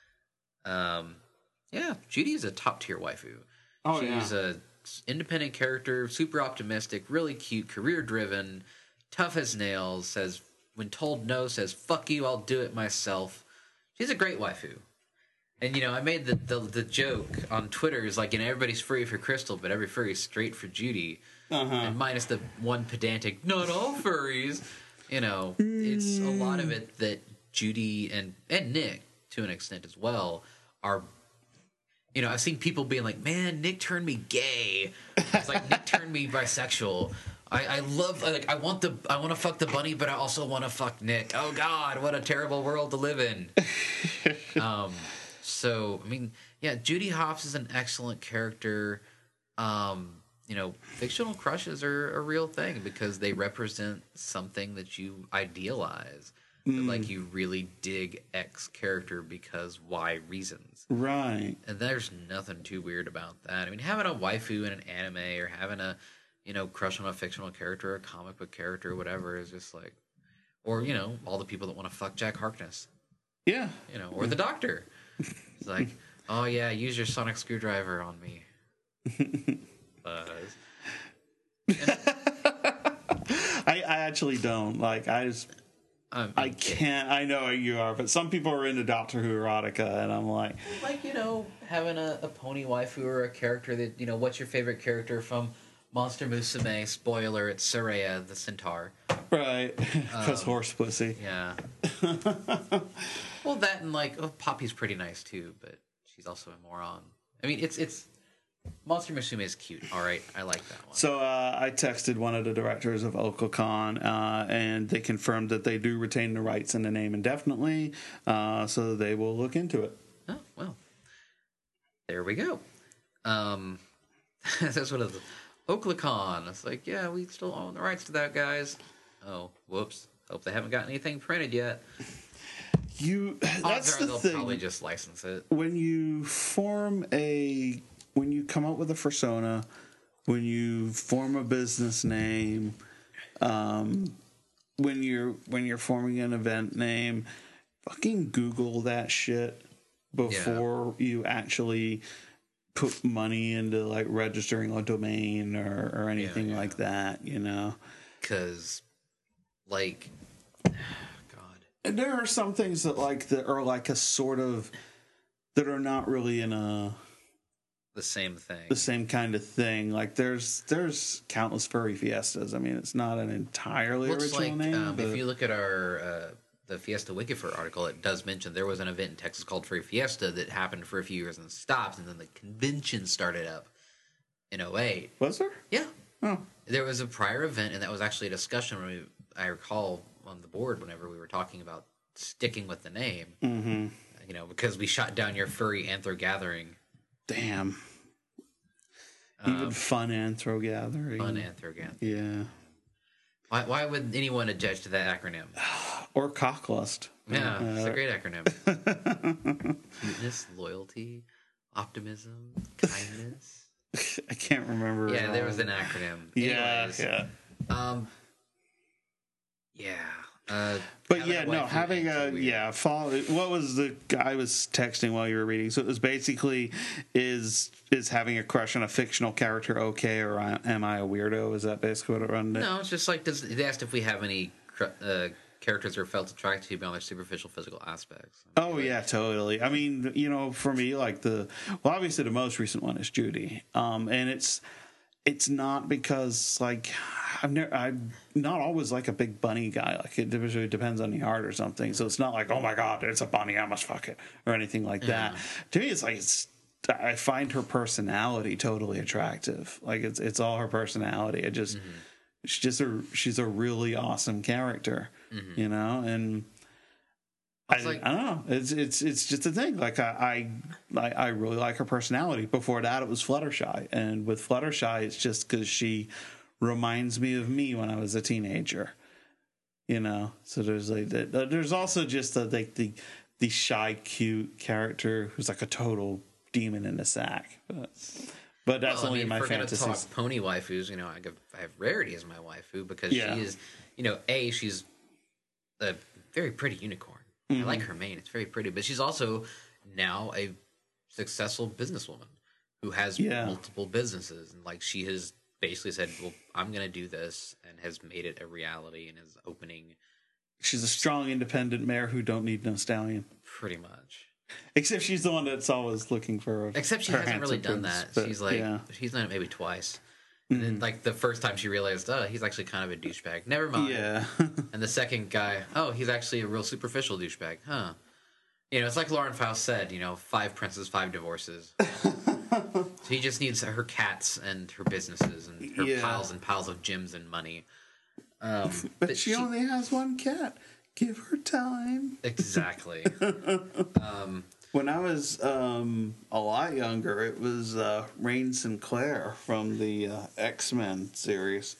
Um, yeah, Judy's a top-tier waifu. Oh, She's yeah. a independent character, super optimistic, really cute, career-driven, tough as nails, says, when told no, says, fuck you, I'll do it myself. She's a great waifu. And, you know, I made the, the, the joke on Twitter, is like, you know, everybody's furry for Crystal, but every furry's straight for Judy. Uh-huh. And minus the one pedantic, not all furries. You know, it's a lot of it that Judy and, and Nick, to an extent as well, are... You know, I've seen people being like, man, Nick turned me gay. It's like, Nick turned me bisexual. I, I love, like, I want the, I want to fuck the bunny, but I also want to fuck Nick. Oh, God, what a terrible world to live in. um, so, I mean, yeah, Judy Hopps is an excellent character. Um, you know, fictional crushes are a real thing because they represent something that you idealize. Mm. Like, you really dig X character because Y reasons. Right. And there's nothing too weird about that. I mean, having a waifu in an anime or having a, you know, crush on a fictional character or a comic book character or whatever is just like... Or, you know, all the people that want to fuck Jack Harkness. Yeah. You know, or the Doctor. It's like, oh, yeah, use your sonic screwdriver on me. Buzz. And, I, I actually don't. Like, I just... um, I can't. I know you are, but some people are into Doctor Who erotica, and I'm like, like, you know, having a, a pony waifu or a character that, you know, what's your favorite character from Monster Musume? Spoiler, it's Soraya the Centaur. right, because um, horse pussy. Yeah. Well, that and like, oh, Poppy's pretty nice too, but she's also a moron. I mean, it's it's Monster Musume is cute. All right, I like that one. So uh, I texted one of the directors of OklaCon, uh, and they confirmed that they do retain the rights in the name indefinitely, uh, so they will look into it. Oh, well. There we go. Um, that's what it is. OklaCon. It's like, yeah, we still own the rights to that, guys. Oh, whoops. Hope they haven't got anything printed yet. You that's Odds are the they'll thing. probably just license it. When you form a when you come up with a persona, when you form a business name, um, when you're when you're forming an event name, fucking Google that shit before yeah. you actually put money into like registering a domain or, or anything yeah, yeah. like that, you know? Because, like, and there are some things that like that are like a sort of that are not really in a the same thing, the same kind of thing. Like there's there's countless furry fiestas. I mean, it's not an entirely Looks original like, name. Um, but if you look at our uh, the Fiesta Wikifur article, it does mention there was an event in Texas called Furry Fiesta that happened for a few years and stopped, and then the convention started up in oh eight. Was there? Yeah. Oh. There was a prior event, and that was actually a discussion when we, I recall on the board whenever we were talking about sticking with the name. Mm-hmm. You know, because we shot down your furry anthro gathering. Damn. Even um, fun anthro gathering. Fun anthro gathering. Yeah. Why, why would anyone object to that acronym? Or cocklust. Yeah, uh, it's a great acronym. Cuteness, loyalty, optimism, kindness. I can't remember. Yeah, there was an acronym. Yeah, Anyways, yeah. Um, yeah. Uh, but yeah, no, having a weird. yeah, follow. What was the guy was texting while you were reading? So it was basically is is having a crush on a fictional character okay, or am I a weirdo? Is that basically what it run? No, it's just like does, they asked if we have any uh, characters who are felt attracted to beyond their superficial physical aspects. I mean, oh like, yeah, totally. I mean, you know, for me, like the well, obviously the most recent one is Judy, um, and it's it's not because like. I've never, I'm not always like a big bunny guy. Like it usually depends on the art or something. So it's not like, oh my god, it's a bunny, I must fuck it, or anything like that. Yeah. To me, it's like it's. I find her personality totally attractive. Like it's it's all her personality. It just mm-hmm. she's just a she's a really awesome character, mm-hmm. you know. And I, like, I don't know. It's it's it's just a thing. Like I, I I really like her personality. Before that, it was Fluttershy, and with Fluttershy, it's just because she. Reminds me of me when I was a teenager, you know. So there's like that. There's also just the like the the shy, cute character who's like a total demon in a sack. But, but that's well, only I mean, my if we're fantasies. Gonna talk pony waifus, you know, I have, I have Rarity as my waifu because yeah. she is, you know, a she's a very pretty unicorn. Mm-hmm. I like her mane; it's very pretty. But she's also now a successful businesswoman who has yeah. multiple businesses, and like she has. Basically said, well, I'm going to do this, and has made it a reality and is opening. She's a strong, independent mare who don't need no stallion. Pretty much. Except she's the one that's always looking for. Except she hasn't really done that. But, she's like, yeah. she's done it maybe twice. And mm-hmm. then, like, the first time she realized, oh, he's actually kind of a douchebag. Never mind. Yeah. And the second guy, oh, he's actually a real superficial douchebag. Huh. You know, it's like Lauren Faust said, you know, five princes, five divorces. So he just needs her cats and her businesses and her yeah. piles and piles of gems and money. Um, but, but she, she only has one cat. Give her time. Exactly. um, when I was um, a lot younger, it was uh, Rain Sinclair from the uh, X-Men series.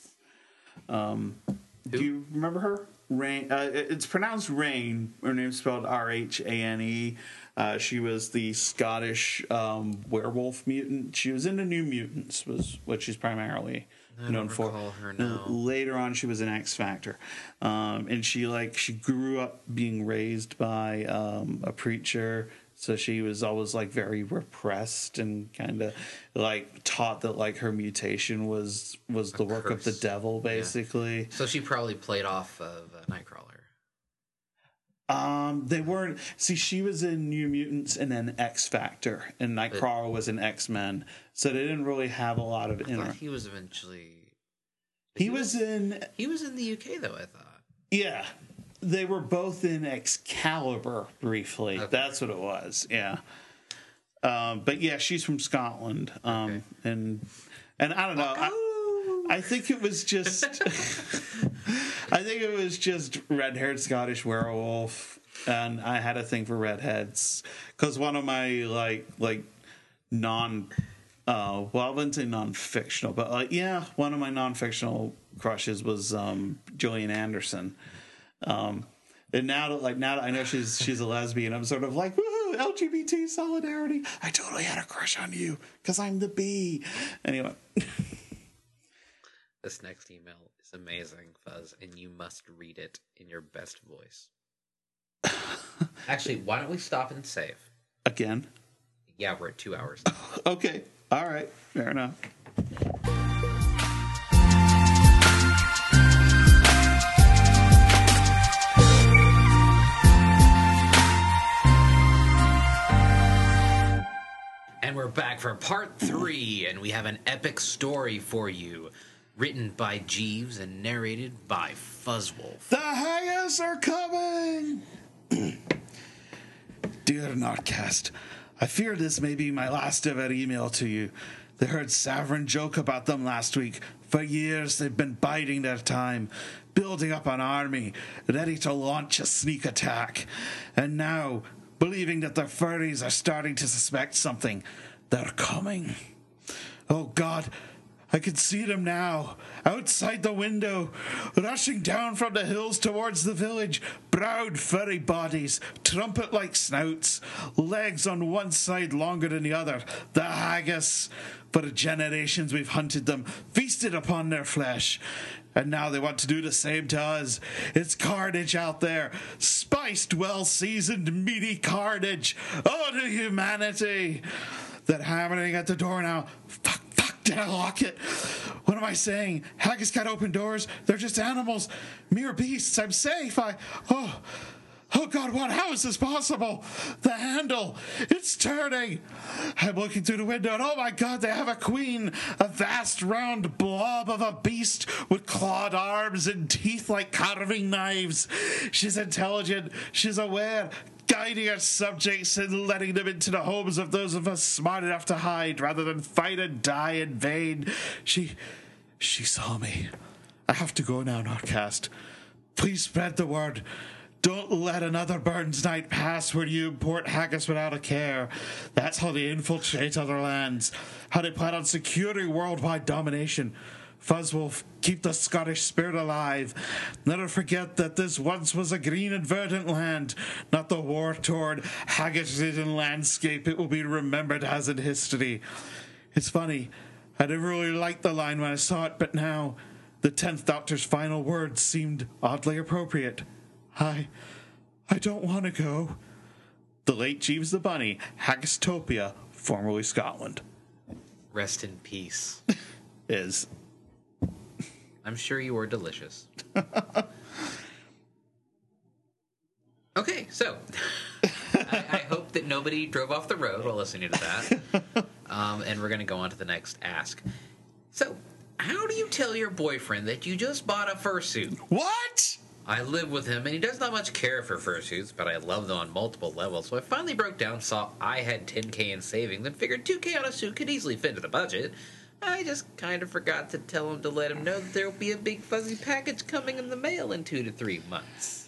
Um, do you remember her? Rain. Uh, it's pronounced Rain. Her name's spelled R H A N E. Uh, she was the Scottish um, werewolf mutant. She was in the New Mutants, was what she's primarily I known don't for. Recall her now. Later on, she was in X Factor, um, and she like she grew up being raised by um, a preacher. So she was always like very repressed and kind of like taught that like her mutation was was the work of the devil, basically. Yeah. So she probably played off of uh, Nightcrawler. Um, they weren't. See, she was in New Mutants and then X Factor, and Nightcrawler was in X Men. So they didn't really have a lot of. I inter- thought he was eventually. He, he was, was in. He was in the U K though. I thought. Yeah, they were both in Excalibur briefly. Okay. That's what it was. Yeah. Um, but yeah, she's from Scotland, um, okay. and and I don't know. I, I think it was just. I think it was just red-haired Scottish werewolf, and I had a thing for redheads because one of my like like non, uh, well, I wouldn't say non-fictional, but like yeah, one of my non-fictional crushes was um, Gillian Anderson. Um, And now that like now that I know she's she's a lesbian, I'm sort of like, woohoo, L G B T solidarity. I totally had a crush on you because I'm the bee. Anyway. This next email is amazing, Fuzz, and you must read it in your best voice. Actually, why don't we stop and save? Again? Yeah, we're at two hours. Okay. All right. Fair enough. And we're back for part three, and we have an epic story for you. Written by Jeeves and narrated by Fuzzwolf. The haggis are coming! Dear Notcast, I fear this may be my last ever email to you. They heard Savrin joke about them last week. For years they've been biding their time, building up an army, ready to launch a sneak attack. And now, believing that their furries are starting to suspect something, they're coming. Oh God, I can see them now, outside the window, rushing down from the hills towards the village. Proud furry bodies, trumpet-like snouts, legs on one side longer than the other. The haggis. For generations we've hunted them, feasted upon their flesh. And now they want to do the same to us. It's carnage out there. Spiced, well-seasoned, meaty carnage. Oh, to humanity. They're hammering at the door now. Fuck. Did I lock it? What am I saying? Haggis can't open doors. They're just animals. Mere beasts. I'm safe. I... Oh... Oh, God, what? How is this possible? The handle. It's turning. I'm looking through the window, and oh, my God, they have a queen. A vast, round blob of a beast with clawed arms and teeth like carving knives. She's intelligent. She's aware. Guiding her subjects and letting them into the homes of those of us smart enough to hide rather than fight and die in vain. She... She saw me. I have to go now, Notcast. Please spread the word. Don't let another Burns night pass where you import haggis without a care. That's how they infiltrate other lands. How they plan on securing worldwide domination. Fuzzwolf, keep the Scottish spirit alive. Never forget that this once was a green and verdant land, not the war-torn, haggis-ridden landscape it will be remembered as in history. It's funny, I didn't really like the line when I saw it, but now the tenth Doctor's final words seemed oddly appropriate. I... I don't want to go. The late Jeeves the Bunny, Haggistopia, formerly Scotland. Rest in peace. Is... I'm sure you were delicious. Okay, so I, I hope that nobody drove off the road while listening to that. Um, and we're going to go on to the next ask. So, how do you tell your boyfriend that you just bought a fursuit? What? I live with him, and he does not much care for fursuits, but I love them on multiple levels. So I finally broke down, saw I had ten K in savings, and figured two K on a suit could easily fit into the budget. I just kind of forgot to tell him to let him know that there will be a big fuzzy package coming in the mail in two to three months.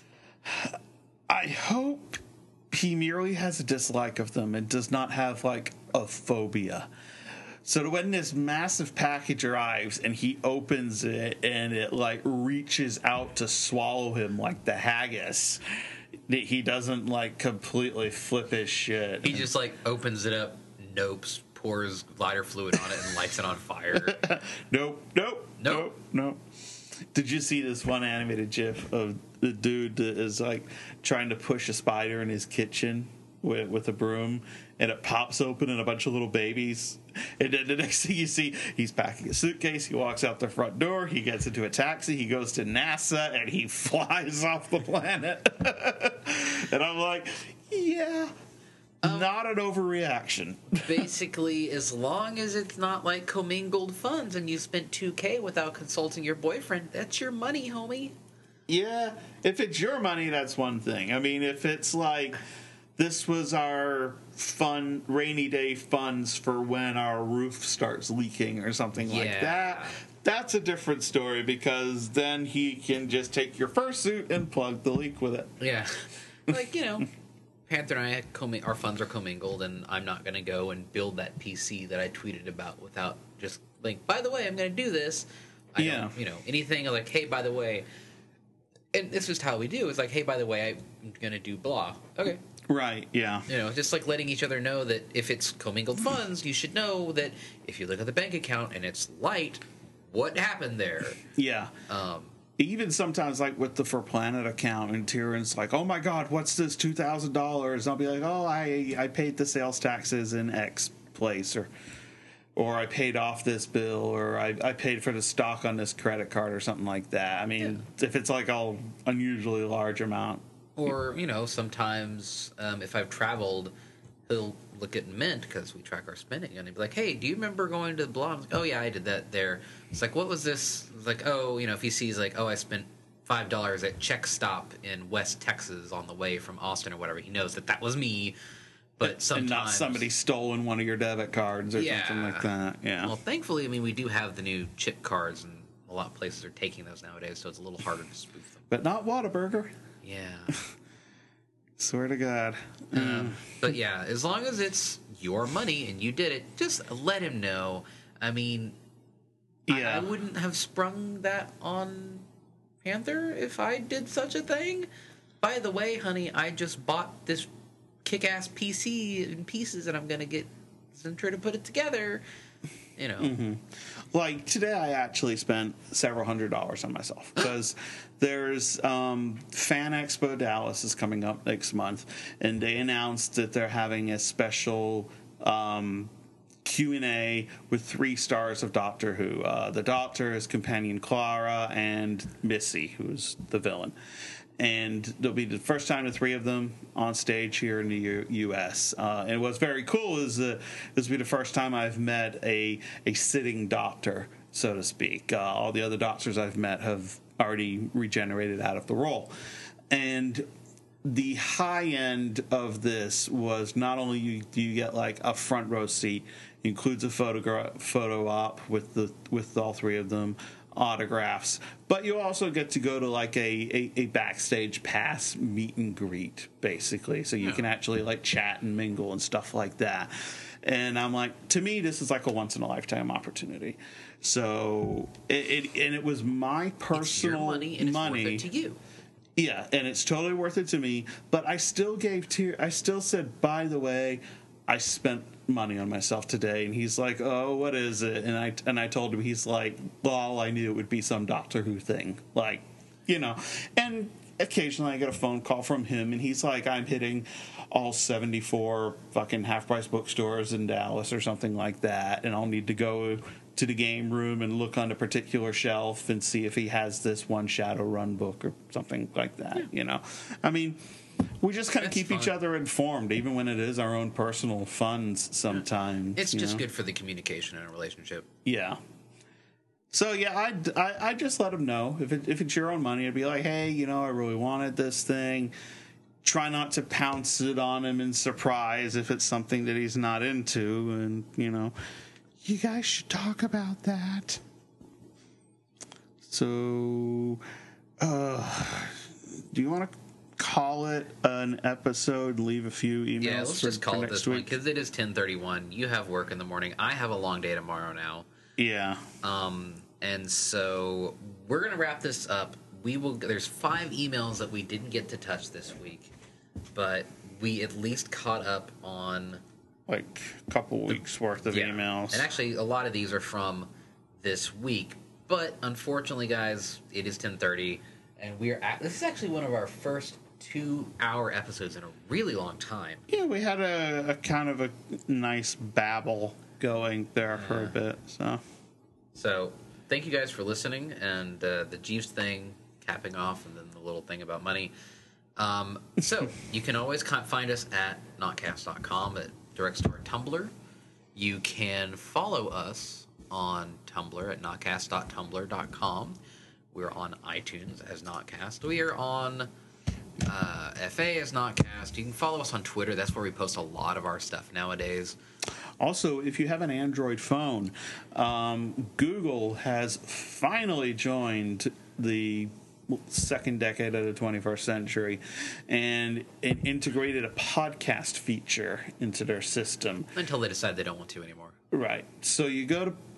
I hope he merely has a dislike of them and does not have, like, a phobia. So when this massive package arrives and he opens it and it, like, reaches out to swallow him like the haggis, he doesn't, like, completely flip his shit. He just, like, opens it up, nopes, pours lighter fluid on it, and lights it on fire. Nope, nope, Nope. nope, nope. Did you see this one animated GIF of the dude that is like trying to push a spider in his kitchen with, with a broom, and it pops open and a bunch of little babies? And then the next thing you see, he's packing a suitcase, he walks out the front door, he gets into a taxi, he goes to NASA, and he flies off the planet. And I'm like, yeah. Um, not an overreaction. Basically, as long as it's not like commingled funds and you spent two K without consulting your boyfriend, that's your money, homie. Yeah, if it's your money, that's one thing. I mean, if it's like, this was our fun, rainy day funds for when our roof starts leaking or something Yeah. like that, that's a different story, because then he can just take your fursuit and plug the leak with it. Yeah. Like, you know... Panther and I, commi- our funds are commingled, and I'm not going to go and build that P C that I tweeted about without just, like, by the way, I'm going to do this. I Yeah. don't, you know, anything like, hey, by the way, and this is how we do. It's like, hey, by the way, I'm gonna do blah. Okay. Right, yeah. You know, just like letting each other know that if it's commingled funds, you should know that if you look at the bank account and it's light, what happened there? Yeah. Um, Even sometimes, like with the For Planet account, and Tyrion's like, "Oh my God, what's this two thousand dollars?" I'll be like, "Oh, I I paid the sales taxes in X place, or or I paid off this bill, or I I paid for the stock on this credit card, or something like that." I mean, if it's like a unusually large amount, or you know, sometimes um, if I've traveled, he'll look at Mint because we track our spending, and he'd be like, "Hey, do you remember going to blah?" I'm like, "Oh yeah, I did that there." It's like, "What was this?" It's like, "Oh, you know," if he sees like, "Oh, I spent five dollars at Check Stop in West Texas on the way from Austin or whatever," he knows that that was me. But sometimes, and not somebody stolen one of your debit cards or Yeah. something like that. Yeah. Well, thankfully, I mean, we do have the new chip cards, and a lot of places are taking those nowadays, so it's a little harder to spoof them. But not Whataburger. Yeah. Swear to God. Um, but yeah, as long as it's your money and you did it, just let him know. I mean, I, Yeah. I wouldn't have sprung that on Panther if I did such a thing. By the way, honey, I just bought this kick-ass P C in pieces, and I'm gonna get Zentra to put it together. You know. Mm-hmm. Like today, I actually spent several hundred dollars on myself because there's um, Fan Expo Dallas is coming up next month, and they announced that they're having a special um, Q and A with three stars of Doctor Who. Uh, the Doctor is companion Clara and Missy, who's the villain. And it'll be the first time the three of them on stage here in the U- U.S. Uh, and what's very cool is that this will be the first time I've met a a sitting doctor, so to speak. Uh, all the other doctors I've met have already regenerated out of the role. And the high end of this was not only you, do you get like a front row seat, it includes a photogra- photo op with the with all three of them, autographs, but you also get to go to like a, a, a backstage pass meet and greet, basically, so you Yeah. can actually like chat and mingle and stuff like that. And I'm like, to me, this is like a once in a lifetime opportunity. So it, it and it was my personal It's your money, and it's money. worth it to you. Yeah, and it's totally worth it to me. But I still gave Tyr. I still said, by the way, I spent money on myself today. And he's like, "Oh, what is it?" And I and I told him, he's like, "Well, all I knew it would be some Doctor Who thing, like, you know." And occasionally I get a phone call from him, and he's like, "I'm hitting all seventy-four fucking half price bookstores in Dallas or something like that, and I'll need to go to the game room and look on a particular shelf and see if he has this one Shadowrun book or something like that." Yeah. You know, I mean, we just kind of That's keep each fun. other informed, even when it is our own personal funds. Sometimes It's you just know? good for the communication in a relationship. Yeah. So yeah, I I I just let him know if it, if it's your own money, I'd be like, "Hey, you know, I really wanted this thing." Try not to pounce it on him in surprise if it's something that he's not into, and you know, you guys should talk about that. So, uh, do you want to call it an episode? Leave a few emails. Yeah, let's for, just call for it next this one week? because it is ten thirty-one. You have work in the morning. I have a long day tomorrow now. Yeah. Um, and so we're gonna wrap this up. We will. There's five emails that we didn't get to touch this week, but we at least caught up on Like a couple weeks worth of yeah. emails. And actually, a lot of these are from this week. But unfortunately, guys, it is ten thirty, and we are. At, this is actually one of our first two-hour episodes in a really long time. Yeah, we had a, a kind of a nice babble going there for a bit. So, So thank you guys for listening, and uh, the Jeeves thing capping off, and then the little thing about money. Um, so you can always con- find us at notcast dot com. It directs to our Tumblr. You can follow us on Tumblr at notcast dot tumblr dot com. We're on iTunes as Notcast. We are on uh, F A as Notcast. You can follow us on Twitter. That's where we post a lot of our stuff nowadays. also, if you have an Android phone, um, Google has finally joined the second decade of the twenty-first century, and it integrated a podcast feature into their system. Until they decide they don't want to anymore. Right. So you go to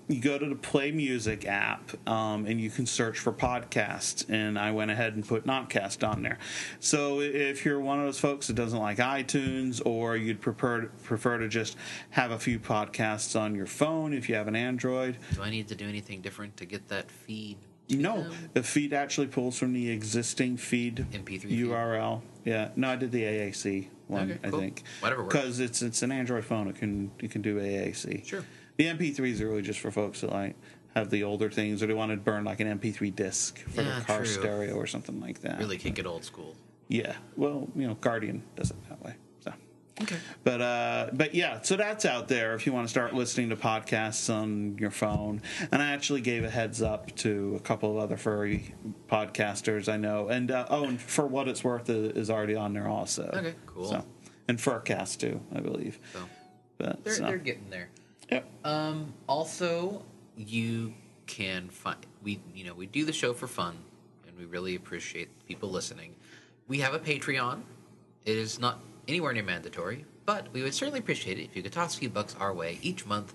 you go to the Play Music app, um, and you can search for podcasts. And I went ahead and put Notcast on there. So if you're one of those folks that doesn't like iTunes, or you'd prefer prefer to just have a few podcasts on your phone if you have an Android. Do I need to do anything different to get that feed? No, them? the feed actually pulls from the existing feed M P three U R L. Yeah, no, I did the A A C one. Okay, I cool. think Whatever works. because it's it's an Android phone. It can it can do A A C. Sure. The M P threes are really just for folks that like have the older things, or they want to burn like an M P three disc for Yeah, their car true. stereo or something like that. Really kick it old school. Yeah. Well, you know, Guardian does it that way. So. Okay. But uh, but yeah, so that's out there if you want to start listening to podcasts on your phone. And I actually gave a heads up to a couple of other furry podcasters I know, and uh, oh, and For What It's Worth is already on there also. Okay, cool. So, and Furcast too, I believe. So But they're so, they're getting there. yep. Um, also, you can find we you know we do the show for fun, and we really appreciate people listening. We have a Patreon. It is not anywhere near mandatory, but we would certainly appreciate it if you could toss a few bucks our way each month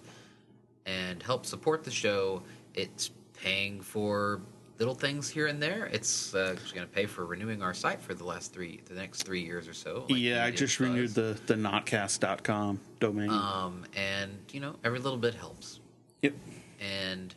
and help support the show. It's paying for little things here and there. It's uh, going to pay for renewing our site for the last three, the next three years or so. like Yeah, we I did just Buzz. renewed the the notcast dot com domain. Um, and you know, every little bit helps. yep. And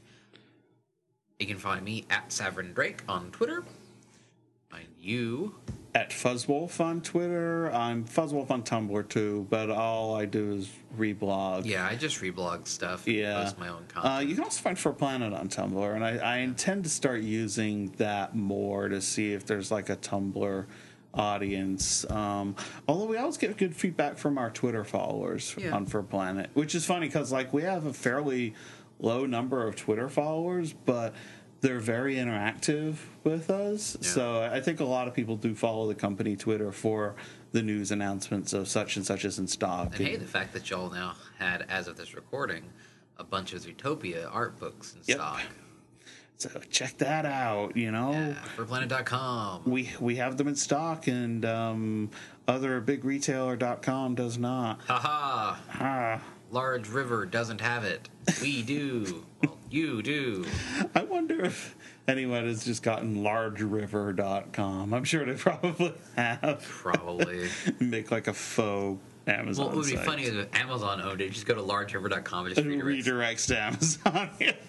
you can find me at Savern Drake on Twitter. Find you. At Fuzzwolf on Twitter. I'm Fuzzwolf on Tumblr too, but all I do is reblog. Yeah, I just reblog stuff. Yeah. Post my own Uh, content. you can also find For Planet on Tumblr, and I, I intend to start using that more to see if there's like a Tumblr audience. Um, although we always get good feedback from our Twitter followers Yeah. on For Planet, which is funny because like we have a fairly low number of Twitter followers, but they're very interactive with us. Yeah. So I think a lot of people do follow the company Twitter for the news announcements of such and such is in stock. And hey, the fact that y'all now had, as of this recording, a bunch of Zootopia art books in Yep. stock. So check that out, you know. Yeah, for planet dot com. We we have them in stock, and um, other big retailer dot com does not. Haha! Ah, Large River doesn't have it. We do. Well, you do. I wonder if anyone has just gotten large river dot com. I'm sure they probably have. Probably. Make like a faux Amazon Well, what would be site. funny is if Amazon owned it. Just go to large river dot com and just It redirects. redirects to Amazon.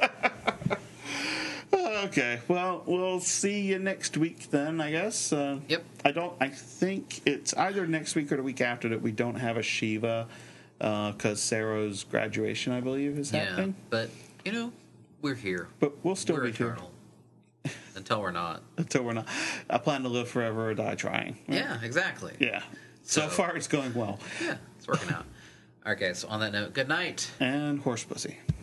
Okay, well, we'll see you next week then, I guess. Uh, Yep. I don't. I think it's either next week or the week after that we don't have a Shiva because Sarah's graduation, I believe, is Yeah, happening. but you know, we're here. But we'll still We're be here eternal until we're not. until we're not. I plan to live forever or die trying. Yeah, exactly. Yeah. So, So- far, it's going well. Yeah, it's working out. Okay, so on that note, good night. And horse pussy.